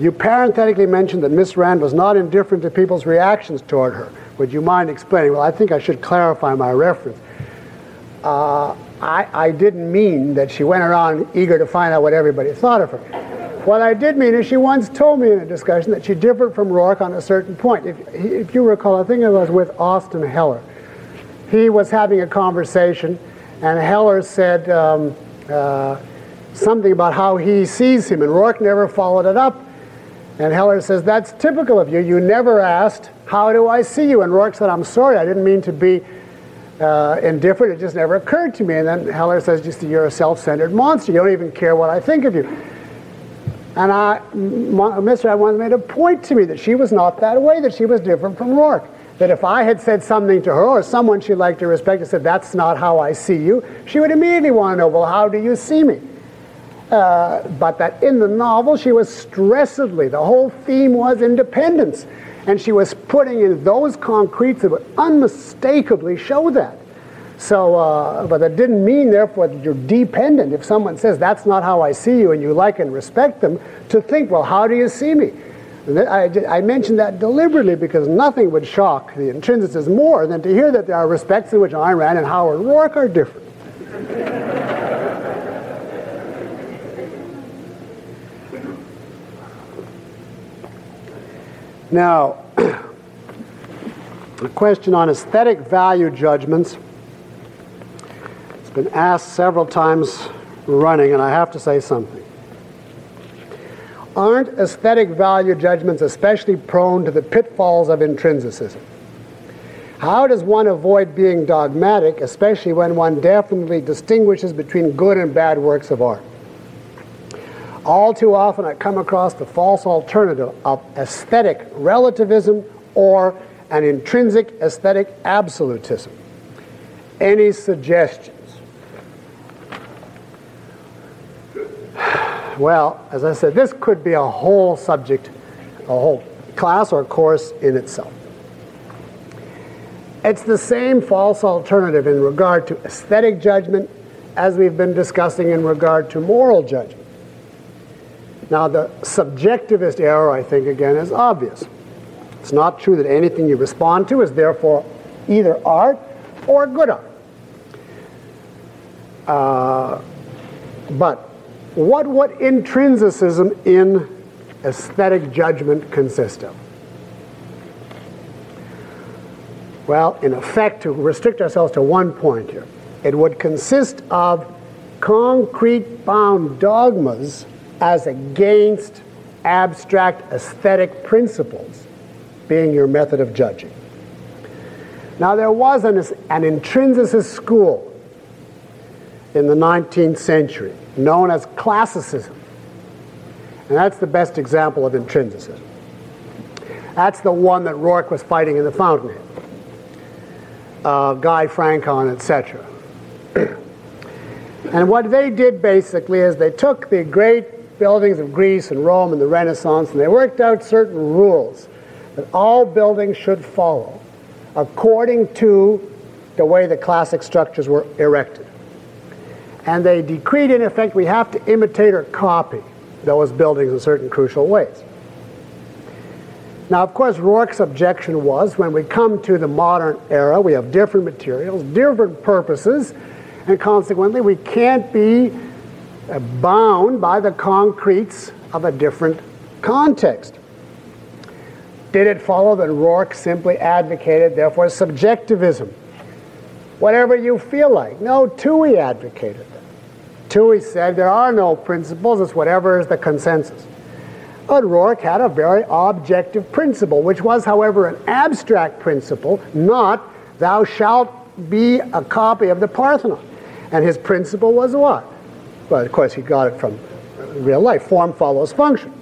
You parenthetically mentioned that Miss Rand was not indifferent to people's reactions toward her. Would you mind explaining? Well, I think I should clarify my reference. Uh, I, I didn't mean that she went around eager to find out what everybody thought of her. What I did mean is she once told me in a discussion that she differed from Rourke on a certain point. If, if you recall, I think it was with Austin Heller. He was having a conversation, and Heller said um, uh, something about how he sees him, and Rourke never followed it up. And Heller says, that's typical of you. You never asked, how do I see you? And Rourke said, I'm sorry, I didn't mean to be uh, indifferent. It just never occurred to me. And then Heller says, just you're a self-centered monster. You don't even care what I think of you. And I, Mister Edwards made a point to me that she was not that way, that she was different from Rourke. That if I had said something to her, or someone she liked to respect, and said, that's not how I see you, she would immediately want to know, well, how do you see me? Uh, but that in the novel, she was stressedly, the whole theme was independence. And she was putting in those concretes that would unmistakably show that. So, uh, but that didn't mean, therefore, that you're dependent. If someone says, that's not how I see you, and you like and respect them, to think, well, how do you see me? And I, I mentioned that deliberately because nothing would shock the intrinsicists more than to hear that there are respects in which Ayn Rand and Howard Rourke are different. Now, a question on aesthetic value judgments. It's been asked several times running, and I have to say something. Aren't aesthetic value judgments especially prone to the pitfalls of intrinsicism? How does one avoid being dogmatic, especially when one definitely distinguishes between good and bad works of art? All too often I come across the false alternative of aesthetic relativism or an intrinsic aesthetic absolutism. Any suggestions? Well, as I said, this could be a whole subject, a whole class or course in itself. It's the same false alternative in regard to aesthetic judgment as we've been discussing in regard to moral judgment. Now, the subjectivist error, I think, again, is obvious. It's not true that anything you respond to is therefore either art or good art. Uh, but what would intrinsicism in aesthetic judgment consist of? Well, in effect, to restrict ourselves to one point here, it would consist of concrete bound dogmas as against abstract aesthetic principles being your method of judging. Now, there was an, an intrinsicist school in the nineteenth century known as classicism. And that's the best example of intrinsicism. That's the one that Rourke was fighting in the Fountainhead. Uh, Guy Franchon, et cetera. And what they did basically is they took the great buildings of Greece and Rome and the Renaissance, and they worked out certain rules that all buildings should follow according to the way the classic structures were erected. And they decreed, in effect, we have to imitate or copy those buildings in certain crucial ways. Now, of course, Rourke's objection was, when we come to the modern era, we have different materials, different purposes, and consequently, we can't be bound by the concretes of a different context. Did it follow that Rourke simply advocated, therefore, subjectivism? Whatever you feel like. No, Toohey advocated that. Toohey said there are no principles, it's whatever is the consensus. But Rourke had a very objective principle, which was, however, an abstract principle, not thou shalt be a copy of the Parthenon. And his principle was what? Well, of course, he got it from real life. Form follows function.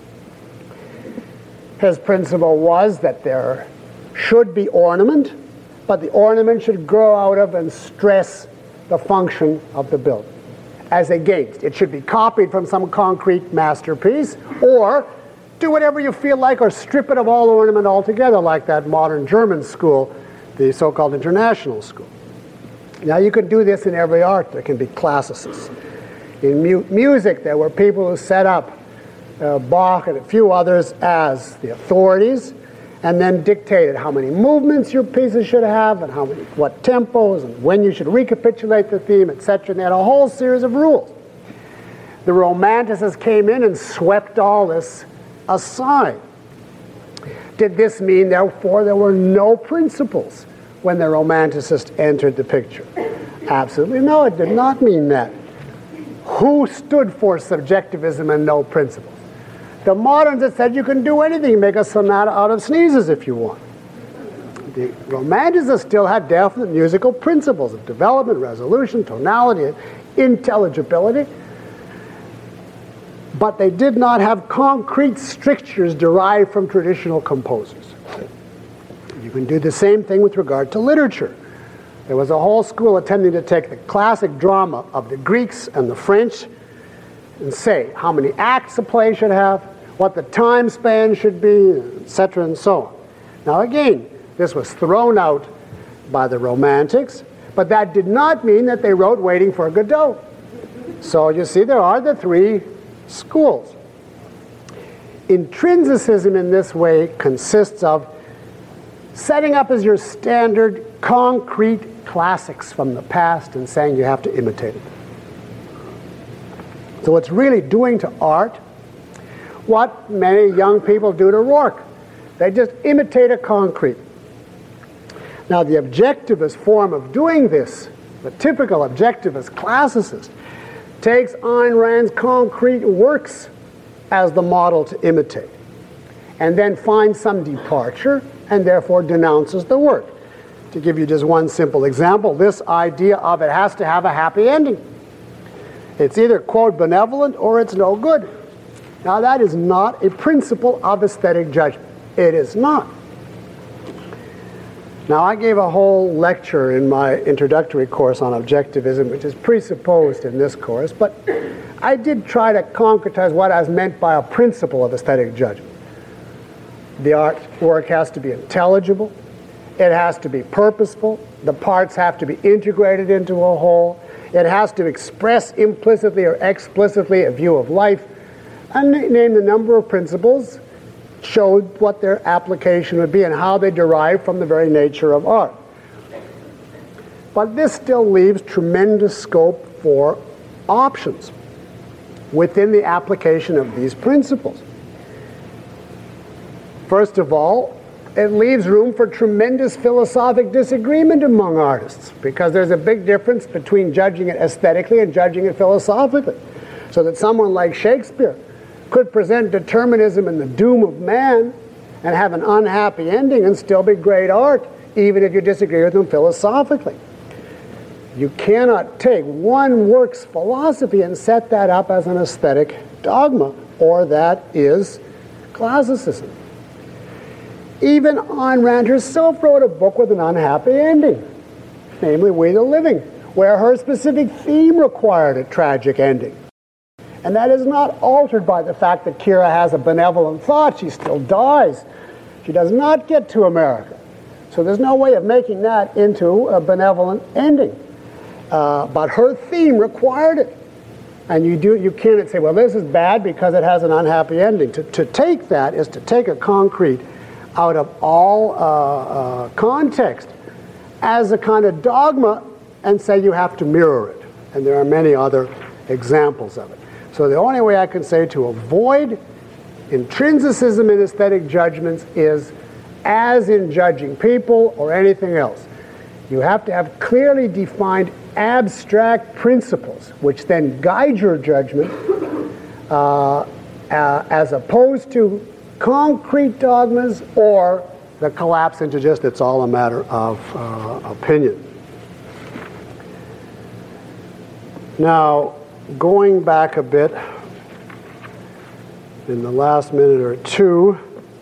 His principle was that there should be ornament, but the ornament should grow out of and stress the function of the building. As against, it should be copied from some concrete masterpiece, or do whatever you feel like, or strip it of all ornament altogether, like that modern German school, the so-called international school. Now, you can do this in every art. There can be classicists. In mu music, there were people who set up uh, Bach and a few others as the authorities, and then dictated how many movements your pieces should have, and how many, what tempos, and when you should recapitulate the theme, et cetera. And they had a whole series of rules. The Romanticists came in and swept all this aside. Did this mean, therefore, there were no principles when the Romanticists entered the picture? Absolutely no, it did not mean that. Who stood for subjectivism and no principles? The moderns that said you can do anything, make a sonata out of sneezes if you want. The Romanticists still had definite musical principles of development, resolution, tonality, intelligibility, but they did not have concrete strictures derived from traditional composers. You can do the same thing with regard to literature. There was a whole school attempting to take the classic drama of the Greeks and the French and say how many acts a play should have, what the time span should be, et cetera, and so on. Now again, this was thrown out by the Romantics, but that did not mean that they wrote Waiting for Godot. So you see, there are the three schools. Intrinsicism in this way consists of setting up as your standard concrete classics from the past and saying you have to imitate it. So it's really doing to art what many young people do to Rourke. They just imitate a concrete. Now the objectivist form of doing this, the typical objectivist classicist, takes Ayn Rand's concrete works as the model to imitate, and then finds some departure and therefore denounces the work. To give you just one simple example, this idea of it has to have a happy ending. It's either, quote, benevolent or it's no good. Now that is not a principle of aesthetic judgment. It is not. Now I gave a whole lecture in my introductory course on objectivism, which is presupposed in this course, but I did try to concretize what is meant by a principle of aesthetic judgment. The artwork has to be intelligible, it has to be purposeful, the parts have to be integrated into a whole, it has to express implicitly or explicitly a view of life, and name the number of principles, showed what their application would be and how they derive from the very nature of art. But this still leaves tremendous scope for options within the application of these principles. First of all, it leaves room for tremendous philosophic disagreement among artists, because there's a big difference between judging it aesthetically and judging it philosophically. So that someone like Shakespeare could present determinism and the doom of man and have an unhappy ending and still be great art, even if you disagree with him philosophically. You cannot take one work's philosophy and set that up as an aesthetic dogma, or that is classicism. Even Ayn Rand herself wrote a book with an unhappy ending, namely We the Living, where her specific theme required a tragic ending. And that is not altered by the fact that Kira has a benevolent thought. She still dies. She does not get to America. So there's no way of making that into a benevolent ending. Uh, but her theme required it. And you, do, you cannot say, well, this is bad because it has an unhappy ending. To, to take that is to take a concrete out of all uh, uh, context as a kind of dogma and say you have to mirror it. And there are many other examples of it. So the only way I can say to avoid intrinsicism in aesthetic judgments is, as in judging people or anything else, you have to have clearly defined abstract principles which then guide your judgment uh, uh, as opposed to concrete dogmas or the collapse into just it's all a matter of uh, opinion. Now, going back a bit in the last minute or two,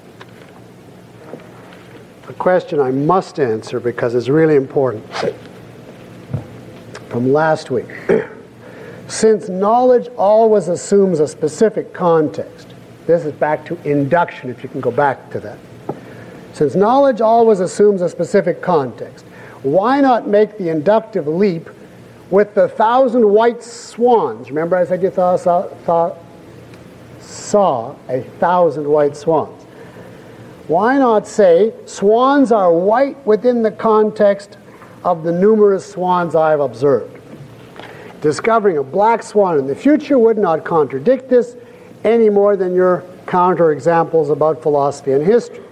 a question I must answer because it's really important from last week. Since knowledge always assumes a specific context, this is back to induction, if you can go back to that. Since knowledge always assumes a specific context, why not make the inductive leap with the thousand white swans? Remember I said you thought, thought saw a thousand white swans. Why not say swans are white within the context of the numerous swans I've observed? Discovering a black swan in the future would not contradict this any more than your counterexamples about philosophy and history.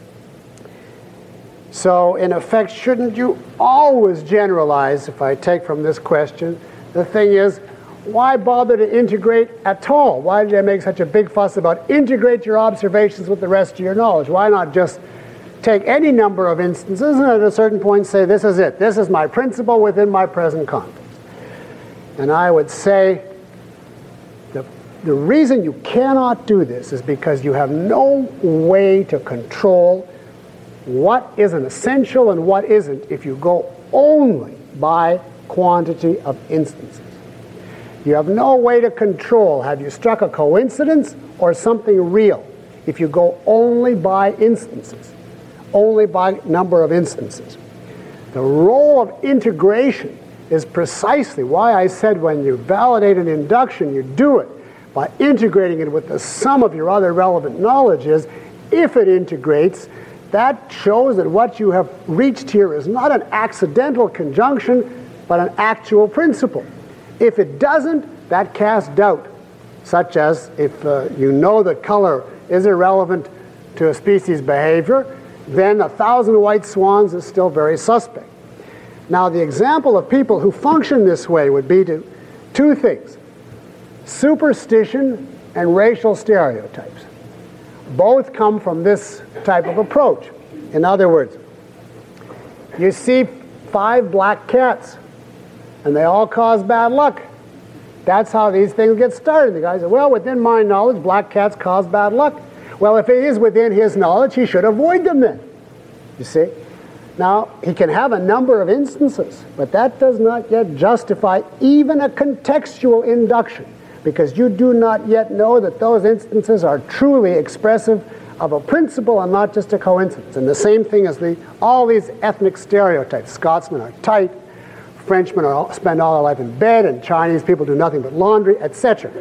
So, in effect, shouldn't you always generalize, if I take from this question, the thing is, why bother to integrate at all? Why did I make such a big fuss about integrate your observations with the rest of your knowledge? Why not just take any number of instances and at a certain point say, this is it, this is my principle within my present context? And I would say the, the reason you cannot do this is because you have no way to control what is an essential and what isn't if you go only by quantity of instances. You have no way to control, have you struck a coincidence or something real, if you go only by instances, only by number of instances. The role of integration is precisely why I said when you validate an induction, you do it by integrating it with the sum of your other relevant knowledge. Is if it integrates, that shows that what you have reached here is not an accidental conjunction, but an actual principle. If it doesn't, that casts doubt, such as if uh, you know that color is irrelevant to a species' behavior, then a thousand white swans is still very suspect. Now, the example of people who function this way would be to two things: superstition and racial stereotypes. Both come from this type of approach. In other words, you see five black cats, and they all cause bad luck. That's how these things get started. The guy said, well, within my knowledge, black cats cause bad luck. Well, if it is within his knowledge, he should avoid them then. You see? Now, he can have a number of instances, but that does not yet justify even a contextual induction, because you do not yet know that those instances are truly expressive of a principle and not just a coincidence. And the same thing as the, all these ethnic stereotypes. Scotsmen are tight, Frenchmen are, spend all their life in bed, and Chinese people do nothing but laundry, et cetera.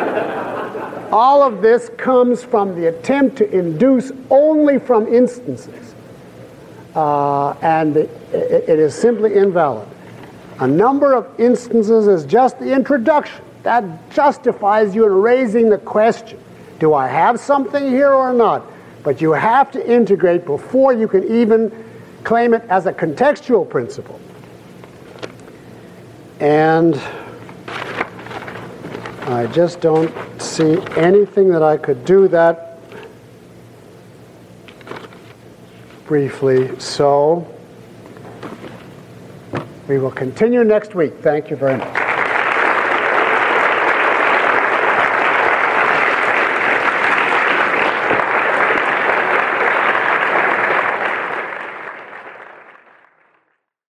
All of this comes from the attempt to induce only from instances. Uh, and it, it is simply invalid. A number of instances is just the introduction. That justifies you in raising the question, do I have something here or not? But you have to integrate before you can even claim it as a contextual principle. And I just don't see anything that I could do that briefly. So we will continue next week. Thank you very much.